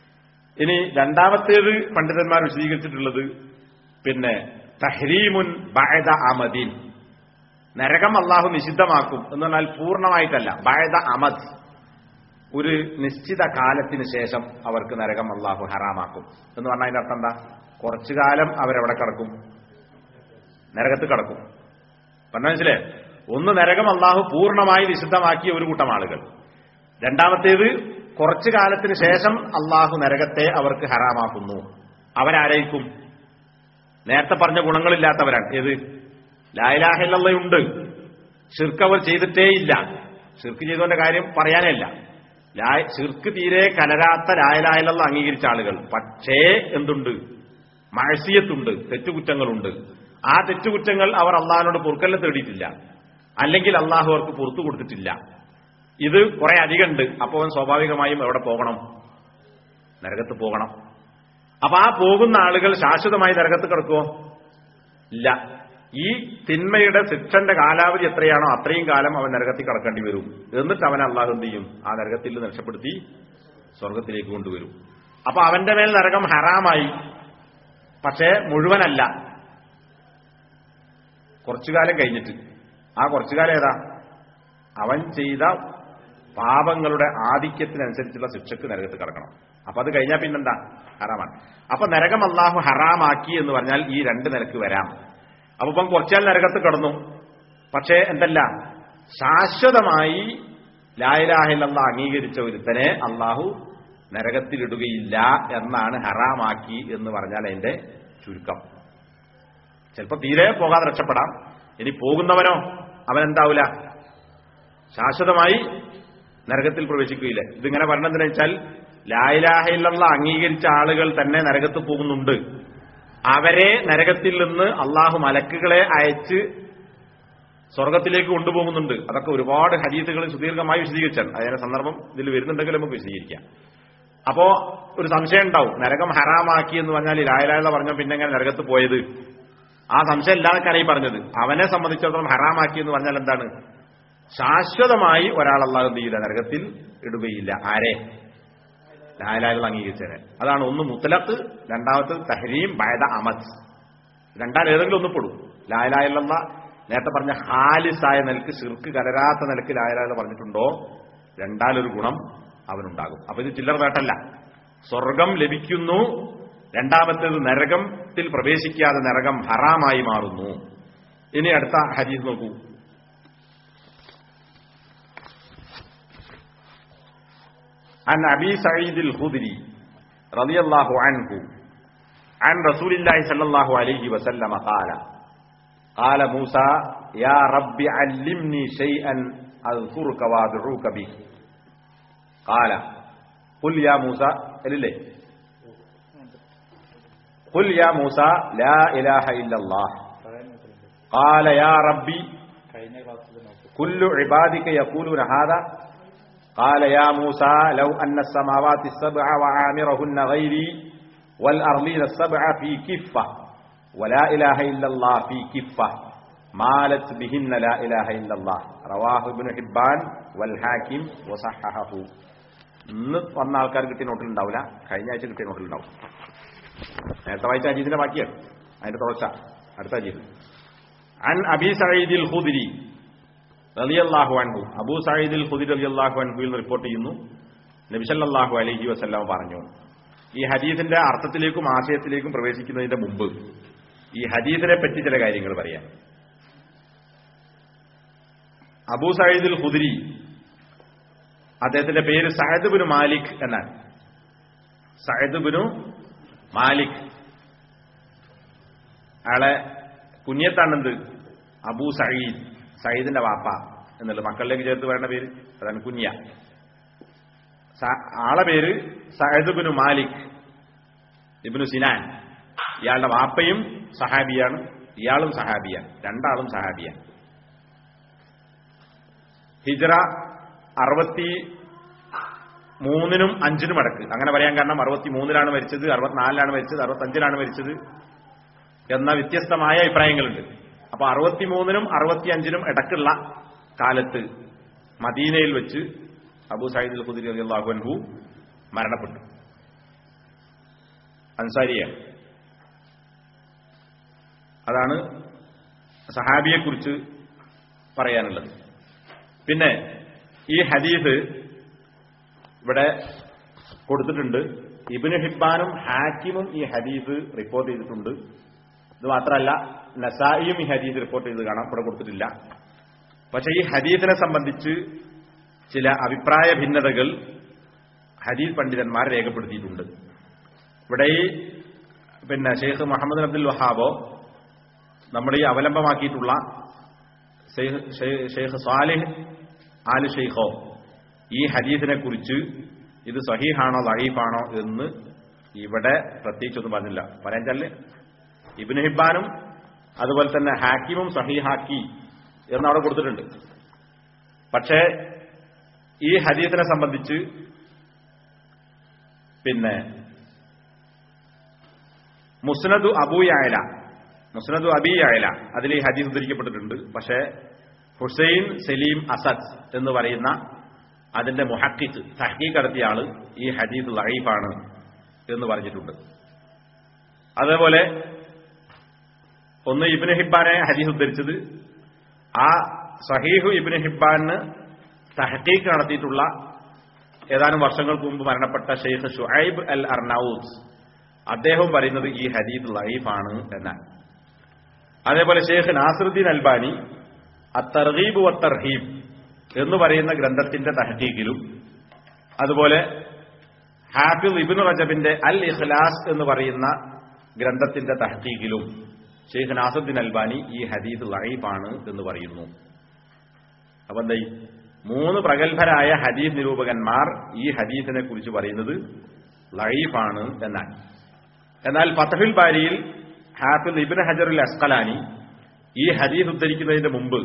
ഇനി രണ്ടാമത്തേത് പണ്ഡിതന്മാർ വിശദീകരിച്ചിട്ടുള്ളത് പിന്നെ തഹ്രീമുൻ ബഅദ അമദിൻ, നരകം അള്ളാഹു നിഷിദ്ധമാക്കും എന്ന് പറഞ്ഞാൽ പൂർണ്ണമായിട്ടല്ല, ബഅദ അമദ്, ഒരു നിശ്ചിത കാലത്തിന് ശേഷം അവർക്ക് നരകം അള്ളാഹു ഹറാമാക്കും എന്ന് പറഞ്ഞാൽ അതിന്റെ അർത്ഥം എന്താ? കുറച്ചു കാലം അവരെവിടെ കിടക്കും? നരകത്ത് കിടക്കും. പറഞ്ഞ മനസ്സിലേ? ഒന്ന് നരകം അള്ളാഹു പൂർണ്ണമായി നിഷിദ്ധമാക്കിയ ഒരു കൂട്ടം ആളുകൾ, രണ്ടാമത്തേത് കുറച്ചു കാലത്തിന് ശേഷം അള്ളാഹു നരകത്തെ അവർക്ക് ഹറാമാക്കുന്നു. അവരാരയിക്കും? നേരത്തെ പറഞ്ഞ ഗുണങ്ങളില്ലാത്തവരാണ്. ഏത്? ലാ ഇലാഹ ഇല്ലല്ലാഹ് ഉണ്ട്, ശിർക്ക് അവർ ചെയ്തിട്ടേ ഇല്ല. ശിർക്ക് ചെയ്തവന്റെ കാര്യം പറയാനേ ഇല്ല. ശിർക്ക് തീരെ കലരാത്ത ലാ ഇലാഹ ഇല്ലല്ലാഹ് അംഗീകരിച്ച ആളുകൾ. പക്ഷേ എന്തുണ്ട്? മഅസിയത്തുണ്ട്, തെറ്റുകുറ്റങ്ങളുണ്ട്. ആ തെറ്റുകുറ്റങ്ങൾ അവർ അള്ളാഹിനോട് പൊറുക്കല്ല തേടിയിട്ടില്ല, അല്ലെങ്കിൽ അള്ളാഹു അവർക്ക് പുറത്തു കൊടുത്തിട്ടില്ല. ഇത് കുറെ അധികമുണ്ട്. അപ്പോൾ അവൻ സ്വാഭാവികമായും എവിടെ പോകണം? നരകത്ത് പോകണം. അപ്പൊ ആ പോകുന്ന ആളുകൾ ശാശ്വതമായി നരകത്ത് കിടക്കുമോ? ഇല്ല. ഈ തിന്മയുടെ ശിക്ഷന്റെ കാലാവധി എത്രയാണോ അത്രയും കാലം അവൻ നരകത്തിൽ കടക്കേണ്ടി വരും. എന്നിട്ട് അവൻ അള്ളാഹു എന്ത് ചെയ്യും? ആ നരകത്തിൽ നിന്ന് രക്ഷപ്പെടുത്തി സ്വർഗത്തിലേക്ക് കൊണ്ടുവരും. അപ്പൊ അവന്റെ മേൽ നരകം ഹറാമായി, പക്ഷേ മുഴുവനല്ല, കുറച്ചുകാലം കഴിഞ്ഞിട്ട്. ആ കുറച്ചുകാലം ഏതാ? അവൻ ചെയ്ത പാപങ്ങളുടെ ആധിക്യത്തിനനുസരിച്ചുള്ള ശിക്ഷക്ക് നരകത്ത് കിടക്കണം. അപ്പൊ അത് കഴിഞ്ഞാൽ പിന്നെന്താ? ഹറാമാണ്. അപ്പൊ നരകം അള്ളാഹു ഹറാമാക്കി എന്ന് പറഞ്ഞാൽ ഈ രണ്ട് നിലക്ക് വരാം. അപ്പൊ ഇപ്പം കുറച്ചാൽ നരകത്ത് കിടന്നു, പക്ഷേ എന്തല്ല, ശാശ്വതമായി ലാ ഇലാഹ ഇല്ലല്ലാഹ് അംഗീകരിച്ച ഒരുത്തനെ അള്ളാഹു നരകത്തിലിടുകയില്ല എന്നാണ് ഹറാമാക്കി എന്ന് പറഞ്ഞാൽ അതിന്റെ ചുരുക്കം. ചിലപ്പോ തീരെ പോകാതെ രക്ഷപ്പെടാം. ഇനി പോകുന്നവനോ അവനെന്താവൂല, ശാശ്വതമായി നരകത്തിൽ പ്രവേശിക്കുകയില്ല. ഇതിങ്ങനെ പറഞ്ഞതെന്ന് വെച്ചാൽ ലാ ഇലാഹ ഇല്ലല്ലാഹ് അംഗീകരിച്ച ആളുകൾ തന്നെ നരകത്ത് പോകുന്നുണ്ട്. അവരെ നരകത്തിൽ നിന്ന് അള്ളാഹു മലക്കുകളെ അയച്ച് സ്വർഗത്തിലേക്ക് കൊണ്ടുപോകുന്നുണ്ട്. അതൊക്കെ ഒരുപാട് ഹദീസുകൾ സുദീർഘമായി വിശദീകരിച്ചാണ്. അതിന്റെ സന്ദർഭം ഇതിൽ വരുന്നുണ്ടെങ്കിൽ നമുക്ക് വിശദീകരിക്കാം. അപ്പോ ഒരു സംശയം ഉണ്ടാവും, നരകം ഹറാമാക്കി എന്ന് പറഞ്ഞാൽ ലാ ഇലാഹ ഇല്ലല്ലാഹ് പറഞ്ഞ പിന്നെ എങ്ങനെ നരകത്ത് പോയത്? ആ സംശയം ഇല്ലാതെക്കാണ് ഈ പറഞ്ഞത്. അവനെ സംബന്ധിച്ചിടത്തോളം ഹറാമാക്കി എന്ന് പറഞ്ഞാൽ എന്താണ്? ശാശ്വതമായി ഒരാൾ അള്ളാഹു എന്ത് ചെയ്യില്ല, നരകത്തിൽ ഇടുകയില്ല. ആരെ? ലാ ഇലാഹ ഇല്ലല്ലാഹ് അംഗീകരിച്ചവരെ. അതാണ് ഒന്ന് മുത്തലഖ്, രണ്ടാമത്തത് തഹ്രീം ബഅദ അമദ്. രണ്ടാൽ ഏതെങ്കിലും ഒന്ന് പെടും. ലാ ഇലാഹ ഇല്ലല്ലാഹ് നേരത്തെ പറഞ്ഞ ഖാലിസായ നിലക്ക്, ശിർക്ക് കലരാത്ത നിലക്ക് ലാ ഇലാഹ ഇല്ലല്ലാഹ് പറഞ്ഞിട്ടുണ്ടോ, രണ്ടാലൊരു ഗുണം അവനുണ്ടാകും. അപ്പൊ ഇത് ചില്ലറ നേട്ടല്ല. സ്വർഗം ലഭിക്കുന്നു, രണ്ടാമത്തേത് നരകത്തിൽ പ്രവേശിക്കാതെ നരകം ഹറാമായി മാറുന്നു. ഇനി അടുത്ത ഹദീസ് നോക്കൂ. عن أبي سعيد الخدري رضي الله عنه عن رسول الله صلى الله عليه وسلم قال قال موسى يا رب علمني شيئا أذكرك وأدعوك به قال قل يا موسى إليه قل يا موسى لا إله إلا الله قال يا ربي كل عبادك يقولون هذا قال يا موسى لو أن السماوات السبع وعامرهن غيري والأرضين السبع في كفة ولا إله إلا الله في كفة مالت بهن لا إله إلا الله رواه ابن حبان والحاكم وصححه. ഇന്ന് വന്ന ആൾക്കാർ കിട്ടിയ നോട്ടിലുണ്ടാവില്ല, കഴിഞ്ഞ ആഴ്ച കിട്ടിയ നോട്ടിലുണ്ടാവും. നേരത്തെ വായിച്ച അജീദിന്റെ ബാക്കിയാണ് അതിന്റെ തുടർച്ച. അടുത്ത അജീദ്. അൻ അബീ സഈദിൽ ഖുദ്രി റളിയല്ലാഹു അൻഹു, അബൂ സഈദിൽ ഖുദ്രി റളിയല്ലാഹു അൻഹുവിൽ നിന്ന് റിപ്പോർട്ട് ചെയ്യുന്നു, നബി സല്ലല്ലാഹു അലൈഹി വസല്ലം പറഞ്ഞു. ഈ ഹദീസിന്റെ അർത്ഥത്തിലേക്കും ആശയത്തിലേക്കും പ്രവേശിക്കുന്നതിന്റെ മുമ്പ് ഈ ഹദീസിനെ പറ്റി ചില കാര്യങ്ങൾ പറയാം. അബൂ സഈദിൽ ഖുദ്രി, അദ്ദേഹത്തിന്റെ പേര് സഅദ് ബിൻ മാലിക് എന്നാണ്. സഅദ് ബിൻ മാലിക്, അയാളെ കുഞ്ഞത്താണെന്ത്? അബൂ സഈദ്, സയ്യിദിന്റെ വാപ്പ എന്നുള്ള മക്കളിലേക്ക് ചേർത്ത് പറയുന്ന പേര് അതാണ് കുഞ്ഞ. ആളെ പേര് Saad bin Malik ibn Sinan. ഇയാളുടെ വാപ്പയും സഹാബിയാണ്, ഇയാളും സഹാബിയാണ്, രണ്ടാളും സഹാബിയാണ്. ഹിജ്റ അറുപത്തി മൂന്നിനും അഞ്ചിനും അടക്ക്, അങ്ങനെ പറയാൻ കാരണം അറുപത്തി മൂന്നിലാണ് മരിച്ചത്, അറുപത്തിനാലിലാണ് മരിച്ചത്, അറുപത്തഞ്ചിലാണ് മരിച്ചത് എന്ന വ്യത്യസ്തമായ അഭിപ്രായങ്ങളുണ്ട്. അപ്പൊ അറുപത്തിമൂന്നിനും അറുപത്തിയഞ്ചിനും ഇടക്കുള്ള കാലത്ത് മദീനയിൽ വെച്ച് അബൂ സഈദ് അൽ ഖുദ്രി റളിയല്ലാഹു അൻഹു മരണപ്പെട്ടു. അൻസാരിയാണ്. അതാണ് സഹാബിയെക്കുറിച്ച് പറയാനുള്ളത്. പിന്നെ ഈ ഹദീസ് ഇവിടെ കൊടുത്തിട്ടുണ്ട്. ഇബ്നു ഹിബ്ബാനും ഹാക്കിമും ഈ ഹദീസ് റിപ്പോർട്ട് ചെയ്തിട്ടുണ്ട്. ഇത് മാത്രമല്ല നസായിയും ഈ ഹദീസ് റിപ്പോർട്ട് ചെയ്ത് കാണാം, ഇവിടെ കൊടുത്തിട്ടില്ല. പക്ഷേ ഈ ഹദീസിനെ സംബന്ധിച്ച് ചില അഭിപ്രായ ഭിന്നതകൾ ഹദീസ് പണ്ഡിതന്മാർ രേഖപ്പെടുത്തിയിട്ടുണ്ട്. ഇവിടെ ഈ പിന്നെ ഷെയ്ഖ് മുഹമ്മദ് അബ്ദുൽ വഹാബോ നമ്മുടെ ഈ അവലംബമാക്കിയിട്ടുള്ള ഷെയ്ഖ് സാലിഹ് ആൽ ഷെയ്ഖോ ഈ ഹദീസിനെ കുറിച്ച് ഇത് സഹീഹാണോ ദഈഫാണോ എന്ന് ഇവിടെ പ്രത്യേകിച്ചൊന്നും പറഞ്ഞില്ല. പറയാൻ ചല്ലേ ഇബ്നു ഹിബ്ബാനും അതുപോലെ തന്നെ ഹാക്കിമും സഹീഹാക്കി എന്ന് അവിടെ കൊടുത്തിട്ടുണ്ട്. പക്ഷേ ഈ ഹദീസിനെ സംബന്ധിച്ച് പിന്നെ മുസ്നദു അബൂ യഅല മുസ്നദു അബീ യഅല അതിൽ ഈ ഹദീസ് ഉദ്ധരിക്കപ്പെട്ടിട്ടുണ്ട്. പക്ഷേ ഹുസൈൻ സലീം അസദ് എന്ന് പറയുന്ന അതിന്റെ മുഹഖിഖ് തഹ്ഖീഖ് നടത്തിയ ആള് ഈ ഹദീസ് ദഈഫാണ് എന്ന് പറഞ്ഞിട്ടുണ്ട്. അതേപോലെ ഒന്ന് ഇബ്നു ഹിബ്ബാനെ ഹദീസ് ഉദ്ധരിച്ചത് ആ സഹീഹു ഇബ്നു ഹിബ്ബാന് തഹ്ഖീഖ് നടത്തിയിട്ടുള്ള ഏതാനും വർഷങ്ങൾക്ക് മുമ്പ് മരണപ്പെട്ട ഷെയ്ഖ് ഷുഐബ് അൽ അർനൌസ് അദ്ദേഹം പറയുന്നത് ഈ ഹദീസ് ദഈഫാണ് എന്നാണ്. അതേപോലെ ഷെയ്ഖ് നാസിറുദ്ദീൻ അൽബാനി അത്തർഗീബ് വത്തർഹീബ് എന്ന് പറയുന്ന ഗ്രന്ഥത്തിന്റെ തഹ്ഖീഖിലും അതുപോലെ ഹാഫിദ് ഇബ്നു റജബിന്റെ അൽ ഇഖ്ലാസ് എന്ന് പറയുന്ന ഗ്രന്ഥത്തിന്റെ തഹ്ഖീഖിലും ഷെയ്ഖ് നാസിറുദ്ദീൻ അൽബാനി ഈ ഹദീസ് ദഈഫാണ് എന്ന് പറയുന്നു. അപ്പൊ എന്തായി മൂന്ന് പ്രഗത്ഭരായ ഹദീസ് നിരൂപകന്മാർ ഈ ഹദീസിനെ കുറിച്ച് പറയുന്നത് ദഈഫാണ് എന്നാണ്. എന്നാൽ ഫത്ഹുൽ ബാരിയിൽ ഹാഫിദ് ഇബ്നു ഹജറുൽ അസ്ഖലാനി ഈ ഹദീസ് ഉദ്ധരിക്കുന്നതിന് മുമ്പ്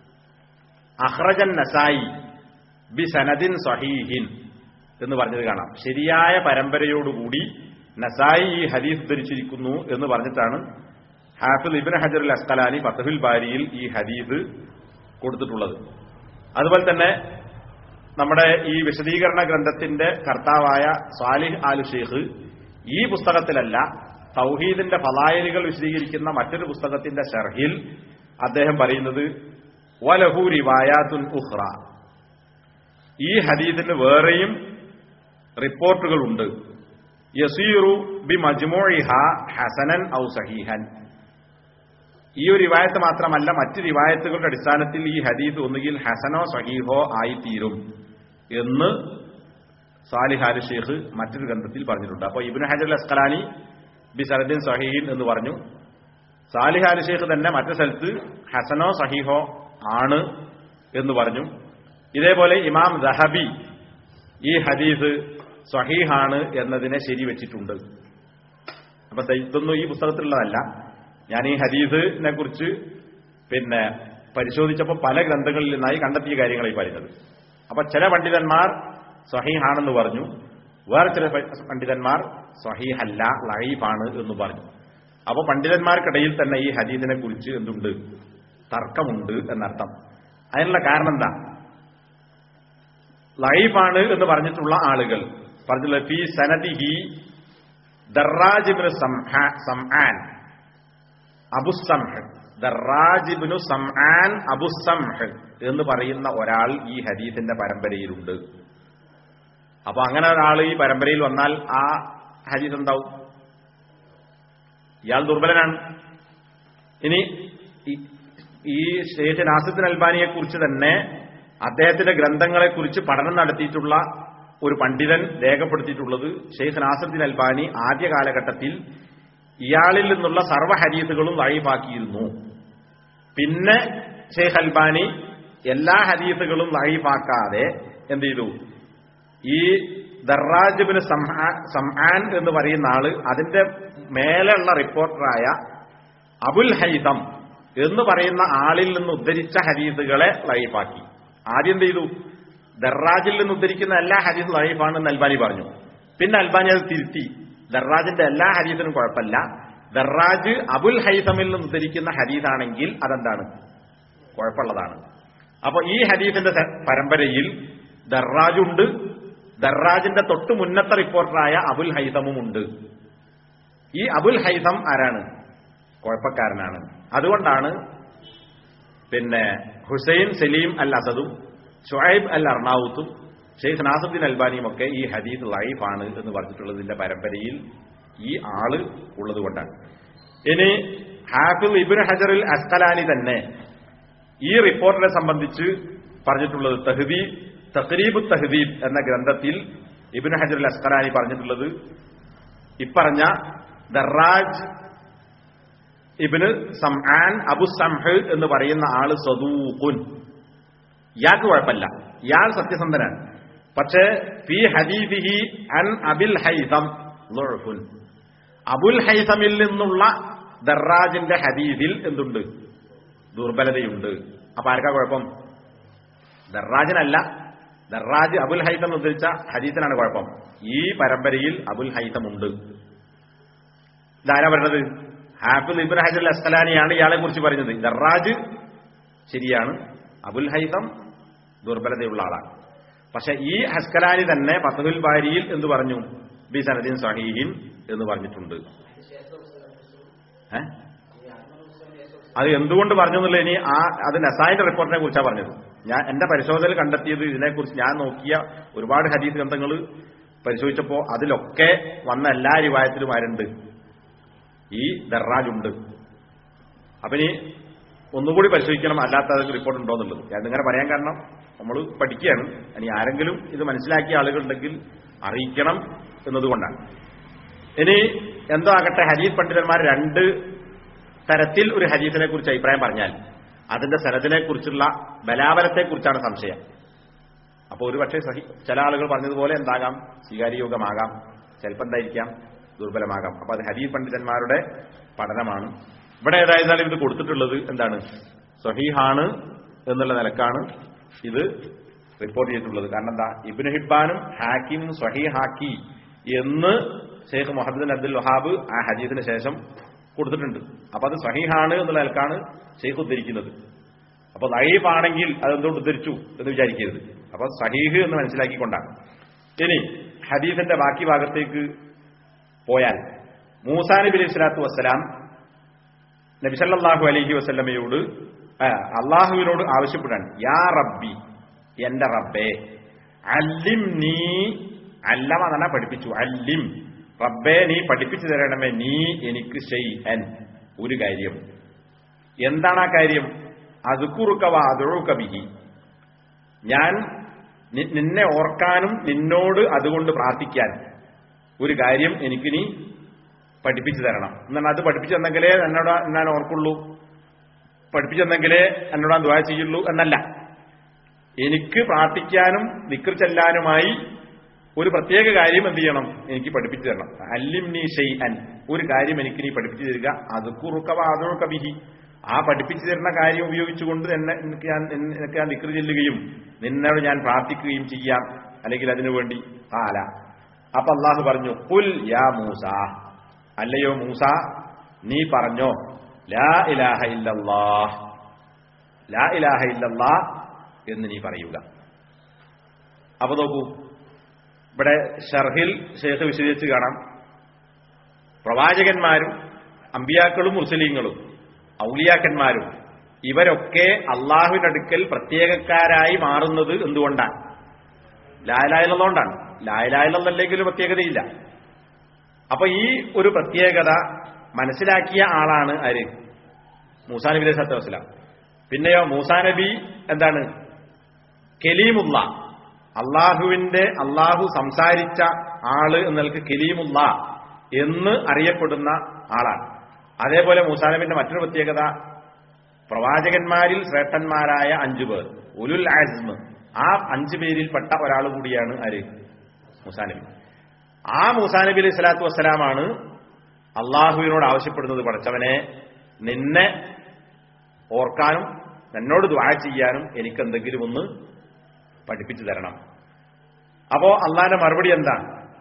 അഖ്റജൻ നസായി ബി സനദിൻ സഹീഹിൻ എന്ന് പറഞ്ഞത് കാണാം. ശരിയായ പരമ്പരയോടുകൂടി നസായി ഈ ഹദീസ് ഉദ്ധരിച്ചിരിക്കുന്നു എന്ന് പറഞ്ഞിട്ടാണ് ഹാഫിദ് ഇബ്നു ഹജറുൽ അസ്ഖലാനി ഫത്ഹുൽ ബാരിയിൽ ഈ ഹദീസ് കൊടുത്തിട്ടുള്ളത്. അതുപോലെ തന്നെ നമ്മുടെ ഈ വിശദീകരണ ഗ്രന്ഥത്തിന്റെ കർത്താവായ സാലിഹ് ആൽ ഷെയ്ഖ് ഈ പുസ്തകത്തിലല്ല തൗഹീദിന്റെ ഫളായിലുകൾ വിശദീകരിക്കുന്ന മറ്റൊരു പുസ്തകത്തിന്റെ ശർഹിൽ അദ്ദേഹം പറയുന്നത് വലഹു റിവായാത്തുൻ ഉഖ്റ, ഈ ഹദീസിന് വേറെയും റിപ്പോർട്ടുകളുണ്ട്. യസീറു ബി മജ്മൂഇഹാ ഹസനൻ ഔ സഹീഹൻ, ഈ ഒരു റിവായത്ത് മാത്രമല്ല മറ്റ് റിവായത്തുകളുടെ അടിസ്ഥാനത്തിൽ ഈ ഹദീസ് ഒന്നുകിൽ ഹസനോ സഹീഹോ ആയിത്തീരും എന്ന് സാലിഹ് ആൽ ഷെയ്ഖ് മറ്റൊരു ഗ്രന്ഥത്തിൽ പറഞ്ഞിട്ടുണ്ട്. അപ്പോൾ ഇബ്നു ഹജർ അസ്ഖലാനി ബി സനദിൻ സഹീഹിൻ എന്ന് പറഞ്ഞു. സാലിഹ് ആൽ ഷെയ്ഖ് തന്നെ മറ്റു സ്ഥലത്ത് ഹസനോ സഹീഹോ ആണ് എന്ന് പറഞ്ഞു. ഇതേപോലെ ഇമാം ദഹബി ഈ ഹദീസ് സഹീഹാണ് എന്നതിനെ ശരിവെച്ചിട്ടുണ്ട്. അപ്പൊ ഇതൊന്നും ഈ പുസ്തകത്തിലുള്ളതല്ല. ഞാൻ ഈ ഹദീസിനെ കുറിച്ച് പിന്നെ പരിശോധിച്ചപ്പോൾ പല ഗ്രന്ഥങ്ങളിൽ നിന്നായി കണ്ടെത്തിയ കാര്യങ്ങളായി പറയുന്നത്. അപ്പൊ ചില പണ്ഡിതന്മാർ സഹീഹാണെന്ന് പറഞ്ഞു, വേറെ ചില പണ്ഡിതന്മാർ സഹീഹല്ല ലഈഫാണ് എന്ന് പറഞ്ഞു. അപ്പൊ പണ്ഡിതന്മാർക്കിടയിൽ തന്നെ ഈ ഹദീസിനെ കുറിച്ച് എന്തുണ്ട്, തർക്കമുണ്ട് എന്നർത്ഥം. അതിനുള്ള കാരണം എന്താ? ലഈഫാണ് എന്ന് പറഞ്ഞിട്ടുള്ള ആളുകൾ പറഞ്ഞിട്ടുള്ള ഫീ സനദിഹി ദർറാജ് ഇബ്നു സംആൻ അബുസംഹ്, ദർറാജ് ഇബ്നു സംആൻ അബുസംഹ് എന്ന് പറയുന്ന ഒരാൾ ഈ ഹദീസിന്റെ പരമ്പരയിലുണ്ട്. അപ്പൊ അങ്ങനെ ഒരാൾ ഈ പരമ്പരയിൽ വന്നാൽ ആ ഹദീസ് എന്താവും? ഇയാൾ ദുർബലനാണ്. ഇനി ഈ ഷെയ്ഖ് നാസിറുദ്ദീൻ അൽബാനിയെ കുറിച്ച് തന്നെ അദ്ദേഹത്തിന്റെ ഗ്രന്ഥങ്ങളെ കുറിച്ച് പഠനം നടത്തിയിട്ടുള്ള ഒരു പണ്ഡിതൻ രേഖപ്പെടുത്തിയിട്ടുള്ളത് ഷെയ്ഖ് നാസിറുദ്ദീൻ അൽബാനി ആദ്യ കാലഘട്ടത്തിൽ ഇയാളിൽ നിന്നുള്ള സർവ്വ ഹദീസുകളും ദഈഫാക്കിയിരുന്നു. പിന്നെ ഷെയ്ഖ് അൽബാനി എല്ലാ ഹദീസുകളും ദഈഫാക്കാതെ എന്ത് ചെയ്തു, ഈ ദർറാജ് ഇബ്നു സംആൻ എന്ന് പറയുന്ന ആള് അതിന്റെ മേലെയുള്ള റിപ്പോർട്ടറായ അബുൽ ഹൈതം എന്ന് പറയുന്ന ആളിൽ നിന്ന് ഉദ്ധരിച്ച ഹദീസുകളെ ദഈഫാക്കി. ആദ്യം എന്ത് ചെയ്തു, ദർറാജിൽ നിന്ന് ഉദ്ധരിക്കുന്ന എല്ലാ ഹദീസും ദഈഫാണെന്ന് അൽബാനി പറഞ്ഞു. പിന്നെ അൽബാനി അത് തിരുത്തി, ദർറാജിന്റെ എല്ലാ ഹദീസിനും കുഴപ്പമില്ല, ദർറാജ് അബുൽ ഹൈതമിൽ നിന്ന് ഉദ്ധരിക്കുന്ന ഹദീസാണെങ്കിൽ അതെന്താണ്, കുഴപ്പമുള്ളതാണ്. അപ്പൊ ഈ ഹദീസിന്റെ പരമ്പരയിൽ ദർറാജുണ്ട്, ദർറാജിന്റെ തൊട്ട് മുന്നത്തെ റിപ്പോർട്ടറായ അബുൽ ഹൈതമും ഉണ്ട്. ഈ അബുൽ ഹൈസം ആരാണ്? കുഴപ്പക്കാരനാണ്. അതുകൊണ്ടാണ് പിന്നെ ഹുസൈൻ സലീം അൽ അസദും ഷുഐബ് അൽ അർണാവുത്തും ഷെയ്ഖ് നാസറുദ്ദീൻ അൽബാനിയും ഒക്കെ ഈ ഹദീസ് ലൈഫാണ് എന്ന് പറഞ്ഞിട്ടുള്ളതിന്റെ പരമ്പരയിൽ ഈ ആള് ഉള്ളത് കൊണ്ടാണ്. ഇനി ഹാഫിദ് ഇബ്നു ഹജറുൽ അസ്ഖലാനി തന്നെ ഈ റിപ്പോർട്ടിനെ സംബന്ധിച്ച് പറഞ്ഞിട്ടുള്ളത് തഹ്ദീബ് തഖ്രീബു തഹ്ദീബ് എന്ന ഗ്രന്ഥത്തിൽ ഇബ്നു ഹജറുൽ അസ്ഖലാനി പറഞ്ഞിട്ടുള്ളത് ഇപ്പറഞ്ഞ ദറാജ് ഇബ്നു സംആൻ അബു സംഹ് എന്ന് പറയുന്ന ആള് സദൂഖുൻ, ഇയാൾക്ക് കുഴപ്പമില്ല, ഇയാൾ സത്യസന്ധനാണ്. പക്ഷേ ഫീ ഹദീദിഹി അൻ അബിൽ ഹൈസം ളുഅഫുൻ, അബുൽ ഹൈസമിൽ നിന്നുള്ള ദറാജിന്റെ ഹദീദിൽ എന്തുണ്ട്? ദുർബലതയുണ്ട്. അപ്പൊ ആർക്കാ കുഴപ്പം? ദറാജിനല്ല, ദറാജ് അബുൽ ഹൈസം ഉദ്ധരിച്ച ഹദീസിനാണ് കുഴപ്പം. ഈ പരമ്പരയിൽ അബുൽ ഹൈസം ഉണ്ട്. ഇതാരാ പറഞ്ഞത്? ഹാഫിദ് ഇബ്നു ഹജർ അൽ അസ്ഖലാനിയാണ് ഇയാളെ കുറിച്ച് പറഞ്ഞത്. ദറാജ് ശരിയാണ്, അബുൽ ഹൈസം ദുർബലതയുള്ള ആളാണ്. പക്ഷെ ഈ അസ്ഖലാനി തന്നെ ഫത്ഹുൽ ബാരിയിൽ എന്ത് പറഞ്ഞു? ബി സനദിൻ സഹീഹിൻ എന്ന് പറഞ്ഞിട്ടുണ്ട്. ഏഹ് അത് എന്തുകൊണ്ട് പറഞ്ഞു എന്നുള്ളത് ഇനി ആ അത് നസായിന്റെ റിപ്പോർട്ടിനെ കുറിച്ചാണ് പറഞ്ഞത്. ഞാൻ എന്റെ പരിശോധനയിൽ കണ്ടെത്തിയത്, ഇതിനെക്കുറിച്ച് ഞാൻ നോക്കിയ ഒരുപാട് ഹദീസ് ഗ്രന്ഥങ്ങൾ പരിശോധിച്ചപ്പോ അതിലൊക്കെ വന്ന എല്ലാ റിവായത്തിലും ആരുണ്ട്? ഈ ദറാജുണ്ട്. അപ്പൊ ഇനി ഒന്നുകൂടി പരിശോധിക്കണം, അല്ലാത്ത റിപ്പോർട്ട് ഉണ്ടോ എന്നുള്ളത്. ഞാനിങ്ങനെ പറയാൻ കാരണം നമ്മൾ പഠിക്കുകയാണ്. ഇനി ആരെങ്കിലും ഇത് മനസ്സിലാക്കിയ ആളുകളുണ്ടെങ്കിൽ അറിയിക്കണം എന്നതുകൊണ്ടാണ്. ഇനി എന്തോ ആകട്ടെ, ഹദീസ് പണ്ഡിതന്മാർ രണ്ട് തരത്തിൽ ഒരു ഹദീസിനെ കുറിച്ച് അഭിപ്രായം പറഞ്ഞാൽ അതിന്റെ സനദിനെ കുറിച്ചുള്ള ബലാബലത്തെക്കുറിച്ചാണ് സംശയം. അപ്പോൾ ഒരു പക്ഷേ സഹി ചില ആളുകൾ പറഞ്ഞതുപോലെ എന്താകാം? സ്വീകാര്യയോഗ്യമാകാം, ചിലപ്പോൾ എന്തായിരിക്കാം? ദുർബലമാകാം. അപ്പൊ അത് ഹദീസ് പണ്ഡിതന്മാരുടെ പഠനമാണ്. ഇവിടെ ഏതായിരുന്നാലും ഇത് കൊടുത്തിട്ടുള്ളത് എന്താണ്? സ്വഹീഹാണ് എന്നുള്ള നിലക്കാണ് ഇത് റിപ്പോർട്ട് ചെയ്തിട്ടുള്ളത്. കാരണം എന്താ? ഇബ്നു ഹിബ്ബാനും ഹാക്കിമും സ്വഹീഹാക്കി എന്ന് Sheikh Muhammad bin Abdul Wahab ആ ഹദീസിന് ശേഷം കൊടുത്തിട്ടുണ്ട്. അപ്പൊ അത് സ്വഹീഹാണ് എന്നുള്ള നിലക്കാണ് ഷെയ്ഖ് ഉദ്ധരിക്കുന്നത്. അപ്പൊ ദഈഫ് ആണെങ്കിൽ അതെന്തുകൊണ്ട് ഉദ്ധരിച്ചു എന്ന് വിചാരിക്കരുത്. അപ്പൊ സഹീഹ് എന്ന് മനസ്സിലാക്കിക്കൊണ്ടാണ്. ഇനി ഹദീസിന്റെ ബാക്കി ഭാഗത്തേക്ക് പോയാൽ, മൂസാ നബി അലൈഹി സ്വലാത്തു വസ്സലാം നബി സല്ലല്ലാഹു അലൈഹി വസല്ലമയോട് അള്ളാഹുവിനോട് ആവശ്യപ്പെടാൻ, യാ റബ്ബി, എന്റെ റബ്ബേ, അല്ലിം നീ, അല്ലമ തന്നെ പഠിപ്പിച്ചു, അല്ലിം, റബ്ബേ നീ പഠിപ്പിച്ചു തരണമേ, നീ എനിക്ക് ഷൈഅൻ, ഒരു കാര്യം. എന്താണ് ആ കാര്യം? അദ്കുറുക വ അദ്ഉക ബിഹി, ഞാൻ നിന്നെ ഓർക്കാനും നിന്നോട് അതുകൊണ്ട് പ്രാർത്ഥിക്കാൻ ഒരു കാര്യം എനിക്ക് നീ പഠിപ്പിച്ചു തരണം. എന്നാൽ അത് പഠിപ്പിച്ചു തന്നെങ്കിലേ എന്നോട് ഞാൻ ഓർക്കുള്ളൂ, പഠിപ്പിച്ചു തന്നെങ്കിലേ എന്നോട് ദുആ ചെയ്യുള്ളൂ എന്നല്ല. എനിക്ക് പ്രാർത്ഥിക്കാനും ദിക്ർ ചെല്ലാനുമായി ഒരു പ്രത്യേക കാര്യം എന്ത് ചെയ്യണം? എനിക്ക് പഠിപ്പിച്ചു തരണം. അല്ലിംനി ഷൈഅൻ, ഒരു കാര്യം എനിക്ക് നീ പഠിപ്പിച്ചു തരിക. അദ്കുറുക വ അദ്ഉക ബിഹി, ആ പഠിപ്പിച്ചു തരുന്ന കാര്യം ഉപയോഗിച്ചുകൊണ്ട് എന്നെ എനിക്ക് ഞാൻ എനിക്ക് ഞാൻ ദിക്ർ ചെല്ലുകയും നിന്നോട് ഞാൻ പ്രാർത്ഥിക്കുകയും ചെയ്യാം, അല്ലെങ്കിൽ അതിനു വേണ്ടി ആല. അപ്പൊ അള്ളാഹു പറഞ്ഞു, ഖുൽ യാ മൂസ, അല്ലയോ മൂസ നീ പറഞ്ഞോ, ലാ ഇലാഹ ഇല്ലല്ലാഹ്, ലാ ഇലാഹ ഇല്ലല്ലാഹ് എന്ന് നീ പറയുക. അപ്പൊ നോക്കൂ, ഇവിടെ ഷർഹിൽ ശേഖ് വിശദീകരിച്ച് കാണാം, പ്രവാചകന്മാരും അമ്പിയാക്കളും മുർസലീങ്ങളും ഔലിയാക്കന്മാരും ഇവരൊക്കെ അള്ളാഹുവിന്റെ അടുക്കൽ പ്രത്യേകക്കാരായി മാറുന്നത് എന്തുകൊണ്ടാണ്? ലാ ഇലാഹ ഇല്ലല്ലാഹുകൊണ്ടാണ്. ലാ ഇലാഹ ഇല്ലല്ലാഹ് പ്രത്യേകതയില്ല. അപ്പൊ ഈ ഒരു പ്രത്യേകത മനസ്സിലാക്കിയ ആളാണ് ആര്? മൂസാ നബി അലൈഹി സ്വലാത്തു വസ്സലാം. പിന്നെയോ മൂസാ നബി എന്താണ്? കലീമുള്ള, അള്ളാഹുവിന്റെ അള്ളാഹു സംസാരിച്ച ആള് എന്നൽക്ക് കലീമുള്ള എന്ന് അറിയപ്പെടുന്ന ആളാണ്. അതേപോലെ മൂസാ നബിന്റെ മറ്റൊരു പ്രത്യേകത, പ്രവാചകന്മാരിൽ ശ്രേഷ്ഠന്മാരായ അഞ്ചു പേർ, ഉലുൽ അസ്മ്, ആ അഞ്ചു പേരിൽപ്പെട്ട ഒരാൾ കൂടിയാണ് ആര്? മൂസാ നബി. ആ മൂസാ നബി അലൈഹി സ്വലാത്തു വസ്സലാമാണ് അള്ളാഹുവിനോട് ആവശ്യപ്പെടുന്നത്, പടച്ചവനെ നിന്നെ ഓർക്കാനും എന്നോട് ദുആ ചെയ്യാനും എനിക്കെന്തെങ്കിലും ഒന്ന് പഠിപ്പിച്ചു തരണം. അപ്പോ അള്ളാന്റെ മറുപടി എന്താ?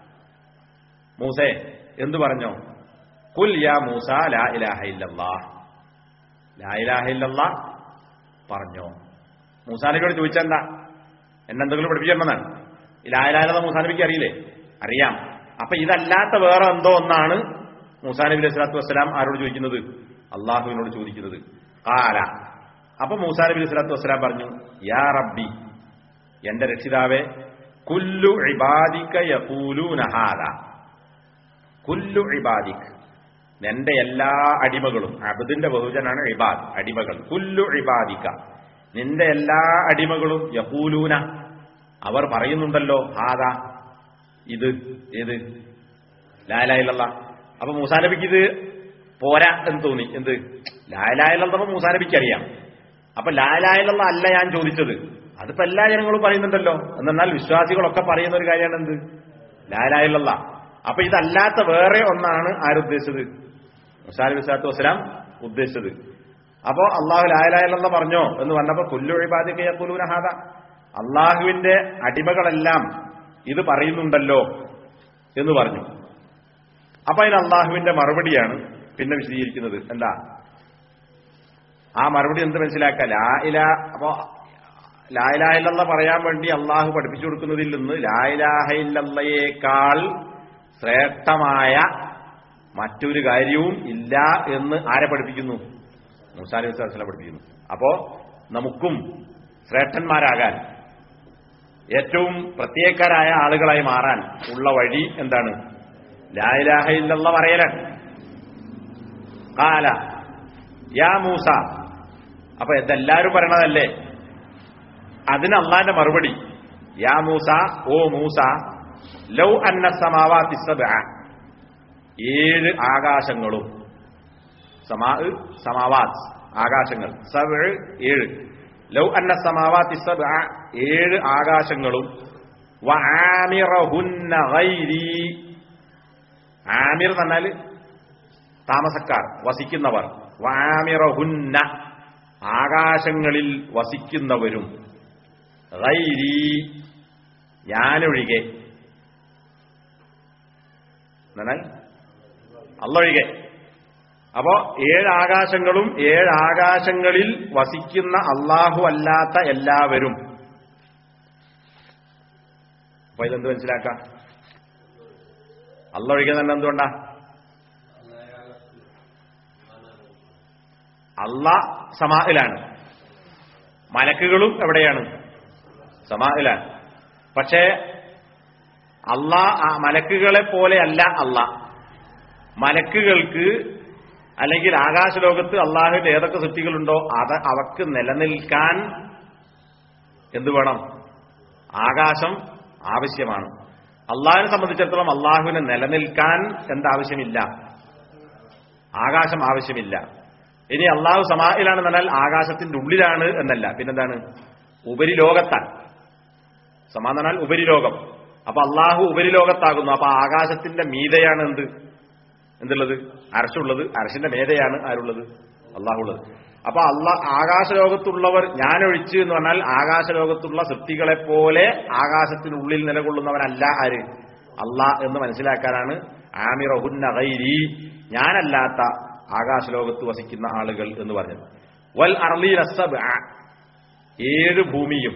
മൂസേ എന്തു പറഞ്ഞോ? ഖുൽ യാ മൂസ ലാ ഇലാഹ ഇല്ലല്ലാഹ്, ലാ ഇലാഹ ഇല്ലല്ലാഹ് പറഞ്ഞോ. മൂസാ നബിയോട് ചോദിച്ചെന്താ? എന്നെന്തെങ്കിലും പഠിപ്പിച്ചെന്നാണ്. ലാ ഇലാഹ ഇല്ലല്ലാഹ് മൂസാ നബിക്ക് അറിയില്ലേ? അറിയാം. അപ്പൊ ഇതല്ലാത്ത വേറെ എന്തോ ഒന്നാണ് മൂസാ നബി അലൈഹി സ്വലാത്തു വസ്സലാം ആരോട് ചോദിക്കുന്നത്? അള്ളാഹുവിനോട് ചോദിക്കുന്നത്. ഖാല, അപ്പൊ മൂസാ നബി അലൈഹി സ്വലാത്തു വസ്സലാം പറഞ്ഞു, യാ റബ്ബി, എന്റെ രക്ഷിതാവേ, കുല്ലു ഇബാദിക യഖൂലൂന ഹാദാ, കുല്ലു ഇബാദിക്, എന്റെ എല്ലാ അടിമകളും, അബ്ദിന്റെ ബഹുജനാണ് ഇബാദ്, അടിമകൾ. കുല്ലു ഇബാദിക, നിന്റെ എല്ലാ അടിമകളും, യഖൂലൂന, അവർ പറയുന്നുണ്ടല്ലോ, ഹാദാ, ഇത്, ഏത്, ലാ ഇലാഹ ഇല്ലല്ലാഹ്. അപ്പൊ മൂസാ നബിക്ക് ഇത് പോരാ എന്ന് തോന്നി. എന്ത്? ലാ ഇലാഹ ഇല്ലല്ലാഹ് മൂസാ നബിക്ക് അറിയാം. അപ്പൊ ലാ ഇലാഹ ഇല്ലല്ലാഹ് അല്ല ഞാൻ ചോദിച്ചത്, അതിപ്പോ എല്ലാ ജനങ്ങളും പറയുന്നുണ്ടല്ലോ. എന്നാൽ വിശ്വാസികളൊക്കെ പറയുന്ന ഒരു കാര്യമാണ് എന്ത്? ലാ ഇലാഹ ഇല്ലല്ലാഹ്. അപ്പൊ ഇതല്ലാത്ത വേറെ ഒന്നാണ് ആരുദ്ദേശിച്ചത്? മൂസാ നബി സ്വല്ലല്ലാഹു അലൈഹി വസല്ലം ഉദ്ദേശിച്ചത്. അപ്പോ അള്ളാഹു ലാ ഇലാഹ ഇല്ലല്ലാഹ് പറഞ്ഞോ എന്ന് പറഞ്ഞപ്പോ കുല്ലു ഇബാദിക യഖൂലൂന ഹാദാ, അള്ളാഹുവിന്റെ അടിമകളെല്ലാം ഇത് പറയുന്നുണ്ടല്ലോ എന്ന് പറഞ്ഞു. അപ്പൊ അതിന് അള്ളാഹുവിന്റെ മറുപടിയാണ് പിന്നെ വിശദീകരിക്കുന്നത്. എന്താ ആ മറുപടി? എന്ത് മനസ്സിലാക്കുക? ലാ ഇലാഹ, അപ്പോ ലാ ഇലാഹ ഇല്ലല്ലാഹ് പറയാൻ വേണ്ടി അള്ളാഹു പഠിപ്പിച്ചു കൊടുക്കുന്നതിൽ നിന്ന് ലാ ഇലാഹ ഇല്ലല്ലാഹയേക്കാൾ ശ്രേഷ്ഠമായ മറ്റൊരു കാര്യവും ഇല്ല എന്ന് ആരെ പഠിപ്പിക്കുന്നു? മൂസാ നബി സ്വല്ലല്ലാഹു അലൈഹി വസല്ലം പഠിപ്പിക്കുന്നു. അപ്പോ നമുക്കും ശ്രേഷ്ഠന്മാരാകാൻ, ഏറ്റവും പ്രത്യേകക്കാരായ ആളുകളായി മാറാൻ ഉള്ള വഴി എന്താണ്? ലാ ഇലാഹ ഇല്ലല്ലാഹ് പറയലാണ്. ഖാല യാ മൂസ, അപ്പൊ ഇതെല്ലാരും പറയണതല്ലേ? അതിന് അള്ളാന്റെ മറുപടി, യാ മൂസ, ഓ മൂസ, ലൗ അന്ന സമാവാതി സബ്അ, ഏഴ് ആകാശങ്ങളും, സമാ സമാവാത് ആകാശങ്ങൾ, സബ്അ ഏഴ്, ലൗ അന്ന സമാവാതി സബ്അ ഏഴ് ആകാശങ്ങളും, വആമിറഹുന്ന ഗൈരി, ആമിർ എന്നാൽ താമസക്കാർ, വസിക്കുന്നവർ, വആമിറഹുന്ന ആകാശങ്ങളിൽ വസിക്കുന്നവരും, ഗൈരി ഞാനൊഴികെ, എന്നാൽ അള്ളൊഴികെ. അപ്പോ ഏഴ് ആകാശങ്ങളും ഏഴ് ആകാശങ്ങളിൽ വസിക്കുന്ന അള്ളാഹു അല്ലാത്ത എല്ലാവരും. അപ്പൊ ഇതെന്ത് മനസ്സിലാക്കാം? അള്ളൊഴികെ തന്നെ എന്തുകൊണ്ടാ? അള്ളാഹ് സമാഇലാണ്, മലക്കുകളും എവിടെയാണ്? സമാഇലാണ്. പക്ഷേ അള്ളാഹ് മലക്കുകളെ പോലെയല്ല. അള്ളാഹ് മലക്കുകൾക്ക് അല്ലെങ്കിൽ ആകാശലോകത്ത് അള്ളാഹുവിന്റെ ഏതൊക്കെ സൃഷ്ടികളുണ്ടോ അത് അവക്ക് നിലനിൽക്കാൻ എന്ത് വേണം? ആകാശം ആവശ്യമാണ്. അള്ളാഹുവിനെ സംബന്ധിച്ചിടത്തോളം അള്ളാഹുവിനെ നിലനിൽക്കാൻ എന്താവശ്യമില്ല? ആകാശം ആവശ്യമില്ല. ഇനി അള്ളാഹു സമാഇലാണെന്ന് പറഞ്ഞാൽ ആകാശത്തിന്റെ ഉള്ളിലാണ് എന്നല്ല, പിന്നെന്താണ്? ഉപരിലോകത്താണ്. സമാ എന്ന് പറഞ്ഞാൽ ഉപരിലോകം. അപ്പൊ അള്ളാഹു ഉപരിലോകത്താകുന്നു. അപ്പൊ ആകാശത്തിന്റെ മീതയാണ് എന്ത് എന്തുള്ളത്? അർശുള്ളത്. അർശിന്റെ മേതയാണ് ആരുള്ളത്? അള്ളാഹുള്ളത്. അപ്പൊ അള്ളാഹ് ആകാശലോകത്തുള്ളവർ ഞാനൊഴിച്ച് എന്ന് പറഞ്ഞാൽ ആകാശലോകത്തുള്ള സൃഷ്ടികളെ പോലെ ആകാശത്തിനുള്ളിൽ നിലകൊള്ളുന്നവനല്ല ആര്? അള്ളാഹ് എന്ന് മനസ്സിലാക്കാനാണ് ആമിറഹുന്ന ഗൈരി, ഞാനല്ലാത്ത ആകാശലോകത്ത് വസിക്കുന്ന ആളുകൾ എന്ന് പറഞ്ഞത്. വൽ അർളീന സബ്അ, ഏഴ് ഭൂമിയും,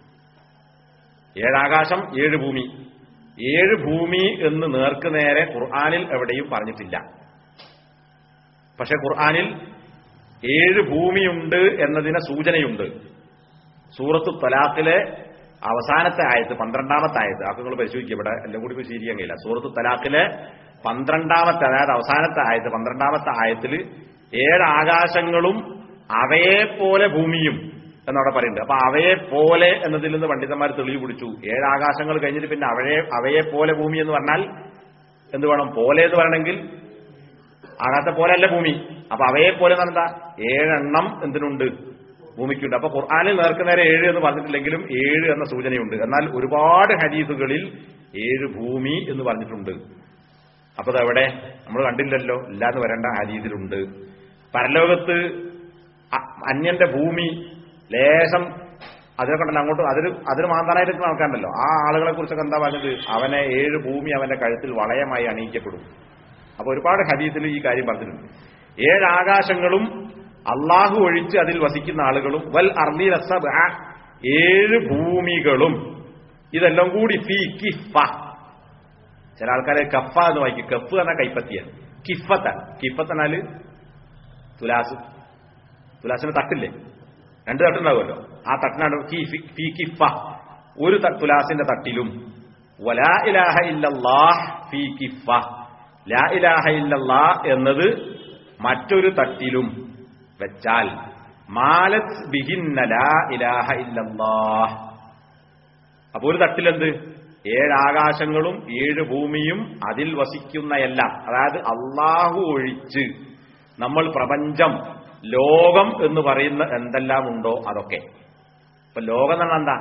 ഏഴാകാശം ഏഴ് ഭൂമി. ഏഴ് ഭൂമി എന്ന് നേർക്ക് നേരെ ഖുർആനിൽ എവിടെയും പറഞ്ഞിട്ടില്ല. പക്ഷെ ഖുർആനിൽ ഏഴ് ഭൂമിയുണ്ട് എന്നതിന് സൂചനയുണ്ട്. സൂറത്ത് തലാഖിലെ അവസാനത്തെ ആയത്ത്, പന്ത്രണ്ടാമത്തെ ആയത്ത്, അതൊക്കെ നിങ്ങൾ പരിശോധിക്കുക, ഇവിടെ എല്ലാം കൂടി ശരിയാൻ കഴിയില്ല. സൂറത്ത് തലാഖിലെ പന്ത്രണ്ടാമത്തെ, അതായത് അവസാനത്തെ ആയത്ത്, പന്ത്രണ്ടാമത്തെ ആയത്തിൽ ഏഴ് ആകാശങ്ങളും അവയെ പോലെ ഭൂമിയും എന്നവിടെ പറയുന്നുണ്ട്. അപ്പൊ അവയെ പോലെ എന്നതിൽ നിന്ന് പണ്ഡിതന്മാർ തെളിവ് പിടിച്ചു. ഏഴ് ആകാശങ്ങൾ കഴിഞ്ഞിട്ട് പിന്നെ അവയെ അവയെ പോലെ ഭൂമി എന്ന് പറഞ്ഞാൽ എന്ത് വേണം? പോലെ എന്ന് പറയണമെങ്കിൽ ആകാശത്തെ പോലെ അല്ല ഭൂമി. അപ്പൊ അവയെ പോലെ എന്ന് പറഞ്ഞാൽ ഏഴെണ്ണം എന്തിനുണ്ട്? ഭൂമിക്കുണ്ട്. അപ്പൊ ഖുർആനിൽ നേർക്ക് നേരെ ഏഴ് എന്ന് പറഞ്ഞിട്ടില്ലെങ്കിലും ഏഴ് എന്ന സൂചനയുണ്ട്. എന്നാൽ ഒരുപാട് ഹദീസുകളിൽ ഏഴ് ഭൂമി എന്ന് പറഞ്ഞിട്ടുണ്ട്. അപ്പൊ അതെവിടെ? നമ്മൾ കണ്ടില്ലല്ലോ, ഇല്ലാന്ന് വരേണ്ട ഹദീസിലുണ്ട്. പരലോകത്ത് അന്യന്റെ ഭൂമി ലേശം അതിനൊക്കെ ഉണ്ടല്ലോ, അങ്ങോട്ട് അതിന് അതിന് മാന്താനായിട്ട് നടക്കാണ്ടല്ലോ. ആ ആളുകളെ കുറിച്ചൊക്കെ എന്താ പറഞ്ഞത്? അവനെ ഏഴ് ഭൂമി അവന്റെ കഴുത്തിൽ വളയമായി അണിയിക്കപ്പെടും. അപ്പൊ ഒരുപാട് ഹദീസിൽ ഈ കാര്യം പറഞ്ഞിട്ടുണ്ട്. ഏഴ് ആകാശങ്ങളും അള്ളാഹു ഒഴിച്ച് അതിൽ വസിക്കുന്ന ആളുകളും, വൽ അർളീന സബ്അ, ഏഴ് ഭൂമികളും, ഇതെല്ലാം കൂടി ഫീ കിഫ. ചില ആൾക്കാരെ കഫ എന്ന് വായിക്കും. കഫ് എന്ന കൈപ്പത്തിയാണ്. കിഫത്താണ്. കിഫത്തനാല് തുലാസ്, തുലാസിന് തട്ടില്ലേ, രണ്ട് തട്ടുണ്ടാവുമല്ലോ, ആ തട്ടിനാണ് ഫീ കിഫ, ഒരു തുലാസിന്റെ തട്ടിലും. വലാ ഇലാഹ ഇല്ലല്ലാഹ് ഫീ കിഫ, ലാ ഇലാഹ ഇല്ലല്ലാഹ് എന്നത് മറ്റൊരു തട്ടിലും വെച്ചാൽ മാലത് ബിഹിന്ന ലാ ഇലാഹ ഇല്ലല്ലാഹ്. അപ്പൊ ഒരു തട്ടിലെന്ത്, ഏഴാകാശങ്ങളും ഏഴ് ഭൂമിയും അതിൽ വസിക്കുന്ന എല്ലാം, അതായത് അള്ളാഹു ഒഴിച്ച് നമ്മൾ പ്രപഞ്ചം ലോകം എന്ന് പറയുന്ന എന്തെല്ലാം ഉണ്ടോ അതൊക്കെ. ഇപ്പൊ ലോകം എന്ന് പറഞ്ഞാൽ എന്താ?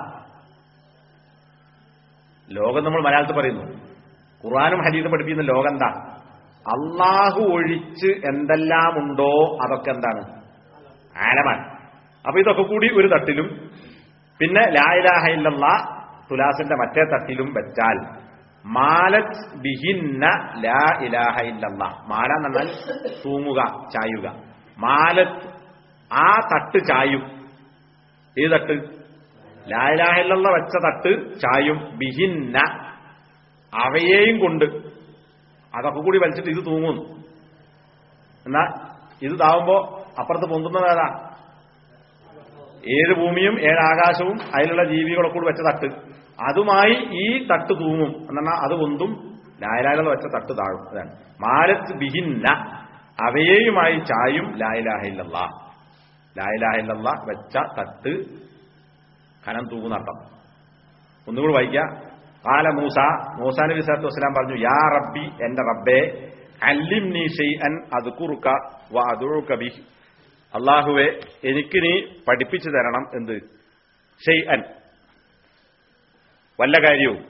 ലോകം നമ്മൾ മലയാളത്തിൽ പറയുന്നു, ഖുർആനും ഹദീസും പഠിപ്പിക്കുന്ന ലോകം എന്താ? അള്ളാഹു ഒഴിച്ച് എന്തെല്ലാം ഉണ്ടോ അതൊക്കെ എന്താണ്? ആലമാണ്. അപ്പൊ ഇതൊക്കെ കൂടി ഒരു തട്ടിലും, പിന്നെ ലാ ഇലാഹ ഇല്ലല്ലാഹ് തുലാസിന്റെ മറ്റേ തട്ടിലും വെച്ചാൽ മാലത് ബിഹിന്ന ലാ ഇലാഹ ഇല്ലല്ലാഹ്. മാല എന്ന് പറഞ്ഞാൽ തൂങ്ങുക, ചായുക. മാലത്, ആ തട്ട് ചായും. ഏത് തട്ട്? ലാ ഇലാഹ ഇല്ലല്ലാഹ് വെച്ച തട്ട് ചായും. ബിഹിന്ന, അവയെയും കൊണ്ട്. അതൊക്കെ കൂടി വലിച്ചിട്ട് ഇത് തൂങ്ങുന്നു. എന്നാ ഇത് താവുമ്പോ അപ്പുറത്ത് പൊന്തുന്നത് ഏതാ? ഏഴ് ഭൂമിയും ഏഴ് ആകാശവും അതിലുള്ള ജീവികളൊക്കെ കൂടി വെച്ച തട്ട്, അതുമായി ഈ തട്ട് തൂങ്ങും. എന്നാ അത് പൊന്തും, ലായിലാഹ വെച്ച തട്ട് താഴും. അതാണ് മാലത്ത് ബിഹിന്ന, അവയെയുമായി ചായും ലാ ഇലാഹ ഇല്ലല്ലാഹ്. ലാ ഇലാഹ ഇല്ലല്ലാഹ് വെച്ച തട്ട് കനം തൂങ്ങുന്നർത്ഥം. ഒന്നുകൂടി വായിക്കുക. ഖാല മൂസ, മൂസാ നബി സ്വല്ലല്ലാഹു അലൈഹി വസല്ലം പറഞ്ഞു, യാ റബ്ബി, എന്റെ റബ്ബേ, അല്ലിംനി ഷൈഅൻ അദ്കുറുക വ അദുഉക ബിഹി, അല്ലാഹുവേ എനിക്ക് നീ പഠിപ്പിച്ചു തരണം. എന്ത്? ഷൈഅൻ, വല്ല കാര്യവും.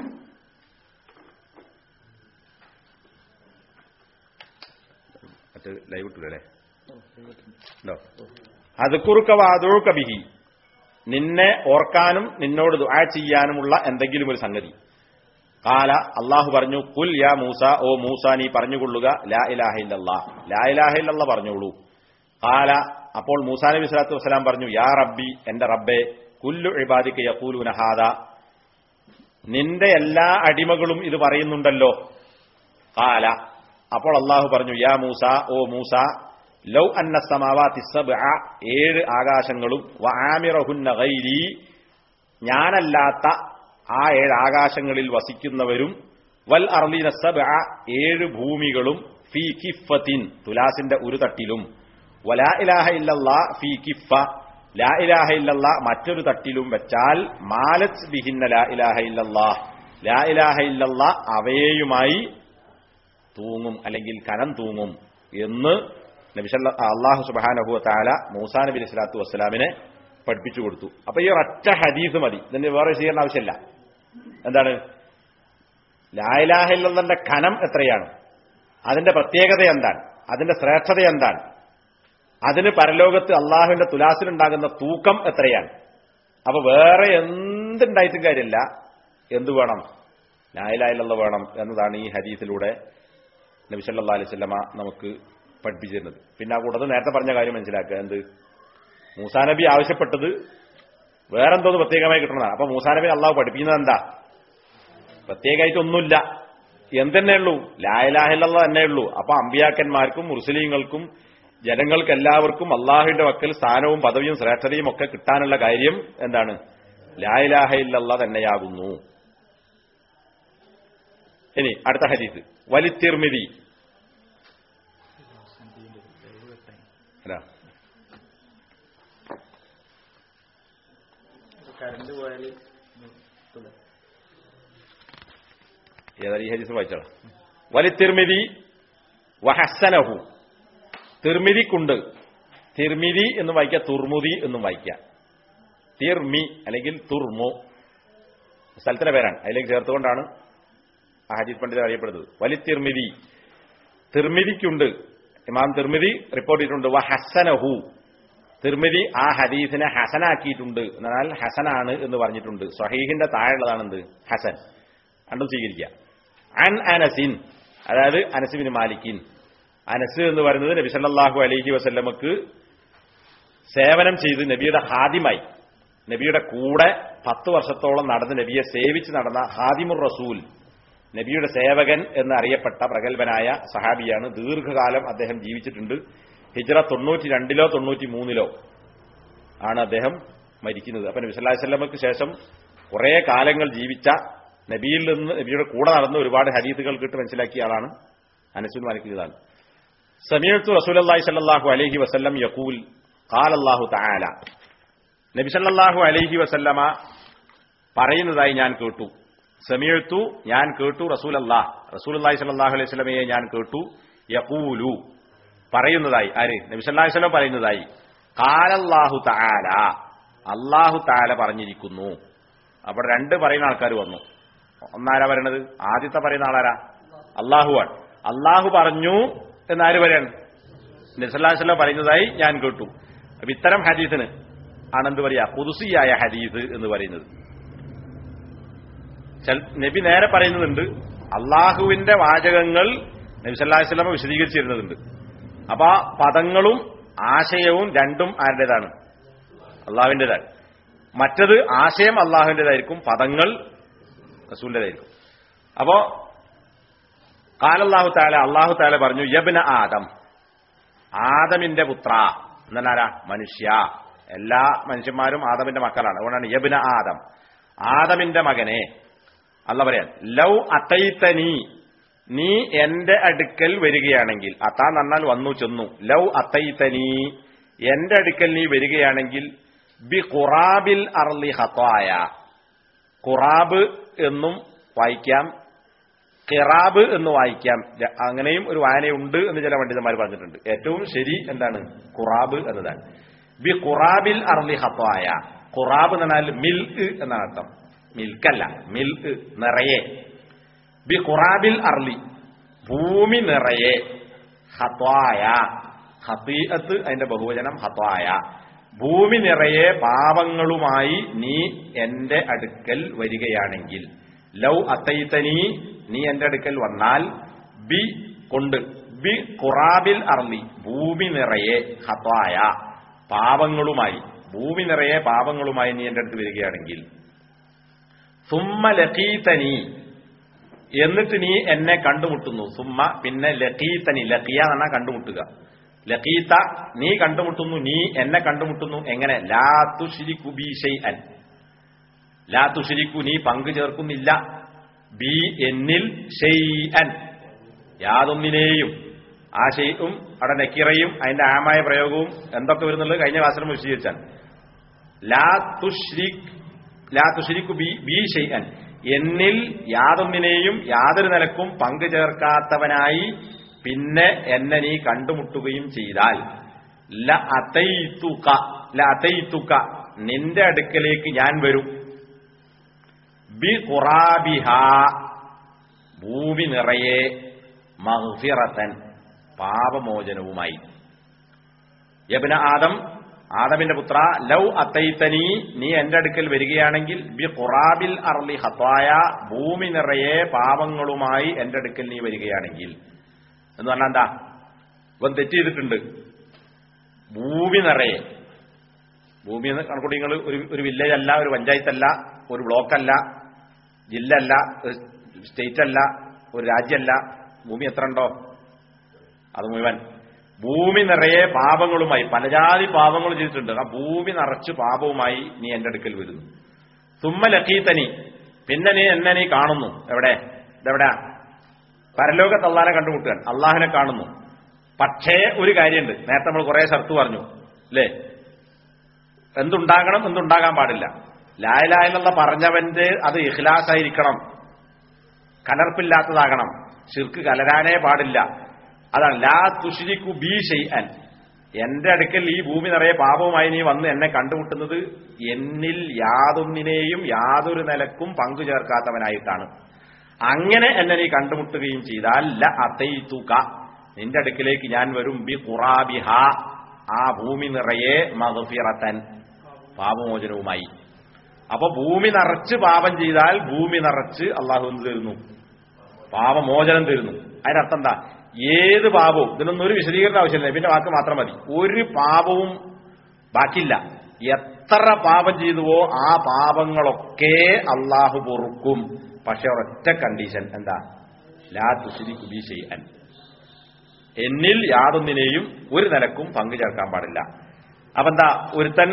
മറ്റേ ലൈവ് ഇട്ടില്ലേ? അദ്കുറുക വ അദുഉക ബിഹി, നിന്നെ ഓർക്കാനും നിന്നോട് ദുആ ചെയ്യാനുമുള്ള എന്തെങ്കിലും ഒരു സംഗതി. ഖാല, അല്ലാഹു പറഞ്ഞു, ഖുൽ യാ മൂസ, ഓ മൂസ നീ പറഞ്ഞുകൊള്ളുക, ലാ ഇലാഹ ഇല്ലല്ലാഹ്, ലാ ഇലാഹ ഇല്ലല്ലാഹ് പറഞ്ഞോളൂ. ഖാല, അപ്പോൾ മൂസാ നബി സ്വല്ലല്ലാഹു അലൈഹി വസല്ലം പറഞ്ഞു, യാ റബ്ബി, എന്റെ റബ്ബേ, കുല്ലു ഇബാദിക യഖൂലൂന ഹാദാ, നിന്റെ എല്ലാ അടിമകളും ഇത് പറയുന്നുണ്ടല്ലോ. ഖാല, അപ്പോൾ അല്ലാഹു പറഞ്ഞു, യാ മൂസ, ഓ മൂസ, ലൗ അന്ന സമാവാതി സബ്അ, ഏഴ് ആകാശങ്ങളും, വ ആമിറഹുന്ന ഗൈരി, ഞാനല്ലാത്ത ആ ഏഴ് ആകാശങ്ങളിൽ വസിക്കുന്നവരും, വൽ അർളീന സബ്അ, ഏഴ് ഭൂമികളും, ഫീ കിഫത്തിൻ, തുലാസിന്റെ ഒരു തട്ടിലും, വലാ ഇലാഹ ഇല്ലല്ലാഹ് ഫീ കിഫ, ലാ ഇലാഹ ഇല്ലല്ലാഹ് മറ്റൊരു തട്ടിലും വെച്ചാൽ മാലത് ബിഹിന്ന ലാ ഇലാഹ ഇല്ലല്ലാഹ്, ലാ ഇലാഹ ഇല്ലല്ലാഹ് അവയെയുമായി തൂങ്ങും, അല്ലെങ്കിൽ കനം തൂങ്ങും എന്ന് നബി സല്ലല്ലാഹു അല്ലാഹു സുബ്ഹാനഹു വ തആല മൂസാ നബി സ്വല്ലല്ലാഹു അലൈഹി വസല്ലമിനെ പഠിപ്പിച്ചു കൊടുത്തു. അപ്പൊ ഈ ഒറ്റ ഹദീസ് മതി, ഇതിന് വേറെ ചെയ്യേണ്ട ആവശ്യമില്ല. എന്താണ്? ലാ ഇലാഹ ഇല്ലല്ലാഹുവിന്റെ ഖനം എത്രയാണ്, അതിന്റെ പ്രത്യേകത എന്താണ്, അതിന്റെ ശ്രേഷ്ഠത എന്താണ്, അതിന് പരലോകത്ത് അള്ളാഹുവിന്റെ തുലാസിലുണ്ടാകുന്ന തൂക്കം എത്രയാണ്. അപ്പൊ വേറെ എന്തുണ്ടായിട്ടും കാര്യമില്ല, എന്തു വേണം? ലാ ഇലാഹ ഇല്ലല്ലാഹ് വേണം എന്നതാണ് ഈ ഹദീസിലൂടെ നബി സല്ലല്ലാഹു അലൈഹി വസല്ലമ നമുക്ക് പഠിപ്പിച്ചിരുന്നത്. പിന്നെ ആ കൂട്ടത്തിൽ നേരത്തെ പറഞ്ഞ കാര്യം മനസ്സിലാക്കുക. എന്ത്? മൂസാ നബി ആവശ്യപ്പെട്ടത് വേറെന്തോന്ന് പ്രത്യേകമായി കിട്ടണതാണ്. അപ്പൊ മൂസാ നബി അള്ളാഹു പഠിപ്പിക്കുന്നത് എന്താ? പ്രത്യേകമായിട്ടൊന്നുമില്ല, എന്തെന്നെ ഉള്ളൂ, ലാ ഇലാഹ ഇല്ലല്ലാഹ് തന്നെ ഉള്ളൂ. അപ്പൊ അമ്പിയാക്കന്മാർക്കും മുർസലീങ്ങൾക്കും ജനങ്ങൾക്ക് എല്ലാവർക്കും അള്ളാഹുവിന്റെ വക്കൽ സ്ഥാനവും പദവിയും ശ്രേഷ്ഠതയും ഒക്കെ കിട്ടാനുള്ള കാര്യം എന്താണ്? ലാ ഇലാഹ ഇല്ലല്ലാഹ് തന്നെയാകുന്നു. ഇനി അടുത്ത ഹദീസ്, വലി തിർമിദി, കറണ്ട് പോയാൽ ഏതായാലും ഈ ഹദീസ് വായിച്ചോളാം. വലി തിർമിദി വഹസ്സനഹു, തിർമിദിക്കുണ്ട്. തിർമിദി എന്നും വായിക്കുക, തുർമുദി എന്നും വായിക്കുക. തിർമി അല്ലെങ്കിൽ തുർമു സ്ഥലത്തിന്റെ പേരാണ്, അതിലേക്ക് ചേർത്തുകൊണ്ടാണ് ആ ഹദീസ് പണ്ഡിതൻ അറിയപ്പെടുന്നത്. വലി തിർമിദി, തിർമിദിക്കുണ്ട്, ഇമാം തിർമിദി റിപ്പോർട്ട് ചെയ്തിട്ടുണ്ട്. വ ഹസ്സനഹു, തിർമിദി ആ ഹദീസിനെ ഹസനാക്കിയിട്ടുണ്ട്, എന്നാൽ ഹസനാണ് എന്ന് പറഞ്ഞിട്ടുണ്ട്. സ്വഹീഹിന്റെ താഴെയുള്ളതാണ് എന്ത്? ഹസൻ. രണ്ടും സ്വീകരിക്കുക. അൻ അനസിൻ, അതായത് അനസ് ബിൻ മാലിക്കിൻ. അനസ് എന്ന് പറയുന്നത് നബി സല്ലല്ലാഹു അലൈഹി വസല്ലമക്ക് സേവനം ചെയ്ത് നബിയുടെ ഹാദിമായി, നബിയുടെ കൂടെ പത്ത് വർഷത്തോളം നടന്ന് നബിയെ സേവിച്ച് നടന്ന ഹാദിമുർ റസൂൽ, നബിയുടെ സേവകൻ എന്ന് അറിയപ്പെട്ട പ്രഗത്ഭനായ സഹാബിയാണ്. ദീർഘകാലം അദ്ദേഹം ജീവിച്ചിട്ടുണ്ട്. ഹിജ്റ തൊണ്ണൂറ്റി രണ്ടിലോ തൊണ്ണൂറ്റി മൂന്നിലോ ആണ് അദ്ദേഹം മരിക്കുന്നത്. അപ്പൊ നബി സല്ലല്ലാഹു അലൈഹി വസല്ലമക്ക് ശേഷം കുറെ കാലങ്ങൾ ജീവിച്ച, നബിയിൽ നിന്ന് നബിയുടെ കൂടെ നടന്ന ഒരുപാട് ഹദീസുകൾ കേട്ട് മനസ്സിലാക്കിയ ആളാണ് അനസ് ബിൻ മാലിക് ഇതാണ്. സമീഅത്തു റസൂലുള്ളാഹി സ്വല്ലല്ലാഹു അലൈഹി വസല്ലം യഖൂൽ ഖാല അല്ലാഹു തആല, നബി സല്ലല്ലാഹു അലൈഹി വസല്ലമ പറയുന്നതായി ഞാൻ കേട്ടു. സമീഅത്തു ഞാൻ കേട്ടു, റസൂലല്ലാഹ് റസൂലുള്ളാഹി സ്വല്ലല്ലാഹു അലൈഹി വസല്ലമയെ ഞാൻ കേട്ടു, യഖൂലു പറയുന്നതായി. ആര്? നബി സല്ലല്ലാഹു അലൈഹി വസല്ലം പറയുന്നതായി. ഖാല അല്ലാഹു തആല, അല്ലാഹു തആല പറഞ്ഞിരിക്കുന്നു. അപ്പോൾ രണ്ട് പറയുന്ന ആൾക്കാർ വന്നു. ഒന്നാരാ പറയണത്? ആദ്യത്തെ പറയുന്ന ആളാരാ? അല്ലാഹുവാണ്. അല്ലാഹു പറഞ്ഞു എന്നാര് പറയാണ്? നബി സല്ലല്ലാഹു അലൈഹി വസല്ലം പറയുന്നതായി ഞാൻ കേട്ടു. അപ്പൊ ഇത്തരം ഹദീസിന് ആണെന്ത് പറയാ? ഖുദ്സിയായ ഹദീസ് എന്ന് പറയുന്നത്. നബി നേരെ പറയുന്നുണ്ട്, അള്ളാഹുവിന്റെ വാചകങ്ങൾ നബി സല്ലല്ലാഹു അലൈഹി വസല്ലം വിശദീകരിച്ചിരുന്നതുണ്ട്. അപ്പൊ പദങ്ങളും ആശയവും രണ്ടും ആരുടേതാണ്? അള്ളാഹുവിന്റേതാണ്. മറ്റത് ആശയം അള്ളാഹുവിന്റേതായിരിക്കും, പദങ്ങൾ റസൂലിന്റേതായിരിക്കും. അപ്പോ ഖാലല്ലാഹു തആല, അള്ളാഹു തആല പറഞ്ഞു, യബ്ന ആദം, ആദമിന്റെ പുത്ര എന്നാരാ? മനുഷ്യ. എല്ലാ മനുഷ്യന്മാരും ആദമിന്റെ മക്കളാണ്. അതുകൊണ്ടാണ് യബ്ന ആദം, ആദമിന്റെ മകനെ. അല്ലാഹു പറയാൻ, ലൗ അത്തൈതനി, നീ എന്റെ അടുക്കൽ വരികയാണെങ്കിൽ. അത്താന്ന് പറഞ്ഞാൽ വന്നു, ചെന്നു. ലൗ അത്തൈതനി, എന്റെ അടുക്കൽ നീ വരികയാണെങ്കിൽ, ബി ഖുറാബിൽ അർളി ഖതായ, ഖുറാബ് എന്നും വായിക്കാം, ഖിറാബ് എന്ന് വായിക്കാം. അങ്ങനെയും ഒരു വായനയുണ്ട് എന്ന് ചില പണ്ഡിതന്മാർ പറഞ്ഞിട്ടുണ്ട്. ഏറ്റവും ശരി എന്താണ്? ഖുറാബ് എന്നതാണ്. ബി ഖുറാബിൽ അർളി ഖതായ, ഖുറാബ് എന്ന് പറഞ്ഞാൽ മിൽക്ക് എന്നാണ് അർത്ഥം. മിൽക്കല്ല, മിൽക്ക്, നിറയെ. ബി ഖുറാബിൽ അർളി, ഭൂമി നിറയെ. ഖതായ, ഖതീഅത്ത് അതിന്റെ ബഹുവചനം ഖതായ. ഭൂമി നിറയെ പാപങ്ങളുമായി നീ എന്റെ അടുക്കൽ വരികയാണെങ്കിൽ. ലൗ അത്തൈതനി, നീ എന്റെ അടുക്കൽ വന്നാൽ, ബി കൊണ്ട്, ബി ഖുറാബിൽ അർളി, ഭൂമി നിറയെ, ഖതായ, പാപങ്ങളുമായി. ഭൂമി നിറയെ പാപങ്ങളുമായി നീ എന്റെ അടുത്ത് വരികയാണെങ്കിൽ. സുമ്മ ലഖീതനി, എന്നിട്ട് നീ എന്നെ കണ്ടുമുട്ടുന്നു. സുമ്മ പിന്നെ ലഖീതനി, ലഖിയ എന്ന് പറഞ്ഞാൽ കണ്ടുമുട്ടുക. ലഖീത, നീ കണ്ടുമുട്ടുന്നു, നീ എന്നെ കണ്ടുമുട്ടുന്നു. എങ്ങനെ? ലാ തുശ്രികു ബി ഷൈഅൻ, ലാ തുശ്രികു, നീ പങ്കു ചേർക്കുന്നില്ല, ബി എന്നിൽ, ഷൈഅൻ യാതൊന്നിനെയും. ആ ഷൈഉം അവിടെ നക്കിറയും അതിന്റെ ആമായ പ്രയോഗവും എന്തൊക്കെ വരുന്നുള്ളത് കഴിഞ്ഞ ക്ലാസ്സിൽ വിശദീകരിച്ചാൽ. ലാ തുശ്രിക്, ലാ തുശ്രികു ബി ബി ഷൈഅൻ, എന്നിൽ യാതൊന്നിനെയും യാതൊരു നിലക്കും പങ്കു ചേർക്കാത്തവനായി പിന്നെ എന്നെ നീ കണ്ടുമുട്ടുകയും ചെയ്താൽ, ല അതൈതുക, ല അതൈതുക, നിന്റെ അടുക്കലേക്ക് ഞാൻ വരും. ബി ഖുറാബിഹ, ഭൂമി നിറയെ, മഗ്ഫിറതൻ, പാപമോചനവുമായി. യബ്ന ആദം, ആദമിന്റെ പുത്ര, ലൗ അത്തൈതനി, നീ എന്റെ അടുക്കൽ വരികയാണെങ്കിൽ, ബി ഖുറാബിൽ അർളി ഖതായ, ഭൂമി നിറയെ പാപങ്ങളുമായി എന്റെ അടുക്കൽ നീ വരികയാണെങ്കിൽ. എന്ന് പറഞ്ഞാൽ എന്താ? ഇവൻ തെറ്റ് ചെയ്തിട്ടുണ്ട്. ഭൂമി നിറയെ, ഭൂമി എന്ന് കണക്കൂടി നിങ്ങൾ ഒരു ഒരു വില്ലേജ് അല്ല, ഒരു പഞ്ചായത്തല്ല, ഒരു ബ്ലോക്കല്ല, ജില്ല അല്ല, ഒരു സ്റ്റേറ്റ് അല്ല, ഒരു രാജ്യമല്ല. ഭൂമി എത്ര ഉണ്ടോ അത് മുഴുവൻ. ഭൂമി നിറയെ പാപങ്ങളുമായി, പലജാതി പാപങ്ങൾ ചെയ്തിട്ടുണ്ട്. ആ ഭൂമി നിറച്ച് പാപവുമായി നീ എന്റെ അടുക്കൽ വരുന്നു. സുമ്മ ലഖീതനി, പിന്നെ നീ എന്നെ നീ കാണുന്നു. എവിടെ? ഇതെവിടെ? പരലോകത്ത് അള്ളാഹിനെ കണ്ടുമുട്ടുക, അള്ളാഹിനെ കാണുന്നു. പക്ഷേ ഒരു കാര്യമുണ്ട്, നേരത്തെ നമ്മൾ കുറെ ഷർത്ത് പറഞ്ഞു അല്ലേ? എന്തുണ്ടാകണം, എന്തുണ്ടാകാൻ പാടില്ല. ലാ ഇലാഹ ഇല്ലല്ലാഹ് പറഞ്ഞവന്റെ അത് ഇഖ്ലാസായിരിക്കണം, കലർപ്പില്ലാത്തതാകണം, ശിർക്ക് കലരാനേ പാടില്ല. അതാണ് ലാ തുശ്രികു ബി ഷൈഅൻ, എന്റെ അടുക്കൽ ഈ ഭൂമി നിറയെ പാപവുമായി നീ വന്ന് എന്നെ കണ്ടുമുട്ടുന്നത് എന്നിൽ യാതൊന്നിനെയും യാതൊരു നിലക്കും പങ്കു ചേർക്കാത്തവനായിട്ടാണ്. അങ്ങനെ എന്നെ നീ കണ്ടുമുട്ടുകയും ചെയ്താൽ, ല അതൈതുക, നിന്റെ അടുക്കിലേക്ക് ഞാൻ വരും, ബി ഖുറാബിഹ, ആ ഭൂമി നിറയെ, മഗ്ഫിറതൻ, പാപമോചനവുമായി. അപ്പൊ ഭൂമി നിറച്ച് പാപം ചെയ്താൽ ഭൂമി നിറച്ച് അള്ളാഹു എന്ത് തരുന്നു? പാപമോചനം തരുന്നു. അതിനർത്ഥം എന്താ? ഏത് പാപവും, ഇതിനൊന്നും ഒരു വിശദീകരണ ആവശ്യമില്ല, പിന്നെ വാക്ക് മാത്രം മതി. ഒരു പാപവും ബാക്കിയില്ല. എത്ര പാപം ചെയ്തുവോ ആ പാപങ്ങളൊക്കെ അള്ളാഹു പൊറുക്കും. പക്ഷെ ഒരൊറ്റ കണ്ടീഷൻ എന്താ? ലാ തുശ്രികു ബി ശൈഅൻ, എന്നിൽ യാതൊന്നിനെയും ഒരു നിലക്കും പങ്കു ചേർക്കാൻ പാടില്ല. അപ്പൊ എന്താ, ഒരുത്തൻ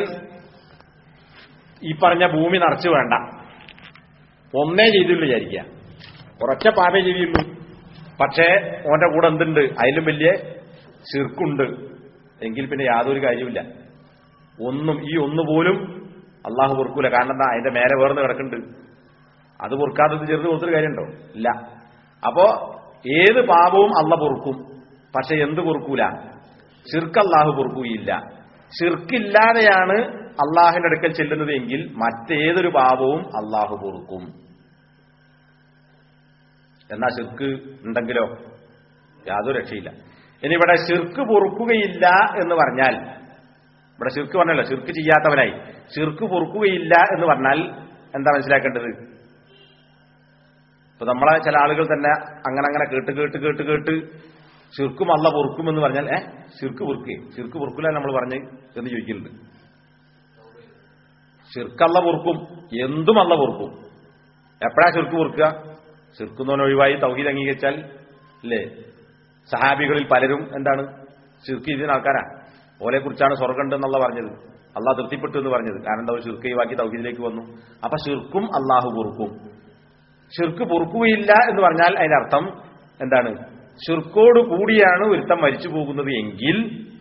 ഈ പറഞ്ഞ ഭൂമി നിറച്ചു വേണ്ട, ഒന്നേ ചെയ്തുള്ളൂ വിചാരിക്കുക, ഒരൊറ്റ പാപേ ചെയ്യുള്ളൂ. പക്ഷേ ഓന്റെ കൂടെ എന്തുണ്ട്? അതിലും വലിയ ശിർക്കുണ്ട്. എങ്കിൽ പിന്നെ യാതൊരു കാര്യമില്ല. ഒന്നും ഈ ഒന്നുപോലും അള്ളാഹു പൊറുക്കൂല. കാരണം എന്താ? അതിന്റെ മേലെ വേർന്ന് കിടക്കുന്നുണ്ട്. അത് പൊറുക്കാത്തത് ചെറുത് കൊടുത്തൊരു കാര്യമുണ്ടോ? ഇല്ല. അപ്പോ ഏത് പാപവും അള്ള പൊറുക്കും. പക്ഷെ എന്ത് പൊറുക്കൂല? ശിർക്ക് അള്ളാഹു പൊറുക്കുകയില്ല. ശിർക്കില്ലാതെയാണ് അള്ളാഹിന്റെ അടുക്കൽ ചെല്ലുന്നത് എങ്കിൽ മറ്റേതൊരു പാപവും അള്ളാഹു പൊറുക്കും. എന്നാ ശിർക്ക് ഉണ്ടെങ്കിലോ യാതൊരു രക്ഷയില്ല. ഇനി ഇവിടെ ശിർക്ക് പൊറുക്കുകയില്ല എന്ന് പറഞ്ഞാൽ, ഇവിടെ ശിർക്ക് പറഞ്ഞല്ലോ, ശിർക്ക് ചെയ്യാത്തവനായി ശിർക്ക് പൊറുക്കുകയില്ല എന്ന് പറഞ്ഞാൽ എന്താ മനസ്സിലാക്കേണ്ടത്? ഇപ്പൊ നമ്മളെ ചില ആളുകൾ തന്നെ അങ്ങനെ അങ്ങനെ കേട്ട് കേട്ട് കേട്ട് കേട്ട് ശിർക്കും അള്ള പൊറുക്കുമെന്ന് പറഞ്ഞാൽ ഏഹ് ശിർക്ക് പൊറുക്കേ ശിർക്ക് പൊറുക്കില്ല നമ്മൾ പറഞ്ഞ് എന്ന് ചോദിക്കുന്നുണ്ട്. ശിർക്കല്ല പൊറുക്കും, എന്തും അല്ല പൊറുക്കും. എപ്പോഴാ ശിർക്ക് പൊറുക്കുക? ശിർക്കുന്നവൻ ഒഴിവായി തൗഹീദ് അംഗീകരിച്ചാൽ അല്ലേ? സഹാബികളിൽ പലരും എന്താണ് ശിർക്ക് ചെയ്യുന്ന ആൾക്കാരാ. ഓലെ കുറിച്ചാണ് സ്വർഗ്ഗം എന്നുള്ള പറഞ്ഞത്, അള്ളാഹ് തൃപ്തിപ്പെട്ടു എന്ന് പറഞ്ഞത്. കാരണം എന്താ? ശിർക്ക് ഒഴിവാക്കി തൗഹീദിലേക്ക് വന്നു. അപ്പൊ ശിർക്കും അള്ളാഹു പൊറുക്കും. ശിർക്ക് പൊറുക്കുകയില്ല എന്ന് പറഞ്ഞാൽ അതിന്റെ അർത്ഥം എന്താണ്? ശിർക്കോട് കൂടിയാണ് ഒരുത്തം മരിച്ചു പോകുന്നത് എങ്കിൽ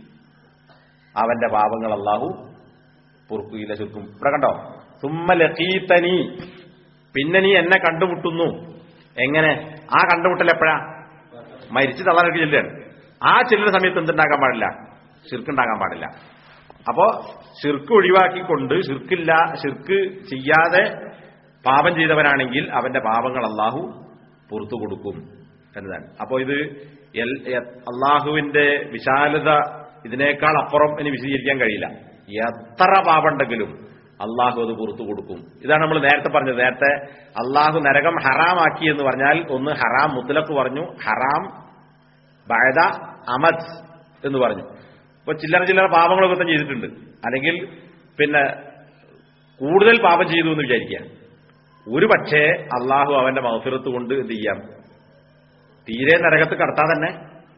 അവന്റെ പാപങ്ങൾ അള്ളാഹു പൊറുക്കുകയില്ല. ശിർക്കും. ഇവിടെ കണ്ടോ? സുമ്മ ലഖീതനി, പിന്നെ നീ എന്നെ കണ്ടുമുട്ടുന്നു. എങ്ങനെ? ആ കണ്ടുമുട്ടൽ എപ്പോഴാ? മരിച്ചു തള്ളാനൊക്കെ ചെല്ലുകയാണ്. ആ ചെല്ലുന്ന സമയത്ത് എന്തുണ്ടാകാൻ പാടില്ല? ശിർക്കുണ്ടാകാൻ പാടില്ല. അപ്പോ ശിർക്ക് ഒഴിവാക്കിക്കൊണ്ട് ശിർക്കില്ല, ശിർക്ക് ചെയ്യാതെ പാപം ചെയ്തവനാണെങ്കിൽ അവന്റെ പാപങ്ങൾ അള്ളാഹു പുറത്തു കൊടുക്കും എന്നതാണ്. അപ്പോ ഇത് അള്ളാഹുവിന്റെ വിശാലത ഇതിനേക്കാൾ അപ്പുറം ഇനി വിശദീകരിക്കാൻ കഴിയില്ല. എത്ര പാപമുണ്ടെങ്കിലും അള്ളാഹു അത് പുറത്തു കൊടുക്കും. ഇതാണ് നമ്മൾ നേരത്തെ പറഞ്ഞത്. നേരത്തെ അള്ളാഹു നരകം ഹറാമാക്കി എന്ന് പറഞ്ഞാൽ ഒന്ന് ഹറാം മുത്തലഖ് പറഞ്ഞു, ഹറാം ബഅദ അമദ് എന്ന് പറഞ്ഞു. ഇപ്പൊ ചില്ലറ ചില്ലറ പാപങ്ങളൊക്കെ തന്നെ ചെയ്തിട്ടുണ്ട്, അല്ലെങ്കിൽ പിന്നെ കൂടുതൽ പാപം ചെയ്തു എന്ന് വിചാരിക്കുക. ഒരു പക്ഷേ അള്ളാഹു അവന്റെ മഗ്ഫിറത്ത് കൊണ്ട് എന്ത് ചെയ്യാം? തീരെ നരകത്ത് കടത്താൻ തന്നെ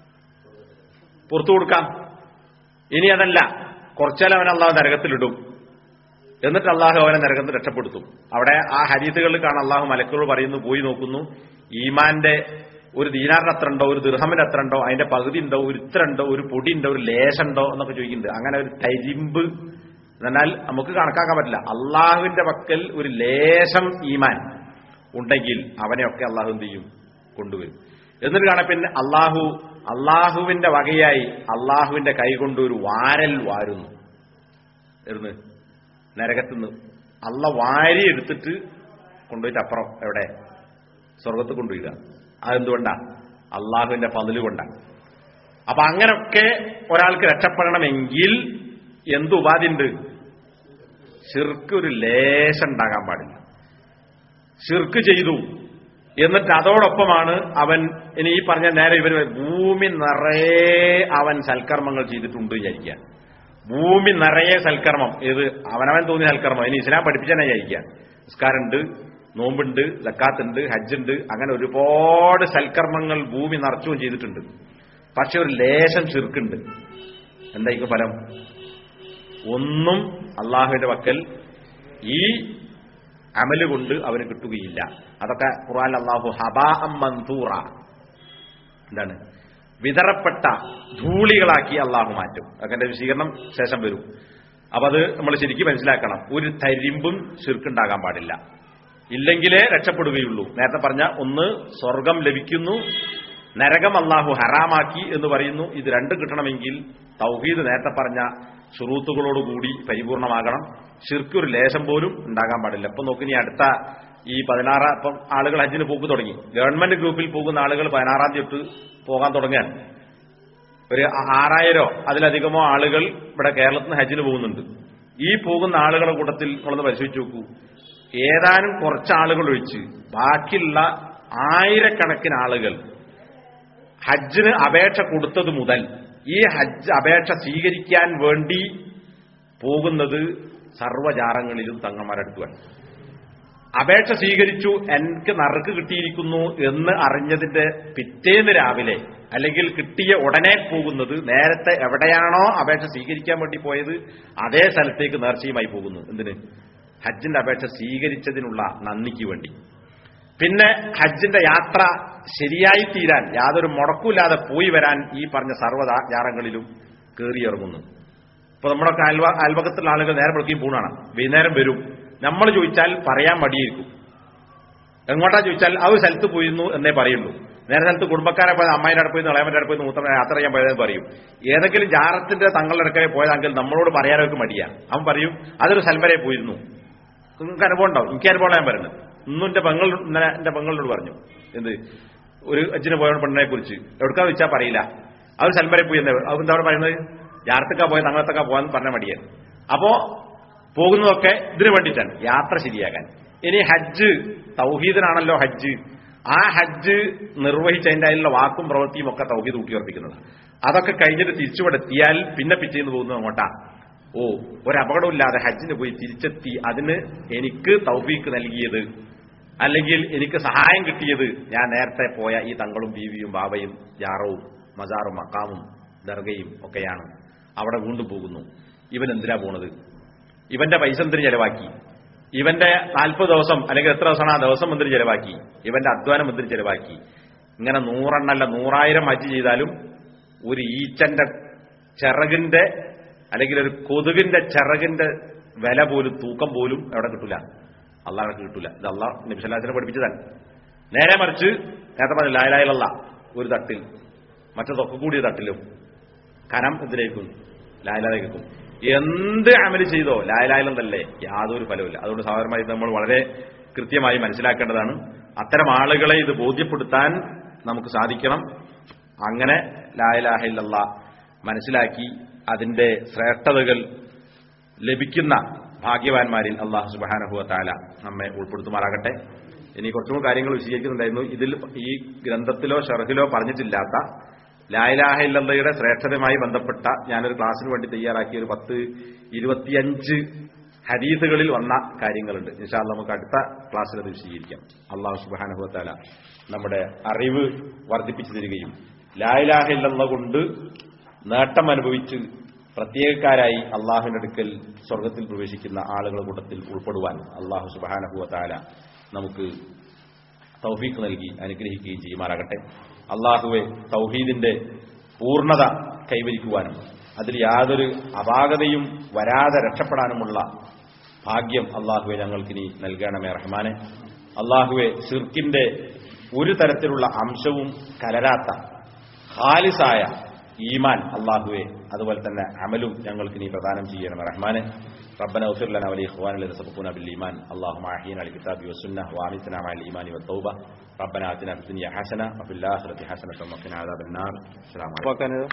പുറത്തു കൊടുക്കാം. ഇനി അതല്ല, കുറച്ചാൽ അവൻ അള്ളാഹു നരകത്തിലിടും, എന്നിട്ട് അള്ളാഹു അവനെ നരകത്തിൽ രക്ഷപ്പെടുത്തും. അവിടെ ആ ഹദീസുകളിൽ കാണാൻ അള്ളാഹു മലക്കുകൾ പറയുന്നു, പോയി നോക്കുന്നു, ഈമാന്റെ ഒരു ദീനാറിന് എത്ര ഉണ്ടോ, ഒരു ദിർഹമിന് എത്ര ഉണ്ടോ, അതിന്റെ പകുതി ഉണ്ടോ, ഒരു ഇത്ര ഉണ്ടോ, ഒരു പൊടി ഉണ്ടോ, ഒരു ലേശം ഉണ്ടോ എന്നൊക്കെ ചോദിക്കുന്നുണ്ട്. അങ്ങനെ ഒരു തരിമ്പ് എന്നാൽ നമുക്ക് കണക്കാക്കാൻ പറ്റില്ല. അള്ളാഹുവിന്റെ പക്കൽ ഒരു ലേശം ഈമാൻ ഉണ്ടെങ്കിൽ അവനെയൊക്കെ അള്ളാഹു എന്ത് ചെയ്യും? കൊണ്ടുവരും. എന്നിട്ട് കാണാൻ പിന്നെ അള്ളാഹു അള്ളാഹുവിന്റെ വകയായി അള്ളാഹുവിന്റെ കൈ കൊണ്ട് ഒരു വാരൽ വാരുന്നു. എന്ന് നരകത്തുനിന്ന് അള്ള വാരി എടുത്തിട്ട് കൊണ്ടുപോയിട്ട് അപ്പുറം എവിടെ? സ്വർഗത്ത് കൊണ്ടുപോയിടുക. അതെന്തുകൊണ്ടാ? അള്ളാഹുവിന്റെ ഫضല് കൊണ്ടാണ്. അപ്പൊ അങ്ങനൊക്കെ ഒരാൾക്ക് രക്ഷപ്പെടണമെങ്കിൽ എന്ത് ഉപാധിയുണ്ട്? ശിർക്ക് ഒരു ലേശം ഉണ്ടാകാൻ പാടില്ല. ശിർക്ക് ചെയ്തു എന്നിട്ട് അതോടൊപ്പമാണ് അവൻ ഇനി ഈ പറഞ്ഞ നേരെ ഇവർ ഭൂമി നിറയെ അവൻ സൽക്കർമ്മങ്ങൾ ചെയ്തിട്ടുണ്ട് വിചാരിക്കുക. ഭൂമി നിറയെ സൽക്കർമ്മം, ഏത് അവനവൻ തോന്നിയ സൽക്കർമ്മം. ഇനി ഇസ്ലാം പഠിപ്പിച്ചാൽ വിചാരിക്കുക. നിസ്കാരമുണ്ട്, നോമ്പുണ്ട്, സക്കാത്തുണ്ട്, ഹജ്ജുണ്ട്, അങ്ങനെ ഒരുപാട് സൽക്കർമ്മങ്ങൾ ഭൂമി നിറച്ചും ചെയ്തിട്ടുണ്ട്. പക്ഷെ ഒരു ലേശം ശിർക്കുണ്ട്. എന്തായിരിക്കും ഫലം? ഒന്നും അള്ളാഹുവിന്റെ പക്കൽ ഈ അമല് കൊണ്ട് അവന് കിട്ടുകയില്ല. അതൊക്കെ ഖുർആനിൽ അള്ളാഹു ഹബാഅം മൻതൂറ, എന്താണ്, വിതറപ്പെട്ട ധൂളികളാക്കി അള്ളാഹു മാറ്റും. അതൊക്കെ വിശദീകരണം ശേഷം വരും. അപ്പൊ അത് നമ്മൾ ശരിക്കും മനസ്സിലാക്കണം. ഒരു തരിമ്പും ശിർക്കുണ്ടാകാൻ പാടില്ല, ഇല്ലെങ്കിലേ രക്ഷപ്പെടുകയുള്ളൂ. നേരത്തെ പറഞ്ഞ ഒന്ന് സ്വർഗം ലഭിക്കുന്നു, നരകം അള്ളാഹു ഹറാമാക്കി എന്ന് പറയുന്നു. ഇത് രണ്ടും കിട്ടണമെങ്കിൽ തൗഹീദ് നേരത്തെ പറഞ്ഞ ശുറൂത്തുകളോടുകൂടി പരിപൂർണമാകണം. ശിർക്ക് ഒരു ലേശം പോലും ഉണ്ടാകാൻ പാടില്ല. ഇപ്പൊ നോക്കി, ഇനി അടുത്ത ഈ പതിനാറ് ഇപ്പം ആളുകൾ ഹജ്ജിന് പോക്ക് തുടങ്ങി. ഗവൺമെന്റ് ഗ്രൂപ്പിൽ പോകുന്ന ആളുകൾ പതിനാറാം തീയതി തൊട്ട് പോകാൻ തുടങ്ങാൻ ഒരു ആറായിരോ അതിലധികമോ ആളുകൾ ഇവിടെ കേരളത്തിൽ നിന്ന് ഹജ്ജിന് പോകുന്നുണ്ട്. ഈ പോകുന്ന ആളുകളുടെ കൂട്ടത്തിൽ നമ്മളൊന്ന് പരിശോധിച്ച് നോക്കൂ. ഏതാനും കുറച്ച് ആളുകൾ ഒഴിച്ച് ബാക്കിയുള്ള ആയിരക്കണക്കിന് ആളുകൾ ഹജ്ജിന് അപേക്ഷ കൊടുത്തത് മുതൽ ഈ ഹജ്ജ് അപേക്ഷ സ്വീകരിക്കാൻ വേണ്ടി പോകുന്നത് സർവ്വജാറങ്ങളിലും തങ്ങന്മാരെടുക്കുവാൻ. അപേക്ഷ സ്വീകരിച്ചു, എനിക്ക് നറുക്ക് കിട്ടിയിരിക്കുന്നു എന്ന് അറിഞ്ഞതിന്റെ പിറ്റേന്ന് രാവിലെ അല്ലെങ്കിൽ കിട്ടിയ ഉടനെ പോകുന്നത് നേരത്തെ എവിടെയാണോ അപേക്ഷ സ്വീകരിക്കാൻ വേണ്ടി പോയത് അതേ സ്ഥലത്തേക്ക് നേർച്ചയുമായി പോകുന്നു. എന്തിന്? ഹജ്ജിന്റെ അപേക്ഷ സ്വീകരിച്ചതിനുള്ള നന്ദിക്ക് വേണ്ടി. പിന്നെ ഹജ്ജിന്റെ യാത്ര ശരിയായി തീരാൻ യാതൊരു മുടക്കില്ലാതെ പോയി വരാൻ ഈ പറഞ്ഞ സർവ്വജാറങ്ങളിലും കയറിയിറങ്ങുന്നു. ഇപ്പൊ നമ്മുടെ അയൽവ അയൽവകത്തുള്ള ആളുകൾ നേരെ വിളിക്കുകയും പൂണാണ്, വൈകുന്നേരം വരും. നമ്മൾ ചോദിച്ചാൽ പറയാൻ മടിയിരിക്കും. എങ്ങോട്ടാ ചോദിച്ചാൽ ആ ഒരു സ്ഥലത്ത് പോയിരുന്നു എന്നേ പറയുള്ളൂ. നേരെ സ്ഥലത്ത് കുടുംബക്കാരെ പോയത് അമ്മായിന്റെ അടുത്ത് പോയി ഇളയവന്റെ അടുത്ത് പോയി മൂത്ര യാത്ര ചെയ്യാൻ പോയതെന്ന് പറയും. ഏതെങ്കിലും ജാറത്തിന്റെ തങ്ങളുടെ അടുക്കലെ പോയതെങ്കിൽ നമ്മളോട് പറയാനൊക്കെ മടിയാ. അവൻ പറയും അതൊരു സ്ഥലം വരെ പോയിരുന്നു. നിങ്ങൾക്ക് അനുഭവം ഉണ്ടാവും. എനിക്ക് അനുഭവം ഞാൻ പറയുന്നത്. ഇന്നും എന്റെ പെങ്ങൾ ഇന്നലെ എന്റെ പെങ്ങളോട് പറഞ്ഞു, എന്ത് ഒരു അച്ഛന് പോയ പെണ്ണിനെ കുറിച്ച് എവിടെക്കാ വെച്ചാൽ പറയില്ല, ആ ഒരു സ്ഥലം വരെ പോയി എന്താ എന്താ പറയുന്നത്, ജാറത്തൊക്കെ പോയ തങ്ങളത്തൊക്കെ പോകാന്ന് പറഞ്ഞ മടിയാണ്. അപ്പോ പോകുന്നതൊക്കെ ഇതിനു വേണ്ടിയിട്ടാണ്, യാത്ര ശരിയാക്കാൻ. ഇനി ഹജ്ജ് തൗഹീദിനാണല്ലോ ഹജ്ജ്. ആ ഹജ്ജ് നിർവഹിച്ചതിന്റെ അതിലുള്ള വാക്കും പ്രവൃത്തിയും ഒക്കെ തൗഹീദ് ഊട്ടിയുറപ്പിക്കുന്നത്. അതൊക്കെ കഴിഞ്ഞിട്ട് തിരിച്ചുവിടെത്തിയാൽ പിന്നെ പിറ്റേന്ന് പോകുന്നത് അങ്ങോട്ടാ, ഓ ഒരപകടമില്ലാതെ ഹജ്ജിന് പോയി തിരിച്ചെത്തി, അതിന് എനിക്ക് തൗഫീക്ക് നൽകിയത് അല്ലെങ്കിൽ എനിക്ക് സഹായം കിട്ടിയത് ഞാൻ നേരത്തെ പോയ ഈ തങ്ങളും ബീവിയും ബാബയും ജാറവും മസാറും മക്കാമും ദർഗയും ഒക്കെയാണ്. അവിടെ വീണ്ടും പോകുന്നു. ഇവൻ എന്തിനാ പോണത്? ഇവന്റെ പൈസ എന്തിന് ചെലവാക്കി? ഇവന്റെ നാൽപ്പത് ദിവസം അല്ലെങ്കിൽ എത്ര ദിവസമാണ് ആ ദിവസം എന്തിന് ചെലവാക്കി? ഇവന്റെ അധ്വാനം എന്തിന് ചെലവാക്കി? ഇങ്ങനെ നൂറെണ്ണല്ല നൂറായിരം ഹജ്ജ് ചെയ്താലും ഒരു ഈച്ചന്റെ ചിറകിന്റെ അല്ലെങ്കിൽ ഒരു കൊതുകിന്റെ ചിറകിന്റെ വില പോലും തൂക്കം പോലും എവിടെ കിട്ടൂല, അള്ളാഹ് കിട്ടൂല. ഇത് അള്ളാഹ് നബി സല്ലല്ലാഹു അലൈഹി വസല്ലം പഠിപ്പിച്ചതാണ്. നേരെ മറിച്ച് നേരത്തെ പറഞ്ഞ ലാ ഇലാഹ ഇല്ലല്ലാഹ് ഒരു തട്ടിൽ മറ്റതൊക്കെ കൂടിയ തട്ടിലും കനം എന്തിനേക്കും? ലാ ഇലാഹ കേൾക്കും. എന്ത് അമല് ചെയ്തോ ലാ ഇലാഹ ഇല്ലല്ലാഹല്ലേ യാതൊരു ഫലവുമില്ല. അതുകൊണ്ട് സാധാരണമായി നമ്മൾ വളരെ കൃത്യമായി മനസ്സിലാക്കേണ്ടതാണ്. അത്തരം ആളുകളെ ഇത് ബോധ്യപ്പെടുത്താൻ നമുക്ക് സാധിക്കണം. അങ്ങനെ ലാ ഇലാഹ ഇല്ലല്ലാഹ് മനസ്സിലാക്കി അതിന്റെ ശ്രേഷ്ഠതകൾ ലഭിക്കുന്ന ഭാഗ്യവാന്മാരിൽ അല്ലാഹു സുബ്ഹാനഹു വ തആല നമ്മെ ഉൾപ്പെടുത്തുമാറാകട്ടെ. ഇനി കുറച്ചുകൂടി കാര്യങ്ങൾ വിശദീകരിക്കുന്നുണ്ടായിരുന്നു. ഇതിൽ ഈ ഗ്രന്ഥത്തിലോ ഷർഹിലോ പറഞ്ഞിട്ടില്ലാത്ത ലാ ഇലാഹ ഇല്ലല്ലാഹയുടെ ശ്രേഷ്ഠതയുമായി ബന്ധപ്പെട്ട ഞാനൊരു ക്ലാസ്സിന് വേണ്ടി തയ്യാറാക്കിയ ഒരു പത്ത് ഇരുപത്തിയഞ്ച് ഹദീസുകളിൽ വന്ന കാര്യങ്ങളുണ്ട്. ഇൻഷാ അല്ലാഹ് നമുക്ക് അടുത്ത ക്ലാസ്സിൽ അത് വിശദീകരിക്കാം. അല്ലാഹു സുബ്ഹാനഹു വ തആല നമ്മുടെ അറിവ് വർദ്ധിപ്പിച്ചു തരികയും ലാ ഇലാഹ ഇല്ലല്ലാഹ് കൊണ്ട് നേട്ടം അനുഭവിച്ച് പ്രത്യേകക്കാരായി അള്ളാഹുവിന്റെ അടുക്കൽ സ്വർഗത്തിൽ പ്രവേശിക്കുന്ന ആളുകളുടെ കൂട്ടത്തിൽ ഉൾപ്പെടുവാൻ അള്ളാഹു സുബ്ഹാനഹു വ തആല നമുക്ക് തൗഫീഖ് നൽകി അനുഗ്രഹിക്കുകയും ചെയ്യുമാറാകട്ടെ. അള്ളാഹുവെ തൗഹീദിന്റെ പൂർണ്ണത കൈവരിക്കുവാനും അതിൽ യാതൊരു അപാകതയും വരാതെ രക്ഷപ്പെടാനുമുള്ള ഭാഗ്യം അള്ളാഹുവെ ഞങ്ങൾക്കിനി നൽകണമേ റഹ്മാനെ. അള്ളാഹുവെ ശിർക്കിന്റെ ഒരു തരത്തിലുള്ള അംശവും കലരാത്ത ഖാലിസായ ഈമാൻ അള്ളാഹുവെ അതുപോലെ തന്നെ അമലും ഞങ്ങൾക്ക് നീ പ്രദാനം ചെയ്യണം റഹ്മാനെ. ربنا اغفر لنا ولإخواننا الذين سبقونا بالإيمان اللهم أحينا على الكتاب والسنة وأمتنا مع الإيمان والتوبة ربنا آتنا في الدنيا حسنة وفي الآخرة حسنة وقنا عذاب النار. السلام عليكم.